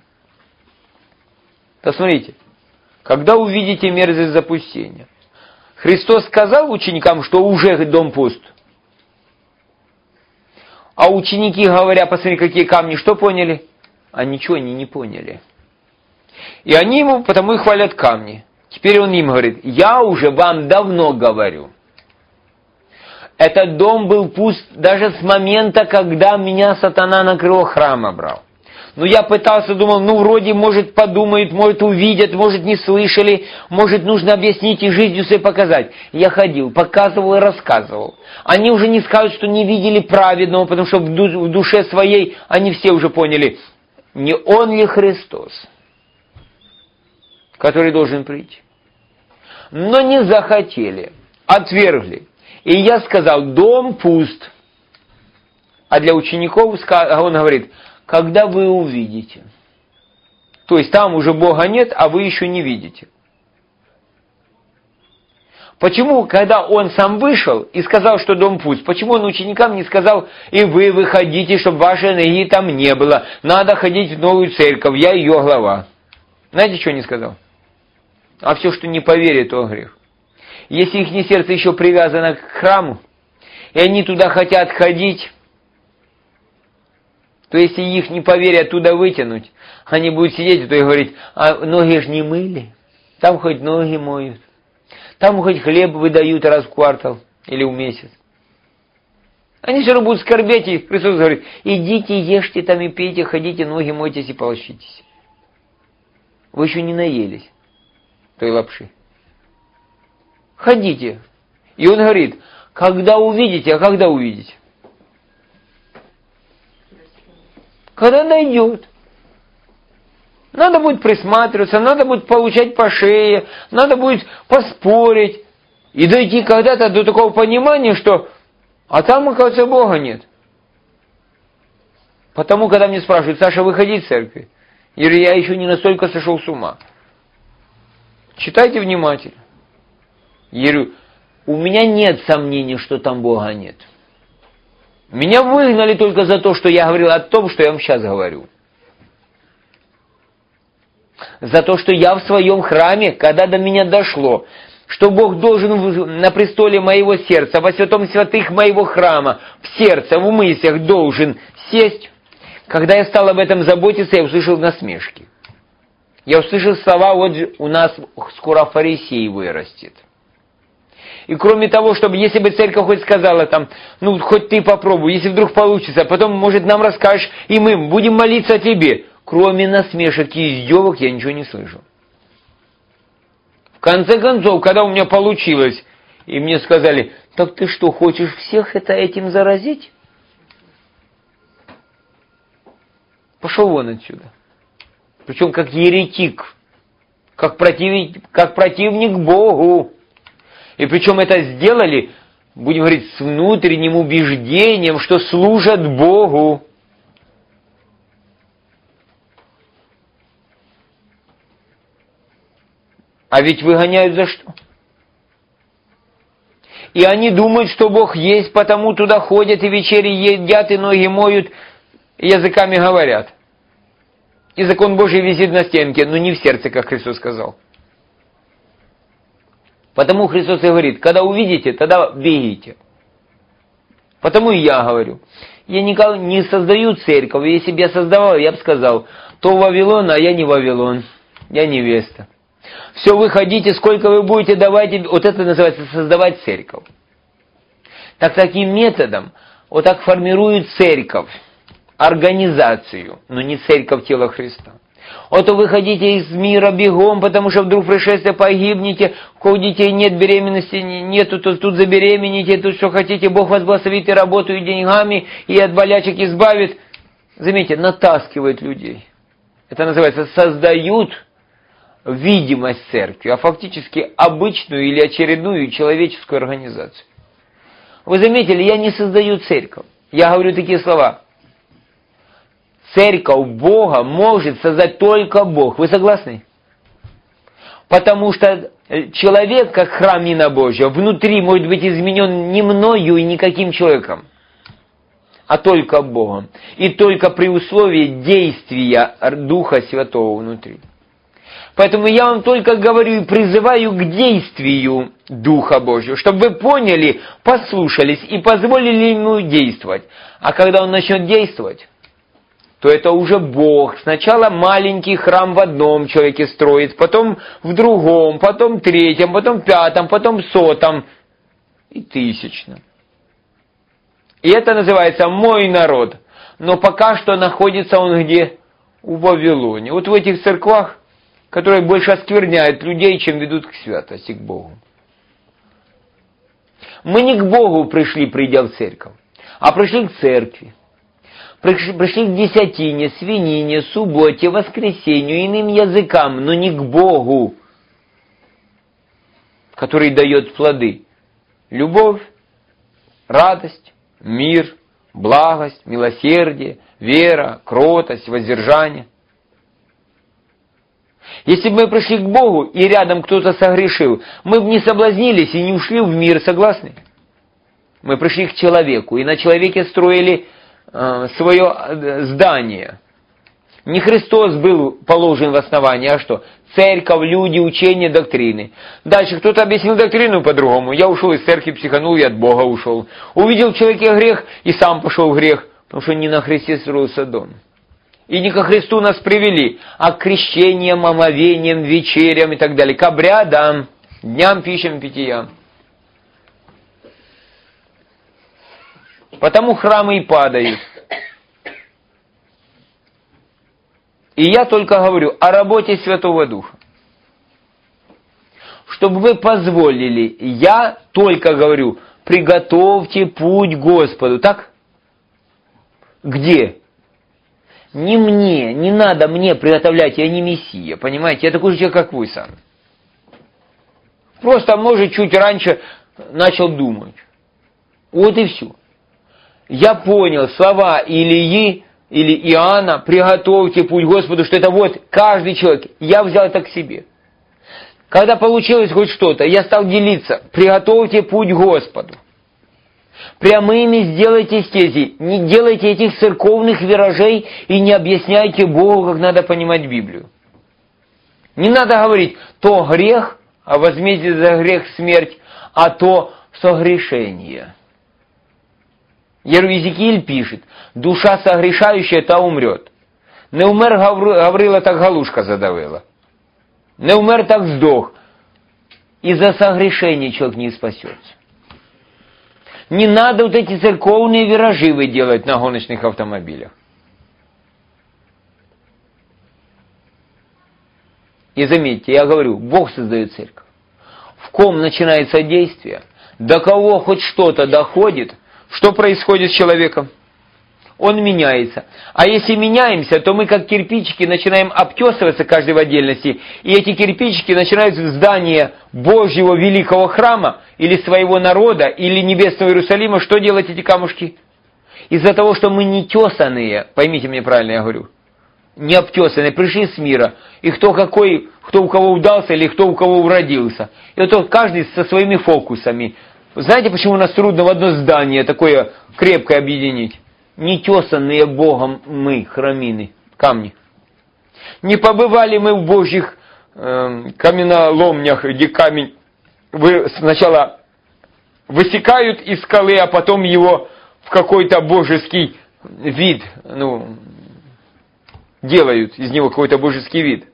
Посмотрите. Когда увидите мерзость запустения. Христос сказал ученикам, что уже дом пуст. А ученики, говоря, посмотри, какие камни, что поняли? А ничего они не поняли. И они ему потому и хвалят камни. Теперь он им говорит: я уже вам давно говорю. Этот дом был пуст даже с момента, когда меня сатана на крыло храма брал. Но я пытался, думал, вроде, может, подумают, может, увидят, может, не слышали, может, нужно объяснить и жизнью себе показать. Я ходил, показывал и рассказывал. Они уже не скажут, что не видели праведного, потому что в душе своей они все уже поняли, не он ли Христос, который должен прийти. Но не захотели, отвергли. И я сказал: дом пуст. А для учеников он говорит: когда вы увидите. То есть там уже Бога нет, а вы еще не видите. Почему, когда он сам вышел и сказал, что дом пуст, почему он ученикам не сказал: и вы выходите, чтобы вашей ноги там не было, надо ходить в новую церковь, я ее глава. Знаете, что не сказал? А все, что не поверит, то грех. Если их сердце еще привязано к храму, и они туда хотят ходить, то если их не поверят туда вытянуть, они будут сидеть и говорить: а ноги ж не мыли, там хоть ноги моют, там хоть хлеб выдают раз в квартал или в месяц. Они все равно будут скорбеть, и Христос говорит: идите, ешьте там и пейте, ходите, ноги мойтесь и полощитесь. Вы еще не наелись той лапши. Ходите. И он говорит: когда увидите, а когда увидите? Когда найдет. Надо будет присматриваться, надо будет получать по шее, надо будет поспорить и дойти когда-то до такого понимания, что а там, оказывается, Бога нет. Потому, когда мне спрашивают: Саша, выходи из церкви, я говорю: я еще не настолько сошел с ума. Читайте внимательно. Я говорю: у меня нет сомнений, что там Бога нет. Меня выгнали только за то, что я говорил о том, что я вам сейчас говорю. За то, что я в своем храме, когда до меня дошло, что Бог должен на престоле моего сердца, во святом святых моего храма, в сердце, в мыслях должен сесть. Когда я стал об этом заботиться, я услышал насмешки. Я услышал слова: вот у нас скоро фарисей вырастет. И кроме того, чтобы, если бы церковь хоть сказала там, ну, хоть ты попробуй, если вдруг получится, потом, может, нам расскажешь, и мы будем молиться о тебе. Кроме насмешек и издевок я ничего не слышу. В конце концов, когда у меня получилось, и мне сказали: так ты что, хочешь всех этим заразить? Пошел вон отсюда. Причем как еретик, как противник Богу. И причем это сделали, будем говорить, с внутренним убеждением, что служат Богу. А ведь выгоняют за что? И они думают, что Бог есть, потому туда ходят и вечери едят, и ноги моют, и языками говорят. И закон Божий висит на стенке, но не в сердце, как Христос сказал. Потому Христос и говорит: когда увидите, тогда бегите. Потому и я говорю: я никогда не создаю церковь, если бы я создавал, я бы сказал: то Вавилон, а я не Вавилон, я невеста. Все, выходите, сколько вы будете, давайте. Вот это называется создавать церковь. Так таким методом вот так формируют церковь, организацию, но не церковь тела Христа. Вот выходите из мира бегом, потому что вдруг пришествие погибнете, у кого детей нет, беременности нету, то тут заберемените, тут что хотите, Бог вас благословит и работу, и деньгами, и от болячек избавит. Заметьте, натаскивает людей. Это называется создают видимость церкви, а фактически обычную или очередную человеческую организацию. Вы заметили, я не создаю церковь. Я говорю такие слова: церковь Бога может создать только Бог. Вы согласны? Потому что человек, как храм мина Божья, внутри может быть изменен не мною и никаким человеком, а только Богом. И только при условии действия Духа Святого внутри. Поэтому я вам только говорю и призываю к действию Духа Божьего, чтобы вы поняли, послушались и позволили Ему действовать. А когда Он начнет действовать, то это уже Бог. Сначала маленький храм в одном человеке строит, потом в другом, потом в третьем, потом в пятом, потом в 100 и 1000. И это называется «мой народ». Но пока что находится он где? У Вавилоне. Вот в этих церквах, которые больше оскверняют людей, чем ведут к святости, к Богу. Мы не к Богу пришли, придя в церковь, а пришли к церкви. Пришли к десятине, свинине, субботе, воскресенью, иным языкам, но не к Богу, который дает плоды. Любовь, радость, мир, благость, милосердие, вера, кротость, воздержание. Если бы мы пришли к Богу, и рядом кто-то согрешил, мы бы не соблазнились и не ушли в мир, согласны? Мы пришли к человеку, и на человеке строили свое здание. Не Христос был положен в основании, а что? Церковь, люди, учение, доктрины. Дальше кто-то объяснил доктрину по-другому. Я ушел из церкви, психанул, и от Бога ушел. Увидел в человеке грех, и сам пошел в грех, потому что не на Христе строился дом. И не ко Христу нас привели, а к крещениям, омовениям, вечерям и так далее, к обрядам, дням, пищам, питьям. Потому храмы и падают. И я только говорю о работе Святого Духа. Чтобы вы позволили, я только говорю, приготовьте путь Господу. Так? Где? Не мне, не надо мне приготовлять, я не Мессия, понимаете? Я такой же человек, как вы сами. Просто, может, чуть раньше начал думать. Вот и все. Я понял слова Илии или Иоанна, приготовьте путь Господу, что это вот каждый человек. Я взял это к себе. Когда получилось хоть что-то, я стал делиться. Приготовьте путь Господу. Прямыми сделайте стези. Не делайте этих церковных виражей и не объясняйте Богу, как надо понимать Библию. Не надо говорить, то грех, а возмездие за грех смерть, а то согрешение. Иезекииль пишет, душа согрешающая, та умрет. Не умер Гаврила, так галушка задавила. Не умер, так сдох. Из-за согрешения человек не спасется. Не надо вот эти церковные виражи вы делать на гоночных автомобилях. И заметьте, я говорю, Бог создает церковь. В ком начинается действие, до кого хоть что-то доходит, что происходит с человеком? Он меняется. А если меняемся, то мы как кирпичики начинаем обтесываться каждый в отдельности, и эти кирпичики начинают здание Божьего великого храма, или своего народа, или небесного Иерусалима. Что делать эти камушки? Из-за того, что мы не тесанные, поймите меня правильно, я говорю, не обтесанные, пришли с мира, и кто у кого удался, или кто у кого уродился. И вот каждый со своими фокусами. Знаете, почему у нас трудно в одно здание такое крепкое объединить? Не тесанные Богом мы, храмины, камни. Не побывали мы в Божьих каменоломнях, где камень сначала высекают из скалы, а потом его в какой-то божеский вид, делают из него какой-то божеский вид.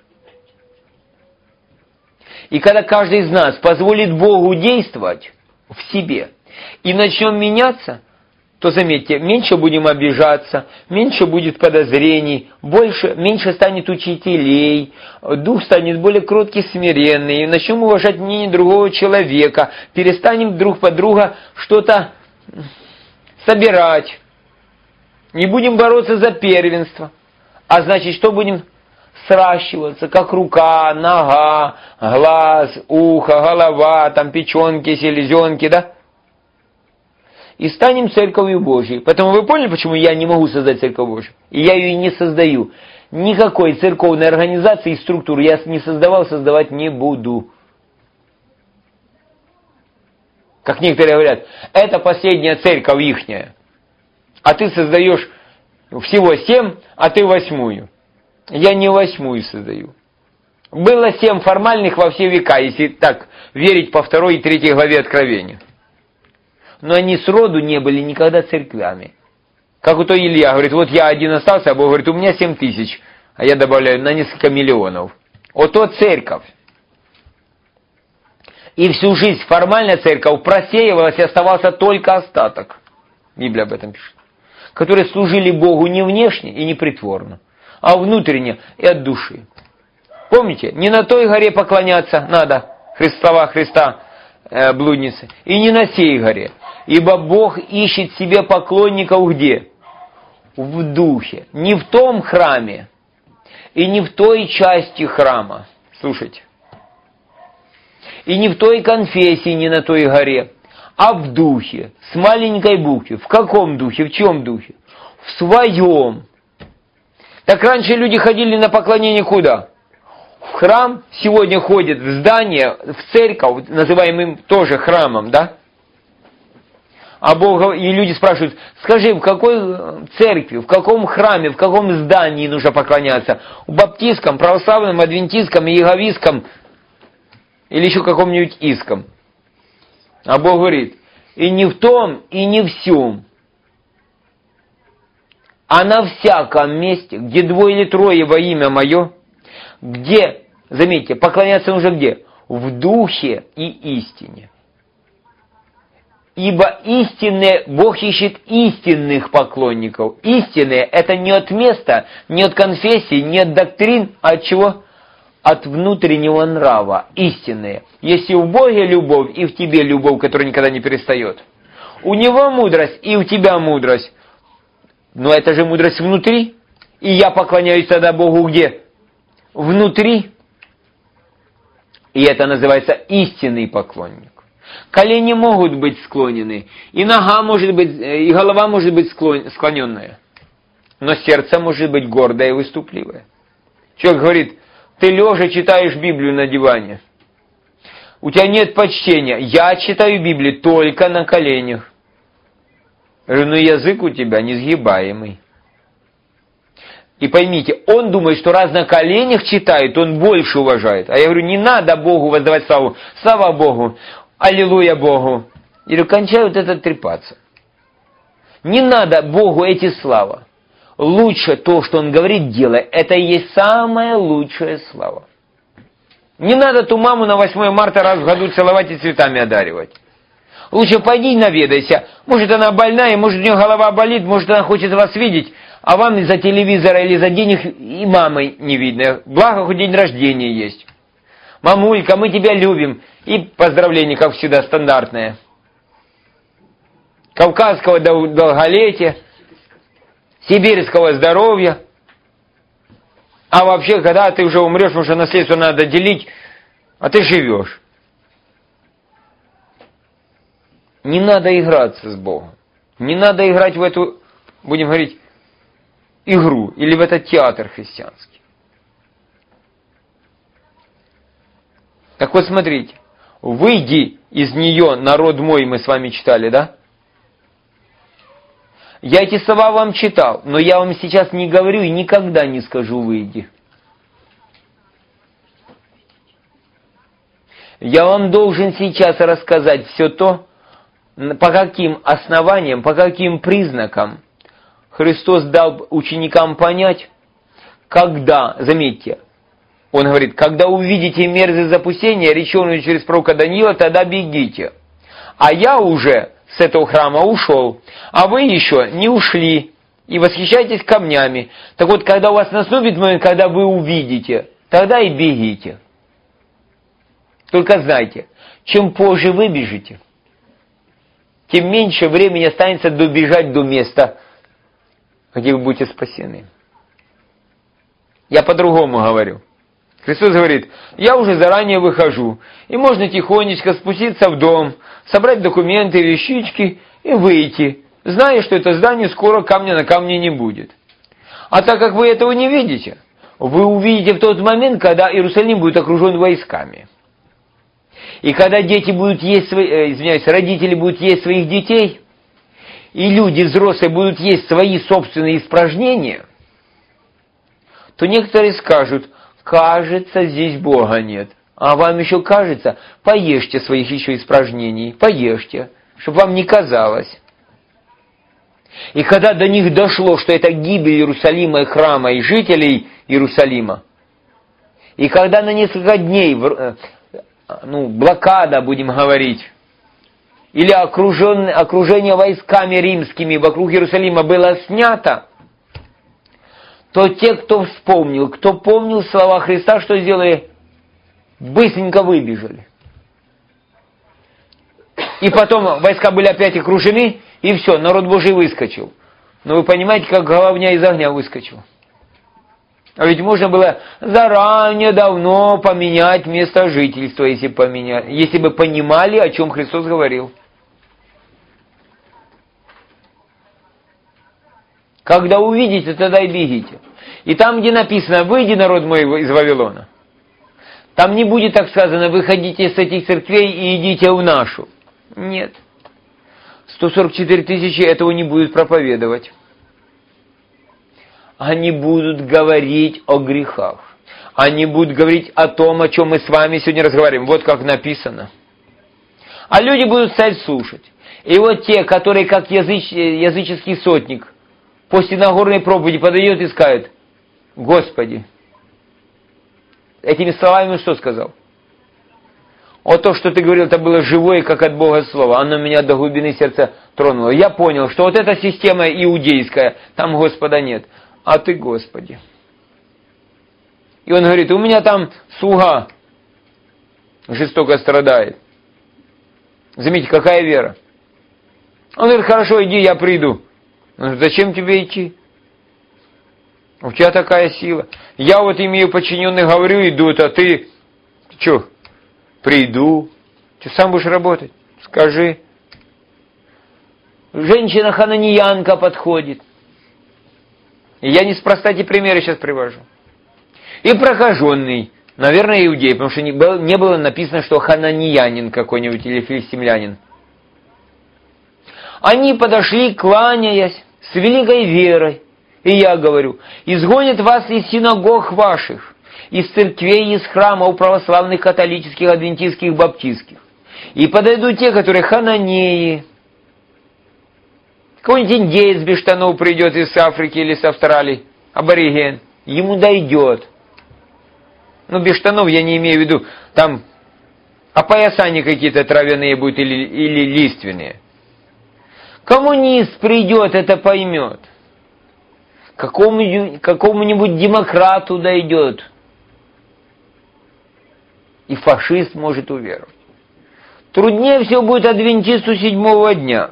И когда каждый из нас позволит Богу действовать в себе и начнем меняться, то, заметьте, меньше будем обижаться, меньше будет подозрений, меньше станет учителей, дух станет более кроткий, смиренный, начнем уважать мнение другого человека, перестанем друг под друга что-то собирать, не будем бороться за первенство. А значит, что будем сращиваться, как рука, нога, глаз, ухо, голова, печенки, селезенки, да? И станем церковью Божьей. Поэтому вы поняли, почему я не могу создать церковь Божью? И я ее и не создаю. Никакой церковной организации и структуры я не создавал, создавать не буду. Как некоторые говорят, это последняя церковь ихняя. А ты создаешь всего 7, а ты 8. Я не 8 создаю. Было 7 формальных во все века, если так верить по 2 и 3 главе Откровения. Но они сроду не были никогда церквями. Как у той Илья говорит, вот я один остался, а Бог говорит, у меня 7 тысяч, а я добавляю на несколько миллионов. Вот то церковь. И всю жизнь формальная церковь просеивалась, и оставался только остаток. Библия об этом пишет. Которые служили Богу не внешне и не притворно, а внутренне и от души. Помните, не на той горе поклоняться надо, слова Христа, блудницы, и не на сей горе. Ибо Бог ищет себе поклонников где? В духе. Не в том храме и не в той части храма. Слушайте. И не в той конфессии, не на той горе, а в духе, с маленькой буквы. В каком духе? В чем духе? В своем. Так раньше люди ходили на поклонение куда? В храм, сегодня ходят в здание, в церковь, называемым тоже храмом, да? А Бог, и люди спрашивают, скажи, в какой церкви, в каком храме, в каком здании нужно поклоняться? В баптистском, православном, адвентистском, иеговистском или еще каком-нибудь иском? А Бог говорит, и не в том, и не в сём, а на всяком месте, где 2 или 3 во имя Мое, где, заметьте, поклоняться нужно где? В духе и истине. Ибо истинные, Бог ищет истинных поклонников. Истинные – это не от места, не от конфессии, не от доктрин, а от чего? От внутреннего нрава. Истинные. Если в Боге любовь, и в тебе любовь, которая никогда не перестает. У Него мудрость, и у тебя мудрость. Но это же мудрость внутри. И я поклоняюсь тогда Богу где? Внутри. И это называется истинный поклонник. Колени могут быть склонены, и нога может быть, и голова может быть склоненная. Но сердце может быть гордое и выступливое. Человек говорит, ты лежа читаешь Библию на диване. У тебя нет почтения. Я читаю Библию только на коленях. Я говорю, но язык у тебя несгибаемый. И поймите, он думает, что раз на коленях читает, он больше уважает. А я говорю, не надо Богу воздавать славу. Слава Богу, аллилуйя Богу. Я говорю, кончай вот это трепаться. Не надо Богу эти слава. Лучше то, что Он говорит, делай. Это и есть самая лучшая слава. Не надо ту маму на 8 марта раз в году целовать и цветами одаривать. Лучше пойди наведайся. Может, она больная, может, у нее голова болит, может, она хочет вас видеть, а вам из-за телевизора или из-за денег и мамы не видно. Благо, хоть день рождения есть. Мамулька, мы тебя любим. И поздравление, как всегда, стандартное. Кавказского долголетия, сибирского здоровья. А вообще, когда ты уже умрешь, потому что наследство надо делить, а ты живешь. Не надо играться с Богом. Не надо играть в эту, будем говорить, игру или в этот театр христианский. Так вот, смотрите. «Выйди из нее, народ мой», мы с вами читали, да? Я эти слова вам читал, но я вам сейчас не говорю и никогда не скажу «выйди». Я вам должен сейчас рассказать все то, по каким основаниям, по каким признакам Христос дал ученикам понять, когда, заметьте, Он говорит, когда увидите мерзость запустения, реченую через пророка Даниила, тогда бегите. А я уже с этого храма ушел, а вы еще не ушли, и восхищайтесь камнями. Так вот, когда у вас наступит момент, когда вы увидите, тогда и бегите. Только знайте, чем позже вы бежите, тем меньше времени останется добежать до места, где вы будете спасены. Я по-другому говорю. Христос говорит, я уже заранее выхожу, и можно тихонечко спуститься в дом, собрать документы, вещички и выйти, зная, что это здание скоро камня на камне не будет. А так как вы этого не видите, вы увидите в тот момент, когда Иерусалим будет окружен войсками. И когда дети будут есть родители будут есть своих детей, и люди взрослые будут есть свои собственные испражнения, то некоторые скажут, кажется, здесь Бога нет. А вам еще кажется, поешьте своих еще испражнений, поешьте, чтобы вам не казалось. И когда до них дошло, что это гибель Иерусалима и храма, и жителей Иерусалима, и когда на несколько дней, блокада, будем говорить, или окружение войсками римскими вокруг Иерусалима было снято, то те, кто вспомнил, кто помнил слова Христа, что сделали? Быстренько выбежали. И потом войска были опять окружены, и все, народ Божий выскочил. Но вы понимаете, как головня из огня выскочила. А ведь можно было заранее давно поменять место жительства, если бы понимали, о чем Христос говорил. Когда увидите, тогда и бегите. И там, где написано, выйди, народ мой, из Вавилона, там не будет так сказано, выходите с этих церквей и идите в нашу. Нет. 144 тысячи этого не будут проповедовать. Они будут говорить о грехах. Они будут говорить о том, о чем мы с вами сегодня разговариваем. Вот как написано. А люди будут стоять слушать. И вот те, которые как языческий сотник, после Нагорной проповеди подойдет и скажет, Господи, этими словами он что сказал? Вот то, что ты говорил, это было живое, как от Бога слово. Оно меня до глубины сердца тронуло. Я понял, что вот эта система иудейская, там Господа нет. А ты, Господи. И он говорит, у меня там слуга жестоко страдает. Заметьте, какая вера. Он говорит, хорошо, иди, я приду. Он говорит, зачем тебе идти? У тебя такая сила. Я вот имею подчиненных, говорю, идут, а ты что? Приду. Ты сам будешь работать? Скажи. Женщина-хананиянка подходит. И я неспроста эти примеры сейчас привожу. И прокаженный, наверное, иудей, потому что не было написано, что хананиянин какой-нибудь или филистимлянин. Они подошли, кланяясь, с великой верой. И я говорю, изгонят вас из синагог ваших, из церквей, из храмов православных, католических, адвентистских, баптистских. И подойдут те, которые хананеи. Какой-нибудь индеец без штанов придет из Африки или с Австралии, абориген. Ему дойдет. Ну, без штанов я не имею в виду, там опоясания какие-то травяные будут или лиственные. Коммунист придет, это поймет. Какому-нибудь демократу дойдет. И фашист может уверовать. Труднее всего будет адвентисту 7-го дня.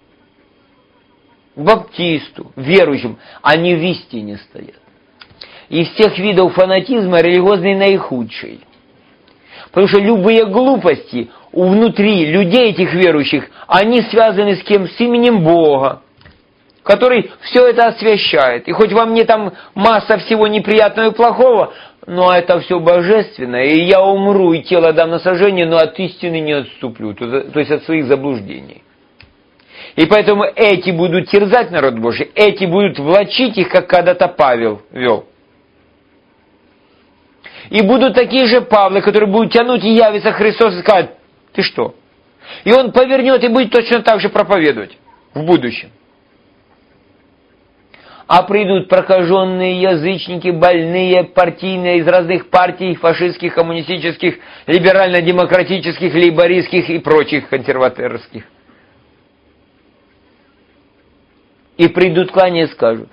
Баптисту, верующим. Они в истине стоят. Из всех видов фанатизма религиозный наихудший. Потому что любые глупости внутри людей этих верующих, они связаны с кем? С именем Бога, который все это освящает. И хоть во мне там масса всего неприятного и плохого, но это все божественное, и я умру, и тело дам на сожжение, но от истины не отступлю, то есть от своих заблуждений. И поэтому эти будут терзать народ Божий, эти будут влачить их, как когда-то Павел вел. И будут такие же Павлы, которые будут тянуть, и явится Христос и скажет, ты что? И он повернет и будет точно так же проповедовать в будущем. А придут прокаженные язычники, больные, партийные, из разных партий, фашистских, коммунистических, либерально-демократических, лейбористских и прочих консерваторских. И придут кланяя и скажут.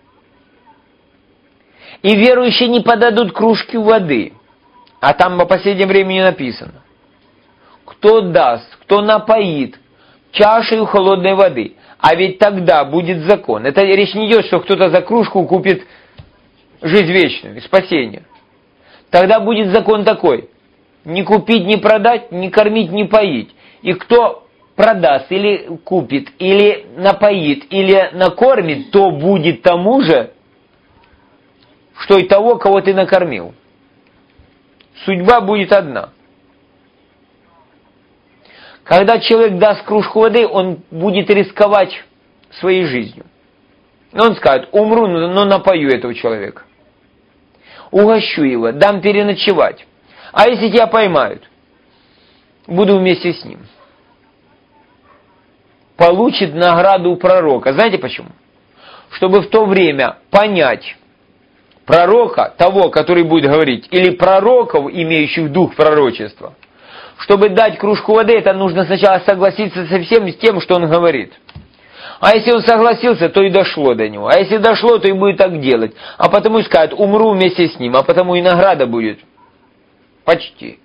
И верующие не подадут кружки воды. А там по последнему времени написано. Кто даст, кто напоит чашей холодной воды. А ведь тогда будет закон. Это речь не идет, что кто-то за кружку купит жизнь вечную, спасение. Тогда будет закон такой. Не купить, не продать, не кормить, не поить. И кто продаст, или купит, или напоит, или накормит, то будет тому же, что и того, кого ты накормил. Судьба будет одна. Когда человек даст кружку воды, он будет рисковать своей жизнью. Он скажет, умру, но напою этого человека. Угощу его, дам переночевать. А если тебя поймают, буду вместе с ним. Получит награду у пророка. Знаете почему? Чтобы в то время понять пророка, того, который будет говорить, или пророков, имеющих дух пророчества. Чтобы дать кружку воды, это нужно сначала согласиться со всем с тем, что он говорит. А если он согласился, то и дошло до него. А если дошло, то и будет так делать. А потому и скажет, умру вместе с ним, а потому и награда будет. Почти.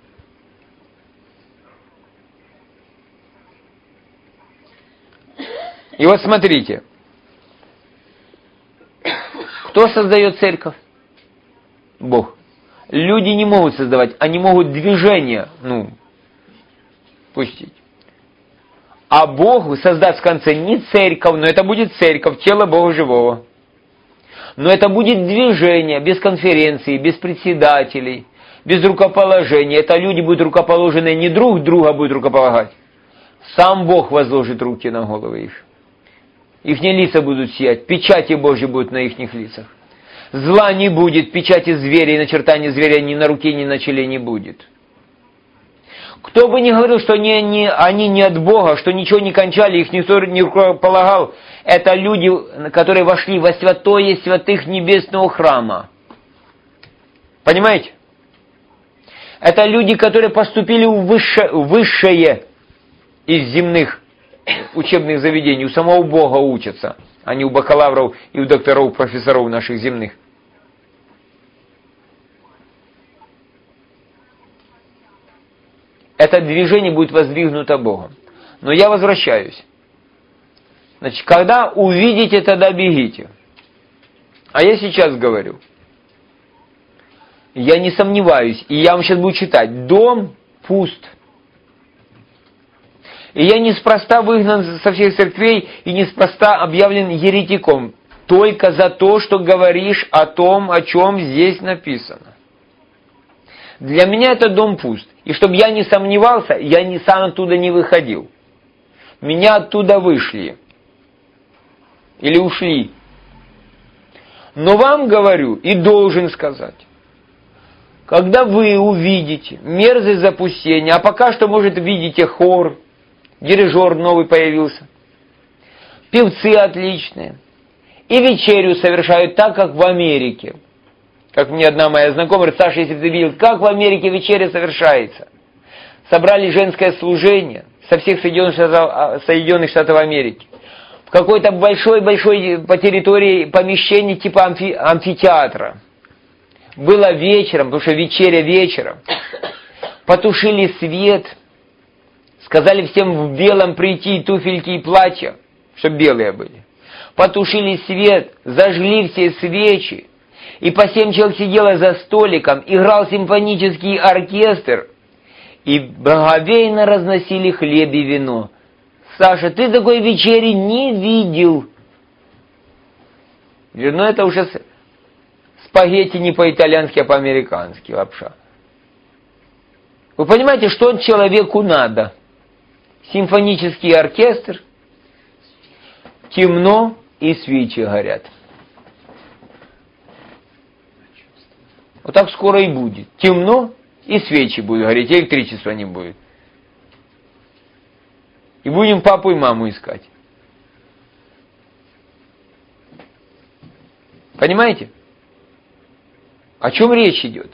И вот смотрите. Кто создает церковь? Бог. Люди не могут создавать, они могут движение, пустить. А Бог создаст в конце не церковь, но это будет церковь, тело Бога живого. Но это будет движение, без конференции, без председателей, без рукоположения. Это люди будут рукоположены, не друг друга будут рукополагать. Сам Бог возложит руки на головы их. Ихние лица будут сиять, печати Божьи будут на ихних лицах. Зла не будет, печати зверя и начертания зверя ни на руке, ни на челе не будет. Кто бы ни говорил, что они не от Бога, что ничего не кончали, их никто не рукополагал, это люди, которые вошли во святое святых небесного храма. Понимаете? Это люди, которые поступили в высшее из земных учебных заведений. У самого Бога учатся, а не у бакалавров и у докторов, профессоров наших земных. Это движение будет воздвигнуто Богом. Но я возвращаюсь. Значит, когда увидите, тогда бегите. А я сейчас говорю. Я не сомневаюсь, и я вам сейчас буду читать. Дом пуст. И я неспроста выгнан со всех церквей и неспроста объявлен еретиком. Только за то, что говоришь о том, о чем здесь написано. Для меня этот дом пуст. И чтобы я не сомневался, я сам оттуда не выходил. Меня оттуда вышли. Или ушли. Но вам говорю и должен сказать. Когда вы увидите мерзость запустения, а пока что, может, видите хор, дирижер новый появился, певцы отличные, и вечерю совершают так, как в Америке. Как мне одна моя знакомая говорит: Саша, если бы ты видел, как в Америке вечеря совершается. Собрали женское служение со всех Соединенных Штатов Америки. В какой-то большой-большой по территории помещение типа амфитеатра. Было вечером, потому что вечеря вечером. Потушили свет. Сказали всем в белом прийти, туфельки и платья, чтобы белые были. Потушили свет, зажгли все свечи. И по 7 человек сидело за столиком, играл симфонический оркестр. И благоговейно разносили хлеб и вино. Саша, ты такой вечери не видел. Ну это уже спагетти не по-итальянски, а по-американски лапша. Вы понимаете, что человеку надо? Симфонический оркестр, темно и свечи горят. Вот так скоро и будет. Темно и свечи будут гореть, электричества не будет. И будем папу и маму искать. Понимаете? О чем речь идет?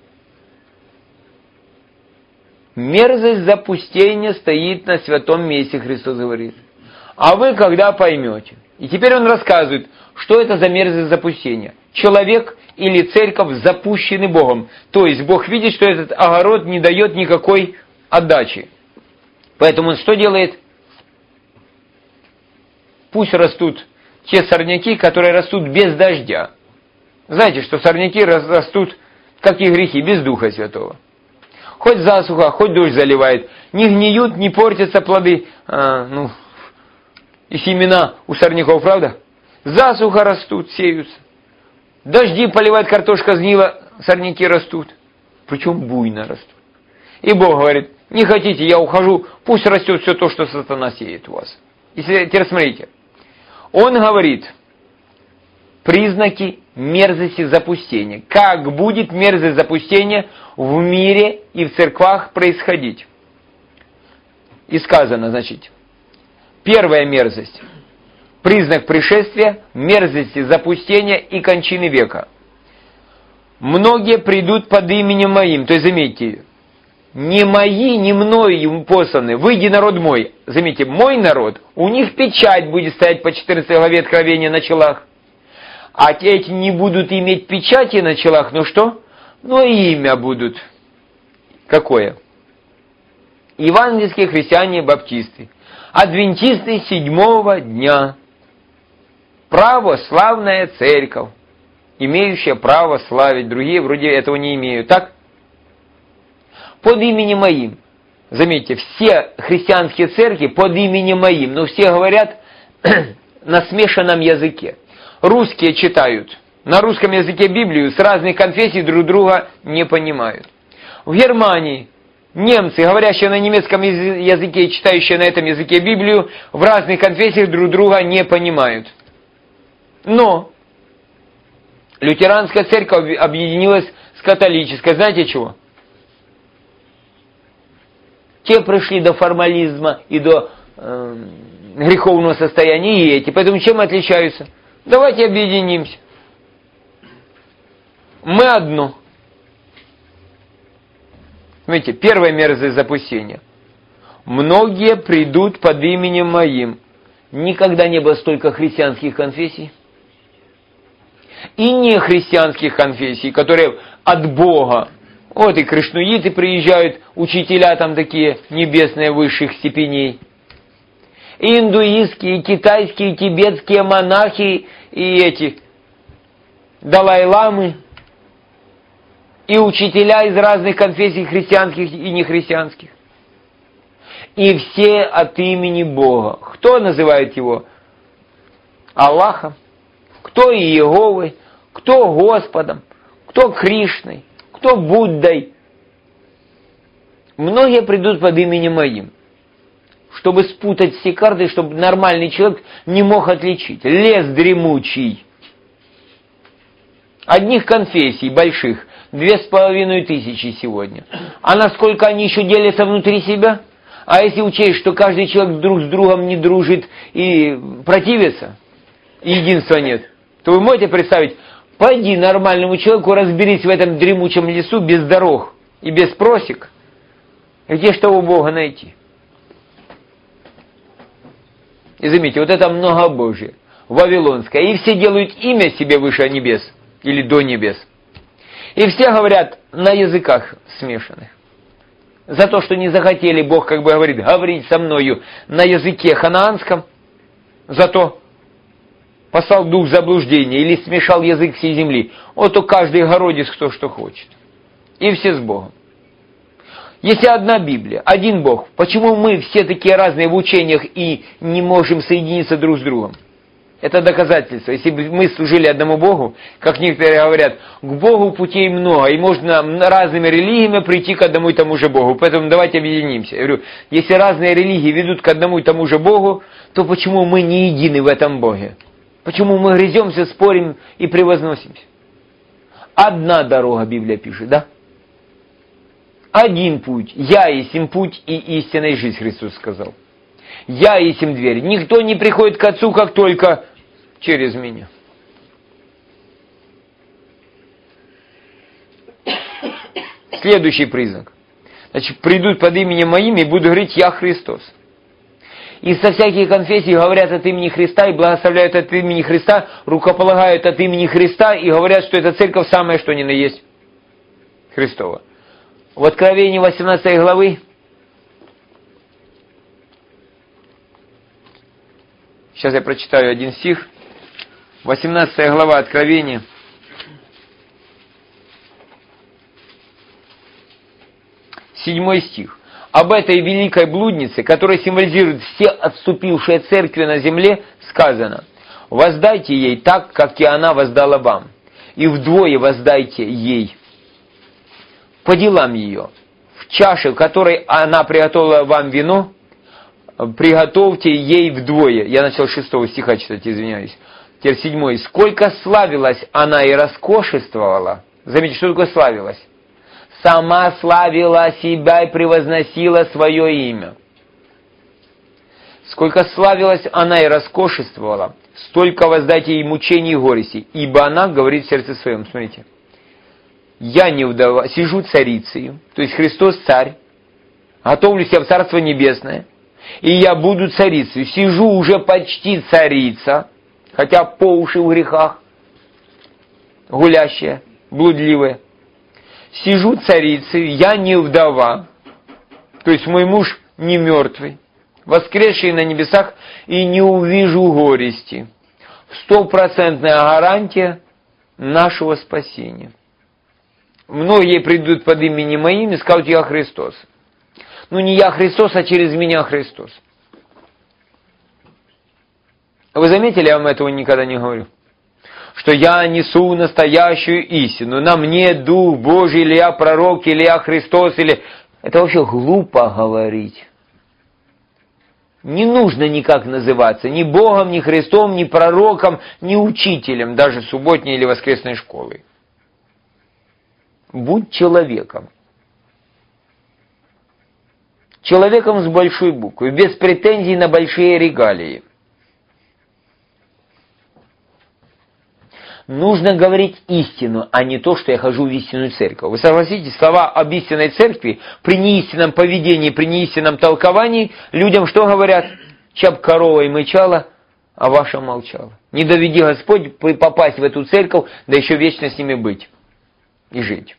Мерзость запустения стоит на святом месте, Христос говорит. А вы когда поймете? И теперь он рассказывает, что это за мерзость запустения. Человек или церковь запущены Богом. То есть Бог видит, что этот огород не дает никакой отдачи. Поэтому он что делает? Пусть растут те сорняки, которые растут без дождя. Знаете, что сорняки растут, как и грехи, без Духа Святого. Хоть засуха, хоть дождь заливает. Не гниют, не портятся плоды, и семена у сорняков, правда? Засуха растут, сеются. Дожди поливает, картошка сгнила, сорняки растут. Причем буйно растут. И Бог говорит: не хотите, я ухожу, пусть растет все то, что сатана сеет у вас. И теперь смотрите. Он говорит признаки мерзости запустения. Как будет мерзость запустения в мире и в церквах происходить? И сказано, значит, первая мерзость. Признак пришествия, мерзости запустения и кончины века. Многие придут под именем моим. То есть, заметьте, не мои, не мною посланы. Выйди, народ мой. Заметьте, мой народ, у них печать будет стоять по 14 главе Откровения на челах. А эти не будут иметь печати на челах, ну что? Ну и имя будут. Какое? Евангельские христиане баптисты. Адвентисты 7-го дня. Православная церковь, имеющая право славить. Другие вроде этого не имеют. Так? Под именем моим. Заметьте, все христианские церкви под именем моим. Но все говорят на смешанном языке. Русские читают на русском языке Библию, с разных конфессий друг друга не понимают. В Германии немцы, говорящие на немецком языке и читающие на этом языке Библию, в разных конфессиях друг друга не понимают. Но лютеранская церковь объединилась с католической. Знаете чего? Те пришли до формализма и до греховного состояния, и эти. Поэтому чем отличаются? Давайте объединимся. Мы одно. Смотрите, первая мерзость запустения. Многие придут под именем моим. Никогда не было столько христианских конфессий. И не христианских конфессий, которые от Бога. Вот и кришнуиты приезжают, учителя там такие небесные высших степеней. И индуистские, и китайские, и тибетские монахи, и эти Далай-ламы и учителя из разных конфессий, христианских и нехристианских. И все от имени Бога. Кто называет его Аллахом? Кто Иеговой? Кто Господом? Кто Кришной? Кто Буддой? Многие придут под именем моим, чтобы спутать все карты, чтобы нормальный человек не мог отличить. Лес дремучий. Одних конфессий больших 2500 сегодня. А насколько они еще делятся внутри себя? А если учесть, что каждый человек друг с другом не дружит и противится, и единства нет, то вы можете представить, пойди нормальному человеку, разберись в этом дремучем лесу без дорог и без просек, где что у Бога найти? И заметьте, вот это многобожие, вавилонское, и все делают имя себе выше небес, или до небес. И все говорят на языках смешанных. За то, что не захотели, Бог как бы говорит, говорить со мною на языке ханаанском, зато послал дух заблуждения или смешал язык всей земли. Вот то каждый городец кто что хочет. И все с Богом. Если одна Библия, один Бог, почему мы все такие разные в учениях и не можем соединиться друг с другом? Это доказательство. Если бы мы служили одному Богу, как некоторые говорят, к Богу путей много, и можно разными религиями прийти к одному и тому же Богу. Поэтому давайте объединимся. Я говорю, если разные религии ведут к одному и тому же Богу, то почему мы не едины в этом Боге? Почему мы грыземся, спорим и превозносимся? Одна дорога, Библия пишет, да? Один путь. Я есть им путь и истинная жизнь, Христос сказал. Я есть им дверь. Никто не приходит к Отцу, как только через меня. Следующий признак. Значит, придут под именем моим и будут говорить «Я Христос». И со всяких конфессий говорят от имени Христа и благословляют от имени Христа, рукополагают от имени Христа и говорят, что эта церковь самая, что ни на есть Христова. В Откровении 18 главы, сейчас я прочитаю один стих, 18 глава Откровения, 7 стих. Об этой великой блуднице, которая символизирует все отступившие церкви на земле, сказано: «Воздайте ей так, как и она воздала вам, и вдвое воздайте ей по делам ее. В чаше, в которой она приготовила вам вино, приготовьте ей вдвое». Я начал 6 стиха читать, извиняюсь. Теперь 7. «Сколько славилась она и роскошествовала». Заметьте, что такое славилась? Сама славила себя и превозносила свое имя. Сколько славилась она и роскошествовала, столько воздайте ей мучений и горести, ибо она говорит в сердце своем. Смотрите. Я не вдова, сижу царицею, то есть Христос царь, готовлю себя в Царство Небесное, и я буду царицей. Сижу уже почти царица, хотя по уши в грехах, гулящая, блудливая. Сижу царицей, я не вдова, то есть мой муж не мертвый, воскресший на небесах, и не увижу горести. 100% гарантия нашего спасения. Многие придут под именем моим и скажут: «Я Христос». Ну не я Христос, а через меня Христос. Вы заметили, я вам этого никогда не говорю? Что я несу настоящую истину, на мне Дух Божий, или я пророк, или я Христос, или... Это вообще глупо говорить. Не нужно никак называться ни Богом, ни Христом, ни пророком, ни учителем, даже субботней или воскресной школы. Будь человеком. Человеком с большой буквы, без претензий на большие регалии. Нужно говорить истину, а не то, что я хожу в истинную церковь. Вы согласитесь, слова об истинной церкви при неистинном поведении, при неистинном толковании людям что говорят? Чап корова и мычала, а ваша молчала. Не доведи Господь попасть в эту церковь, да еще вечно с ними быть и жить.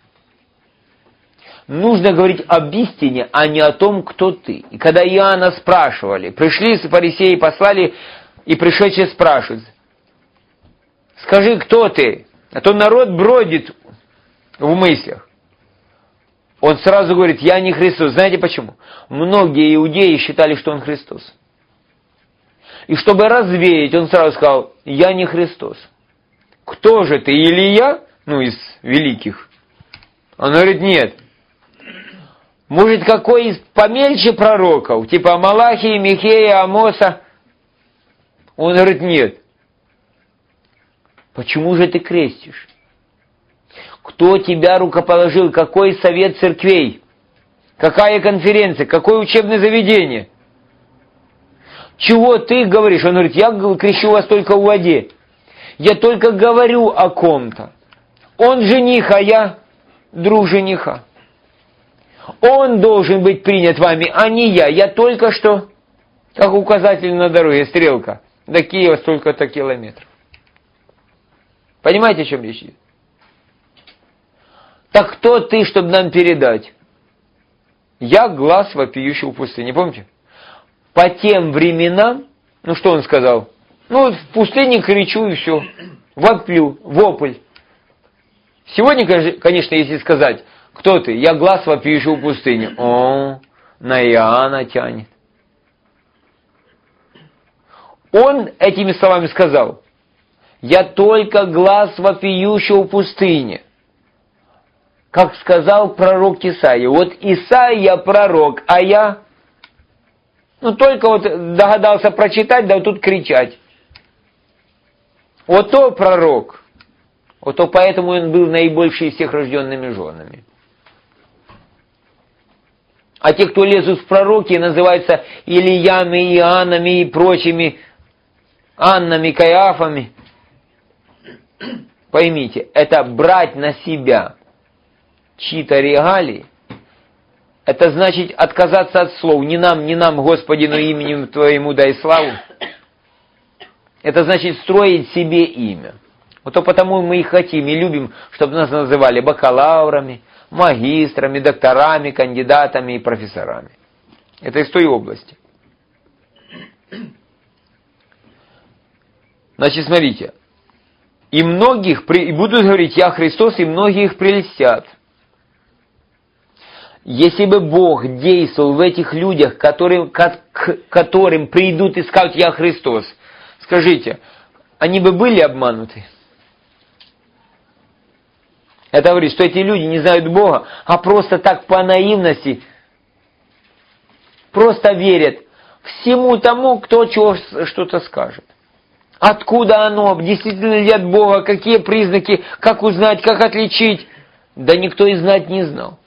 Нужно говорить об истине, а не о том, кто ты. И когда Иоанна спрашивали, пришли фарисеи, послали, и пришедшие спрашивают: «Скажи, кто ты?» А то народ бродит в мыслях. Он сразу говорит, я не Христос. Знаете почему? Многие иудеи считали, что он Христос. И чтобы развеять, он сразу сказал, я не Христос. Кто же ты, Илия? Ну, из великих. Он говорит, нет. Может, какой из помельче пророков, типа Малахии, Михея, Амоса? Он говорит, нет. Почему же ты крестишь? Кто тебя рукоположил? Какой совет церквей? Какая конференция? Какое учебное заведение? Чего ты говоришь? Он говорит, я крещу вас только в воде. Я только говорю о ком-то. Он жених, а я друг жениха. Он должен быть принят вами, а не я. Я только что, как указатель на дороге, стрелка. До Киева столько-то километров. Понимаете, о чем речь идет? Так кто ты, чтобы нам передать? Я глас вопиющий в пустыне. Помните? По тем временам, ну что он сказал? Ну, в пустыне кричу и все. Воплю, вопль. Сегодня, конечно, если сказать, кто ты? Я глас вопиющий в пустыне. О, на Иоанна тянет. Он этими словами сказал, я только глас вопиющего в пустыне. Как сказал пророк Исаия. Вот Исаия пророк, а я, только вот догадался прочитать, да вот тут кричать. Вот то пророк. Вот то поэтому он был наибольший из всех рожденными женами. А те, кто лезут в пророки, называются Илиями, Иоаннами и прочими Аннами, Каиафами. Поймите, это брать на себя чьи-то регалии, это значит отказаться от слов «не нам, Господи, но именем Твоему дай славу». Это значит строить себе имя. Вот то потому мы и хотим, и любим, чтобы нас называли бакалаврами, магистрами, докторами, кандидатами и профессорами. Это из той области. Значит, смотрите. И будут говорить, я Христос, и многие их прельстят. Если бы Бог действовал в этих людях, к которым придут и скажут, я Христос, скажите, они бы были обмануты? Это говорит, что эти люди не знают Бога, а просто так по наивности, просто верят всему тому, кто что-то скажет. Откуда оно, действительно ли от Бога, какие признаки, как узнать, как отличить? Да никто и знать не знал.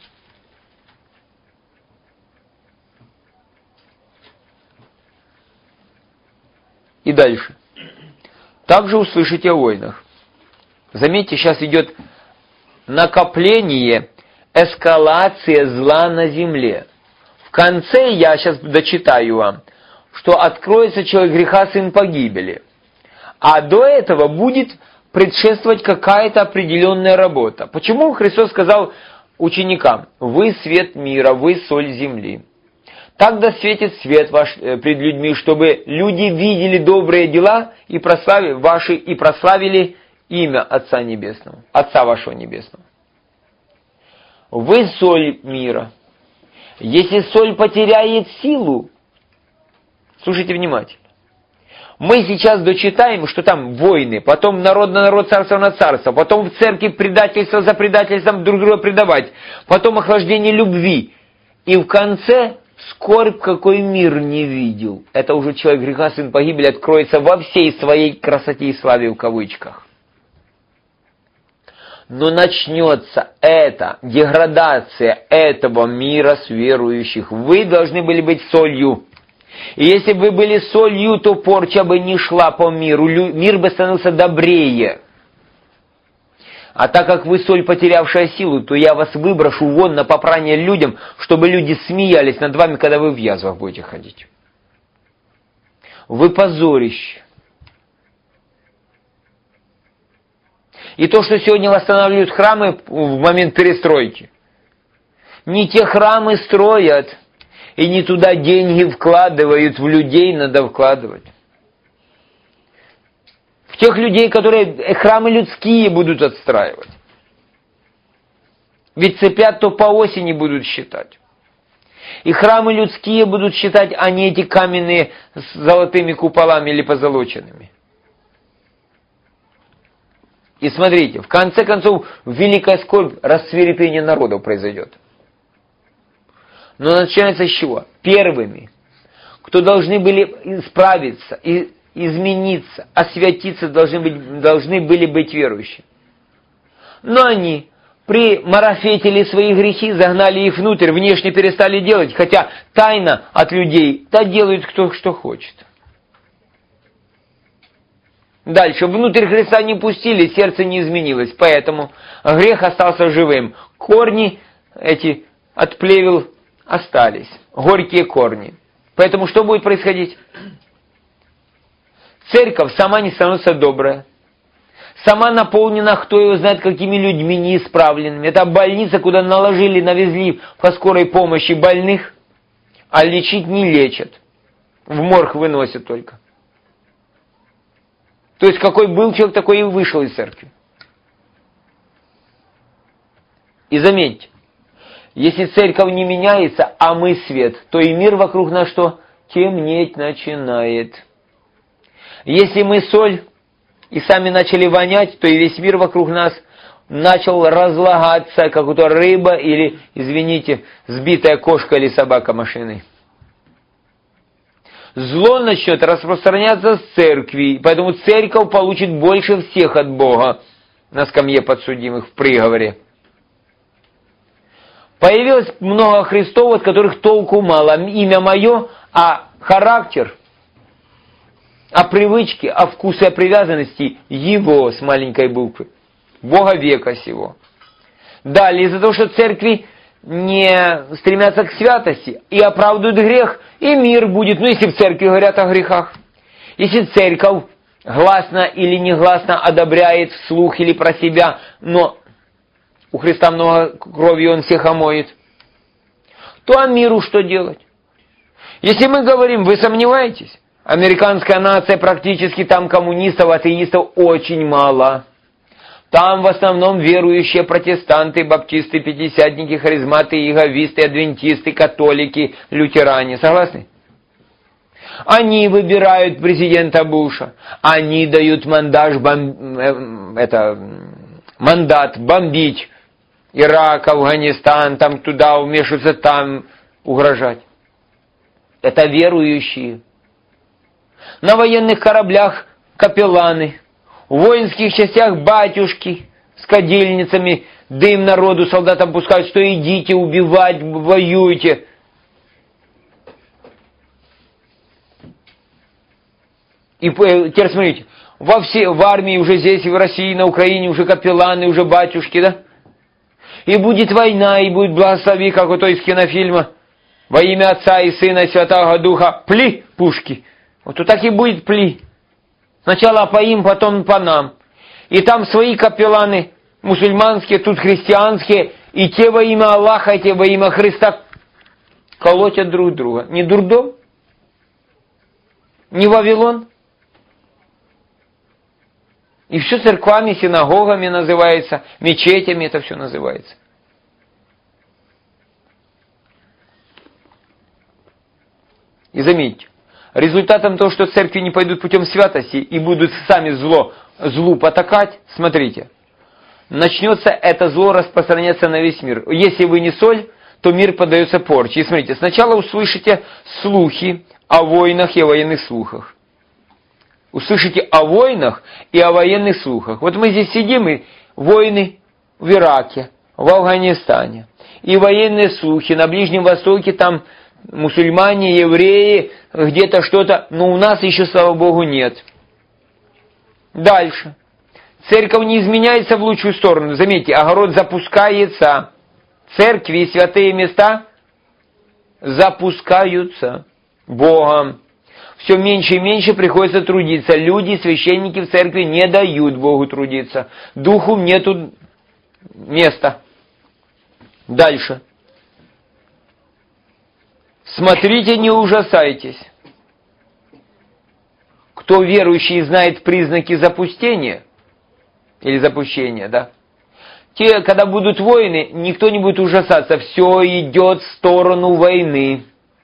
И дальше. Также услышите о войнах. Заметьте, сейчас идет накопление, эскалация зла на земле. В конце, я сейчас дочитаю вам, что откроется человек греха, сын погибели. А до этого будет предшествовать какая-то определенная работа. Почему Христос сказал ученикам, вы свет мира, вы соль земли. Так да светит свет ваш пред людьми, чтобы люди видели добрые дела и прославили имя Отца Небесного, Отца вашего Небесного. Вы соль мира. Если соль потеряет силу, слушайте внимательно. Мы сейчас дочитаем, что там войны, потом народ на народ, царство на царство, потом в церкви предательство за предательством друг друга предавать, потом охлаждение любви. И в конце скорбь, какой мир не видел. Это уже человек греха, сын погибели, откроется во всей своей красоте и славе в кавычках. Но начнется эта деградация этого мира с верующих. Вы должны были быть солью. И если бы вы были солью, то порча бы не шла по миру. Мир бы становился добрее. А так как вы соль, потерявшая силу, то я вас выброшу вон на попрание людям, чтобы люди смеялись над вами, когда вы в язвах будете ходить. Вы позорище. И то, что сегодня восстанавливают храмы в момент перестройки. Не те храмы строят, и не туда деньги вкладывают, в людей надо вкладывать. В тех людей, которые храмы людские будут отстраивать. Ведь цепят то по осени будут считать. И храмы людские будут считать, а не эти каменные с золотыми куполами или позолоченными. И смотрите, в конце концов, великая скорбь, рассвирепение народов произойдет. Но начинается с чего? Первыми, кто должны были исправиться, и измениться, освятиться, должны были быть верующие. Но они примарафетили свои грехи, загнали их внутрь, внешне перестали делать, хотя тайно от людей, да делают кто что хочет. Дальше, внутрь Христа не пустили, сердце не изменилось, поэтому грех остался живым. Корни эти от плевел остались, горькие корни. Поэтому что будет происходить? Церковь сама не становится добрая. Сама наполнена, кто его знает, какими людьми неисправленными. Это больница, куда наложили, навезли по скорой помощи больных, а лечить не лечат. В морг выносят только. То есть какой был человек, такой и вышел из церкви. И заметьте, если церковь не меняется, а мы свет, то и мир вокруг нас что? Темнеть начинает. Если мы соль, и сами начали вонять, то и весь мир вокруг нас начал разлагаться, как будто рыба или, извините, сбитая кошка или собака машиной. Зло начнет распространяться с церкви, поэтому церковь получит больше всех от Бога на скамье подсудимых в приговоре. Появилось много Христов, от которых толку мало. Имя мое, а характер, а привычки, а вкусы, а привязанности его с маленькой буквы. Бога века сего. Далее, из-за того, что церкви не стремятся к святости и оправдывают грех, и мир будет, если в церкви говорят о грехах. Если церковь гласно или негласно одобряет вслух или про себя, но у Христа много крови, он всех омоет, то а миру что делать? Если мы говорим, вы сомневаетесь? Американская нация практически там коммунистов, атеистов очень мало. Там в основном верующие протестанты, баптисты, пятидесятники, харизматы, иеговисты, адвентисты, католики, лютеране. Согласны? Они выбирают президента Буша. Они дают мандат бомбить Ирак, Афганистан, там туда вмешиваться, там угрожать. Это верующие. На военных кораблях капелланы, в воинских частях батюшки с кадильницами, дым народу, солдатам пускают, что идите убивать, воюйте. И теперь смотрите, в армии уже здесь, и в России, на Украине уже капелланы, уже батюшки, да? И будет война, и будет благослови, как у той из кинофильма, во имя Отца и Сына и Святого Духа, пли пушки. Вот так и будет пли. Сначала по им, потом по нам. И там свои капелланы мусульманские, тут христианские, и те во имя Аллаха, и те во имя Христа колотят друг друга. Не дурдом? Не Вавилон? И все церквами, синагогами называется, мечетями это все называется. И заметьте, результатом того, что церкви не пойдут путем святости и будут сами злу потакать, смотрите, начнется это зло распространяться на весь мир. Если вы не соль, то мир поддается порче. И смотрите, сначала услышите слухи о войнах и о военных слухах. Услышите о войнах и о военных слухах. Вот мы здесь сидим, и войны в Ираке, в Афганистане, и военные слухи на Ближнем Востоке, там мусульмане, евреи, где-то что-то, но у нас еще, слава Богу, нет. Дальше. Церковь не изменяется в лучшую сторону. Заметьте, огород запускается. Церкви и святые места запускаются Богом. Все меньше и меньше приходится трудиться. Люди, священники в церкви не дают Богу трудиться. Духу нету места. Дальше. Смотрите, не ужасайтесь. кто верующий знает признаки запустения, или запущения, да? Те, когда будут войны, никто не будет ужасаться. Все идет в сторону войны.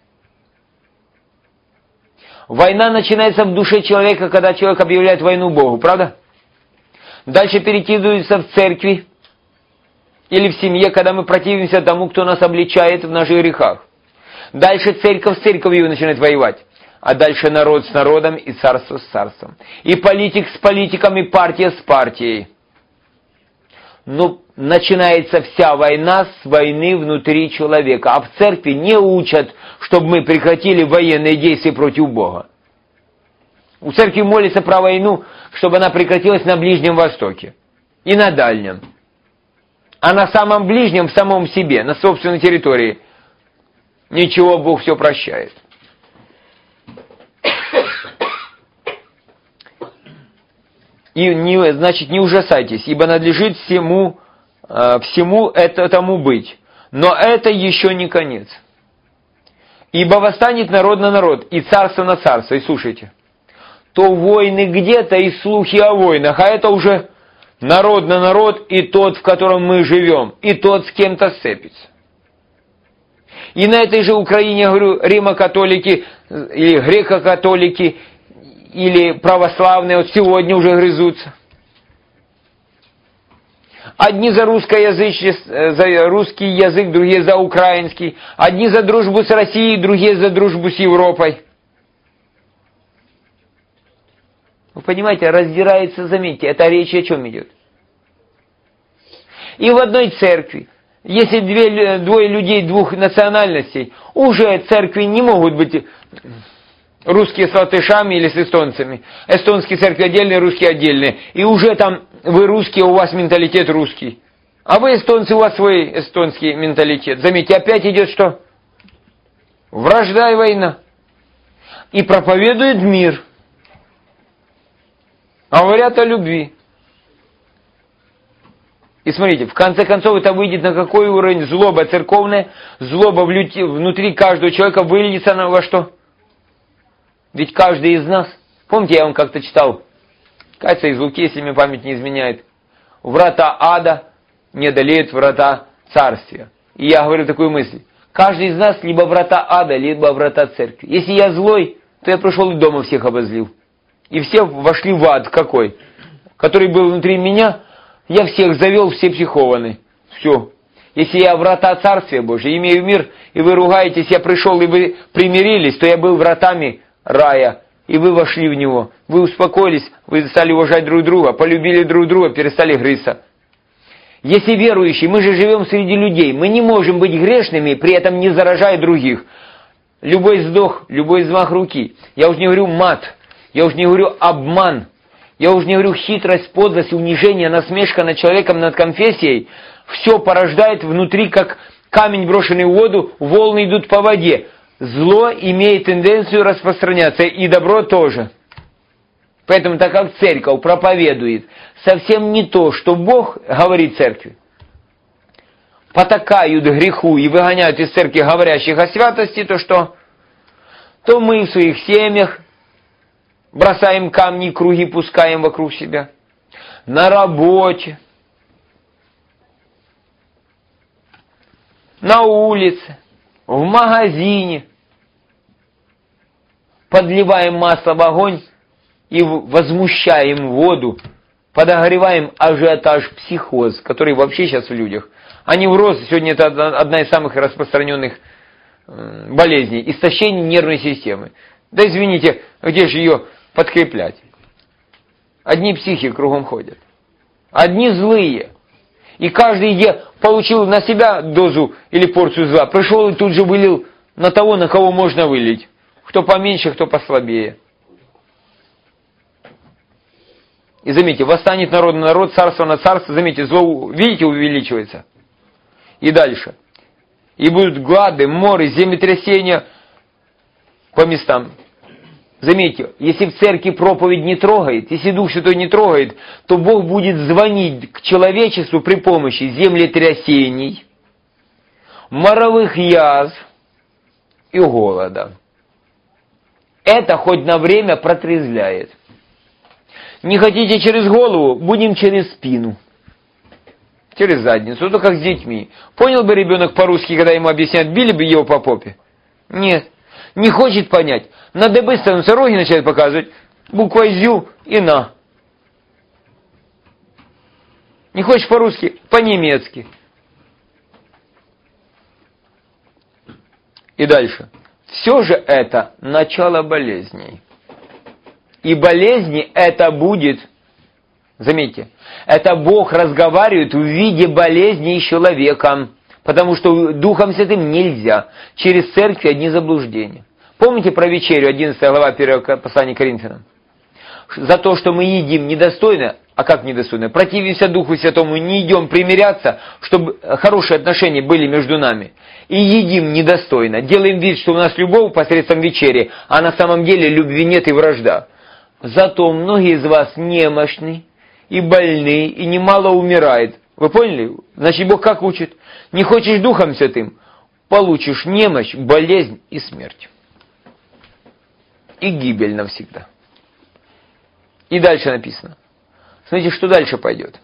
Война начинается в душе человека, когда человек объявляет войну Богу, правда? Дальше перекидывается в церкви или в семье, когда мы противимся тому, кто нас обличает в наших грехах. Дальше церковь с церковью начинает воевать. А дальше народ с народом и царство с царством. И политик с политиком, и партия с партией. Но начинается вся война с войны внутри человека. А в церкви не учат, чтобы мы прекратили военные действия против Бога. У церкви молится про войну, чтобы она прекратилась на Ближнем Востоке и на Дальнем. А на самом ближнем, в самом себе, на собственной территории, ничего, Бог все прощает. И значит, не ужасайтесь, ибо надлежит всему этому быть. Но это еще не конец. Ибо восстанет народ на народ, и царство на царство. И слушайте, то войны где-то и слухи о войнах, а это уже народ на народ, и тот, в котором мы живем, и тот с кем-то сцепится. И на этой же Украине, я говорю, римо-католики, или греко-католики, или православные, вот сегодня уже грызутся. Одни за русский язык, другие за украинский. Одни за дружбу с Россией, другие за дружбу с Европой. Вы понимаете, раздирается, заметьте, это речь о чем идет. И в одной церкви, если двое людей двух национальностей, уже церкви не могут быть русские с латышами или с эстонцами. Эстонские церкви отдельные, русские отдельные. И уже там вы русские, у вас менталитет русский. А вы эстонцы, у вас свой эстонский менталитет. Заметьте, опять идет что? Вражда и война. И проповедует мир. А говорят о любви. И смотрите, в конце концов это выйдет на какой уровень? Злоба церковная, злоба внутри каждого человека выльется на во что? Ведь каждый из нас, помните, я вам как-то читал, кажется, из Луки, если мне память не изменяет, врата ада не одолеют врата царствия. И я говорю такую мысль, каждый из нас либо врата ада, либо врата церкви. Если я злой, то я пришел и дома всех обозлил. И все вошли в ад какой, который был внутри меня, я всех завел, все психованы. Все. Если я врата Царствия Божия, имею мир, и вы ругаетесь, я пришел, и вы примирились, то я был вратами рая, и вы вошли в него. Вы успокоились, вы стали уважать друг друга, полюбили друг друга, перестали грызться. Если верующие, мы же живем среди людей, мы не можем быть грешными, при этом не заражая других. Любой вздох, любой взмах руки. Я уже не говорю мат, я уже не говорю обман. Я уже не говорю хитрость, подлость, унижение, насмешка над человеком, над конфессией. Все порождает внутри, как камень, брошенный в воду, волны идут по воде. Зло имеет тенденцию распространяться, и добро тоже. Поэтому, так как церковь проповедует совсем не то, что Бог говорит церкви, потакают греху и выгоняют из церкви говорящих о святости, то что? То мы в своих семьях бросаем камни и круги, пускаем вокруг себя. На работе. На улице. В магазине. Подливаем масло в огонь и возмущаем воду. Подогреваем ажиотаж, психоз, который вообще сейчас в людях. А невроз, сегодня это одна из самых распространенных болезней. Истощение нервной системы. Да извините, где же ее подкреплять? Одни психи кругом ходят. Одни злые. И каждый получил на себя дозу или порцию зла, пришел и тут же вылил на того, на кого можно вылить. Кто поменьше, кто послабее. И заметьте, восстанет народ на народ, царство на царство. Заметьте, зло, видите, увеличивается. И дальше. И будут глады, моры, землетрясения по местам. Заметьте, если в церкви проповедь не трогает, если Дух Святой не трогает, то Бог будет звонить к человечеству при помощи землетрясений, моровых язв и голода. Это хоть на время протрезвляет. Не хотите через голову, будем через спину. Через задницу, то как с детьми. Понял бы ребенок по-русски, когда ему объясняют, били бы его по попе? Нет. Не хочет понять. Надо быстро носороги начать показывать. Буквой «зю» и «на». Не хочешь по-русски? По-немецки. И дальше. Все же это начало болезней. И болезни это будет, заметьте, это Бог разговаривает в виде болезни с человеком, потому что Духом Святым нельзя. Через церковь одни заблуждения. Помните про вечерю, 11 глава 1 послания к Коринфянам? За то, что мы едим недостойно, а как недостойно? Противимся Духу Святому, не идем примиряться, чтобы хорошие отношения были между нами. И едим недостойно. Делаем вид, что у нас любовь посредством вечери, а на самом деле любви нет и вражда. Зато многие из вас немощны и больны, и немало умирает. Вы поняли? Значит, Бог как учит? Не хочешь Духом Святым, получишь немощь, болезнь и смерть. И гибель навсегда. И дальше написано. Смотрите, что дальше пойдет.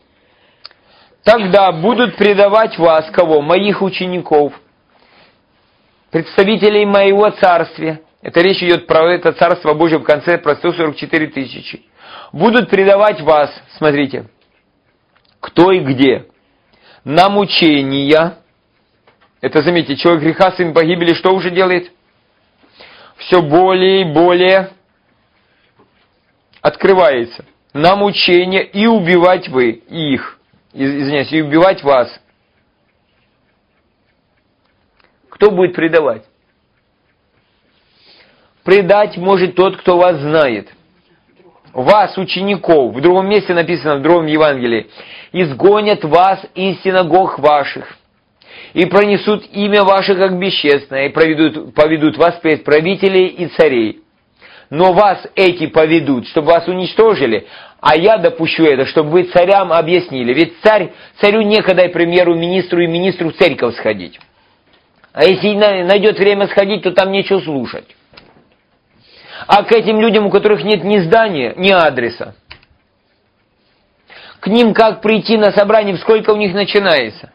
Тогда будут предавать вас, кого? Моих учеников, представителей моего царствия. Это речь идет про это Царство Божие в конце, про 144 тысячи. Будут предавать вас, смотрите, кто и где, на мучения. Это, заметьте, человек греха, сын погибели, что уже делает? Все более и более открывается. На мучения и убивать вы их. Извиняюсь, и убивать вас. Кто будет предавать? Предать может тот, кто вас знает. Вас, учеников, в другом месте написано, в другом Евангелии, изгонят вас из синагог ваших, и пронесут имя ваше как бесчестное, и поведут вас пред правителей и царей. Но вас эти поведут, чтобы вас уничтожили, а я допущу это, чтобы вы царям объяснили. Ведь царю некогда, к примеру, министру и министру в церковь сходить. А если найдет время сходить, то там нечего слушать. А к этим людям, у которых нет ни здания, ни адреса, к ним как прийти на собрание, сколько у них начинается?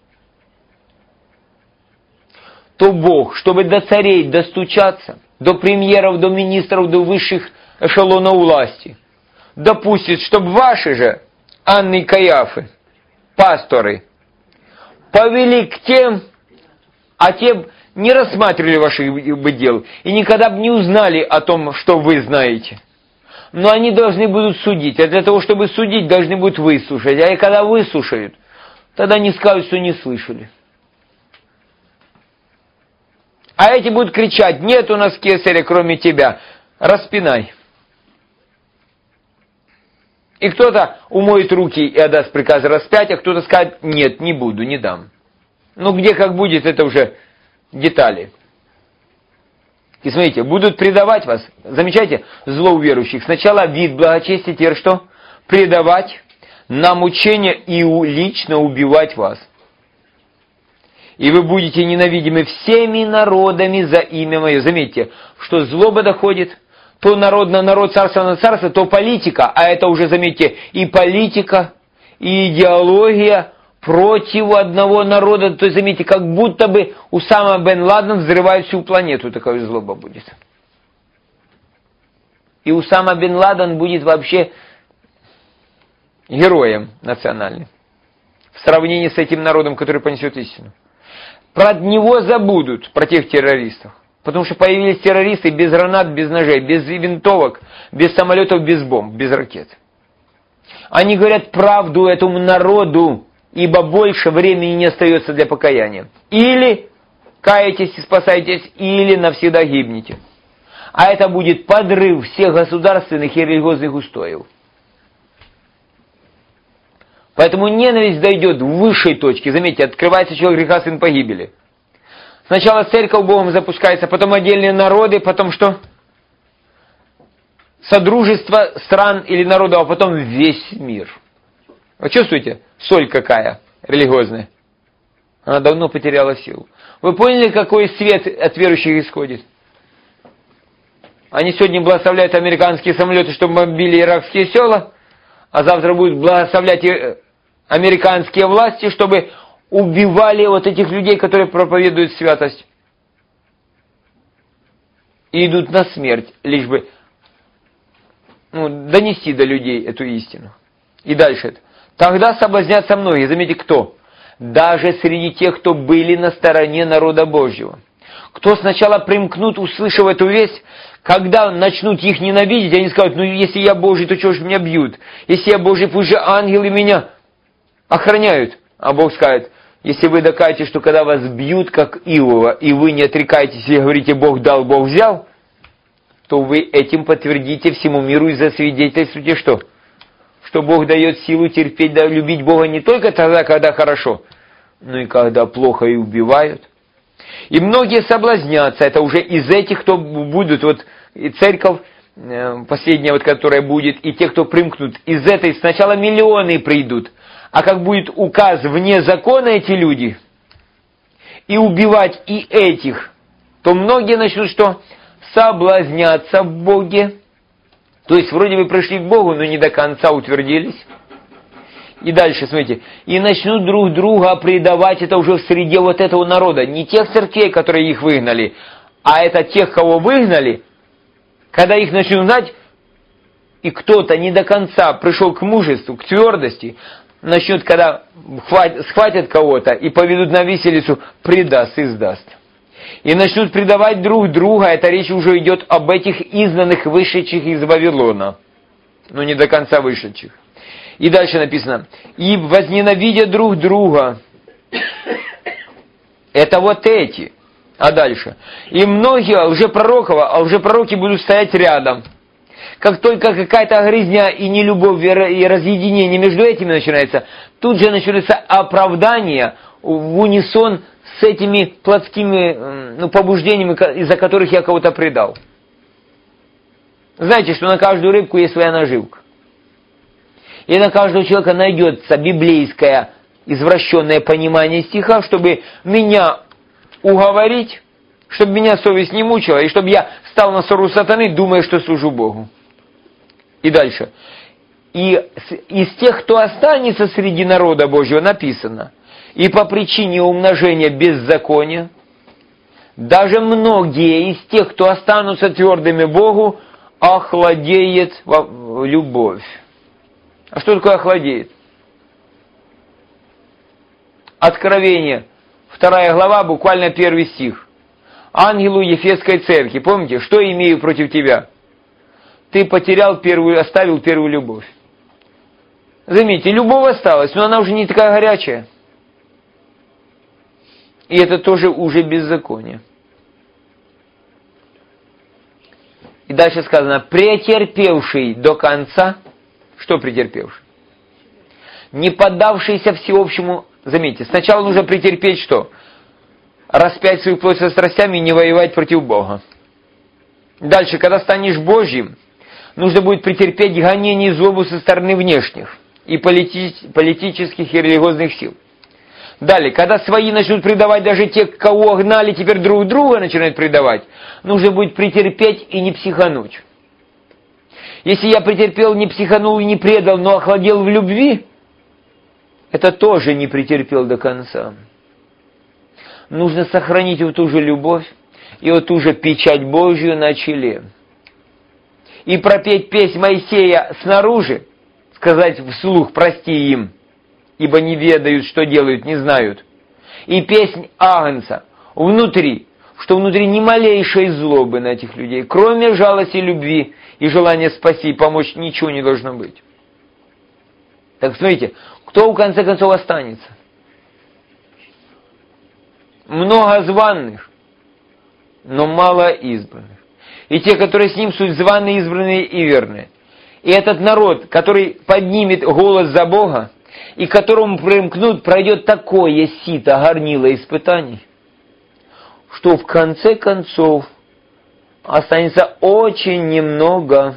То Бог, чтобы до царей достучаться, до премьеров, до министров, до высших эшелонов власти, допустит, чтобы ваши же Анны и Каяфы, пасторы, повели к тем, а те не рассматривали ваших бы дел и никогда бы не узнали о том, что вы знаете. Но они должны будут судить, а для того, чтобы судить, должны будут выслушать. А и когда выслушают, тогда не скажут, что не слышали. А эти будут кричать: нет у нас кесаря, кроме тебя, распинай. И кто-то умоет руки и отдаст приказ распять, а кто-то скажет: нет, не буду, не дам. Ну где как будет, это уже детали. И смотрите, будут предавать вас, замечайте, зло у верующих. Сначала вид благочестия, теперь что? Предавать, на мучение и лично убивать вас. И вы будете ненавидимы всеми народами за имя мое. Заметьте, что злоба доходит, то народ на народ, царство на царство, то политика, а это уже, заметьте, и политика, и идеология против одного народа. То есть, заметьте, как будто бы Усама бен Ладен взрывает всю планету, такая злоба будет. И Усама бен Ладен будет вообще героем национальным в сравнении с этим народом, который понесет истину. Про него забудут, про тех террористов. Потому что появились террористы без гранат, без ножей, без винтовок, без самолетов, без бомб, без ракет. Они говорят правду этому народу, ибо больше времени не остается для покаяния. Или каетесь и спасаетесь, или навсегда гибнете. А это будет подрыв всех государственных и религиозных устоев. Поэтому ненависть дойдет в высшей точке. Заметьте, открывается человек греха, сын погибели. Сначала церковь Богом запускается, потом отдельные народы, потом что? Содружество стран или народов, а потом весь мир. Вы чувствуете? Соль какая религиозная. Она давно потеряла силу. Вы поняли, какой свет от верующих исходит? Они сегодня благословляют американские самолеты, чтобы бомбили иракские села, а завтра будут благословлять американские власти, чтобы убивали вот этих людей, которые проповедуют святость. И идут на смерть, лишь бы донести до людей эту истину. И дальше. Тогда соблазнятся многие. Заметьте, кто? Даже среди тех, кто были на стороне народа Божьего. Кто сначала примкнут, услышав эту весть, когда начнут их ненавидеть, они скажут, если я Божий, то чего ж меня бьют? Если я Божий, пусть же ангелы меня охраняют. А Бог скажет, если вы докажете, что когда вас бьют, как Иова, и вы не отрекаетесь и говорите, Бог дал, Бог взял, то вы этим подтвердите всему миру и засвидетельствуете что? Что Бог дает силу терпеть, да, любить Бога не только тогда, когда хорошо, но и когда плохо и убивают. И многие соблазнятся, это уже из этих, кто будут, вот и церковь, последняя, вот, которая будет, и те, кто примкнут, из этой сначала миллионы придут, а как будет указ вне закона эти люди, и убивать и этих, то многие начнут что? Соблазняться в Боге. То есть, вроде бы пришли к Богу, но не до конца утвердились. И дальше, смотрите, и начнут друг друга предавать, это уже в среде вот этого народа, не тех церквей, которые их выгнали, а это тех, кого выгнали, когда их начнут знать, и кто-то не до конца пришел к мужеству, к твердости, начнут, когда схватят кого-то и поведут на виселицу, предаст и сдаст. И начнут предавать друг друга, эта речь уже идет об этих изгнанных, вышедших из Вавилона, но не до конца вышедших. И дальше написано, и возненавидят друг друга. Это вот эти. А дальше. И многие лжепророки будут стоять рядом. Как только какая-то грызня и нелюбовь, и разъединение между этими начинается, тут же начинается оправдание в унисон с этими плотскими побуждениями, из-за которых я кого-то предал. Знаете, что на каждую рыбку есть своя наживка. И на каждого человека найдется библейское извращенное понимание стиха, чтобы меня уговорить, чтобы меня совесть не мучила, и чтобы я встал на ссору сатаны, думая, что служу Богу. И дальше. И из тех, кто останется среди народа Божьего, написано, и по причине умножения беззакония, даже многие из тех, кто останутся твердыми Богу, охладеет любовь. А что такое охладеет? Откровение, 2 глава, буквально 1 стих. Ангелу Ефесской церкви, помните, что имею против тебя? Ты оставил первую любовь. Заметьте, любовь осталась, но она уже не такая горячая. И это тоже уже беззаконие. И дальше сказано, претерпевший до конца. Что претерпевший? Не поддавшийся всеобщему, заметьте, сначала нужно претерпеть что? Распять свою плоть со страстями и не воевать против Бога. Дальше, когда станешь Божьим, нужно будет претерпеть гонение и злобу со стороны внешних и политических и религиозных сил. Далее, когда свои начнут предавать даже те, кого гнали, теперь друг друга начинают предавать, нужно будет претерпеть и не психануть. Если я претерпел, не психанул и не предал, но охладел в любви, это тоже не претерпел до конца. Нужно сохранить вот ту же любовь и вот ту же печать Божью на челе. И пропеть песнь Моисея снаружи, сказать вслух «прости им», ибо не ведают, что делают, не знают. И песнь Агнца внутри, что внутри ни малейшей злобы на этих людей, кроме жалости, любви и желания спасти и помочь, ничего не должно быть. Так смотрите, кто в конце концов останется? Много званых, но мало избранных. И те, которые с ним, суть званые, избранные и верные. И этот народ, который поднимет голос за Бога, и к которому примкнут, пройдет такое сито, горнило испытаний, что в конце концов останется очень немного.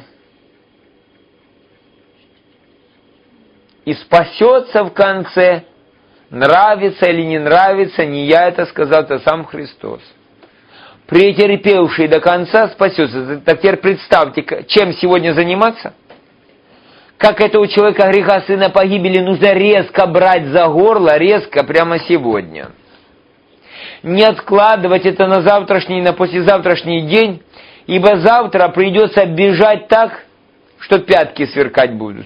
И спасется в конце, нравится или не нравится, не я это сказал, это сам Христос. претерпевший до конца спасется. Так теперь представьте, чем сегодня заниматься? Как этого человека греха, сына погибели, нужно резко брать за горло, резко, прямо сегодня. Не откладывать это на завтрашний, на послезавтрашний день, ибо завтра придется бежать так, что пятки сверкать будут.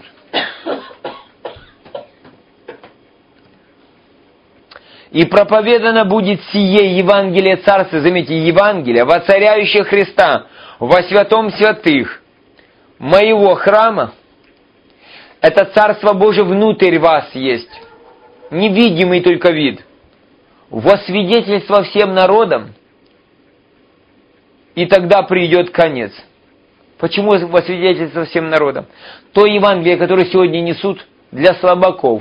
И проповедано будет сие Евангелие Царства, заметьте, Евангелие, воцаряющее Христа во святом святых моего храма. Это Царство Божие внутрь вас есть, невидимый только вид. Во свидетельство всем народам, и тогда придет конец. Почему во свидетельство всем народам? То Евангелие, которое сегодня несут для слабаков.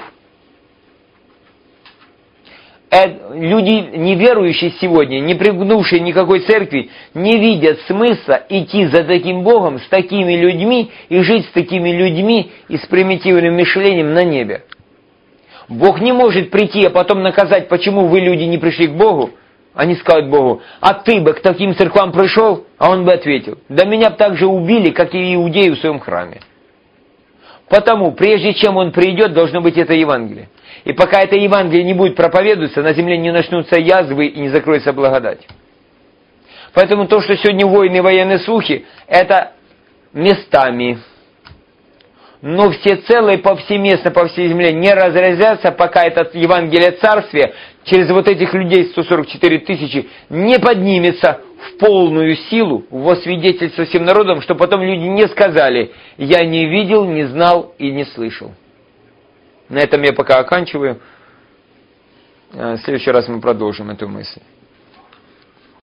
Люди, неверующие сегодня, не пригнувшие никакой церкви, не видят смысла идти за таким Богом, с такими людьми, и жить с такими людьми и с примитивным мышлением на небе. Бог не может прийти, а потом наказать, почему вы, люди, не пришли к Богу. Они скажут Богу: а ты бы к таким церквам пришел? А он бы ответил: да меня бы так же убили, как и иудеи в своем храме. Потому, прежде чем он придет, должно быть это Евангелие. И пока это Евангелие не будет проповедоваться, на земле не начнутся язвы и не закроется благодать. Поэтому то, что сегодня войны, военные слухи, это местами. Но всецело и повсеместно по всей земле не разразятся, пока это Евангелие Царствия через вот этих людей 144 тысячи не поднимется в полную силу во свидетельство всем народам, что потом люди не сказали: я не видел, не знал и не слышал. На этом я пока оканчиваю. В следующий раз мы продолжим эту мысль.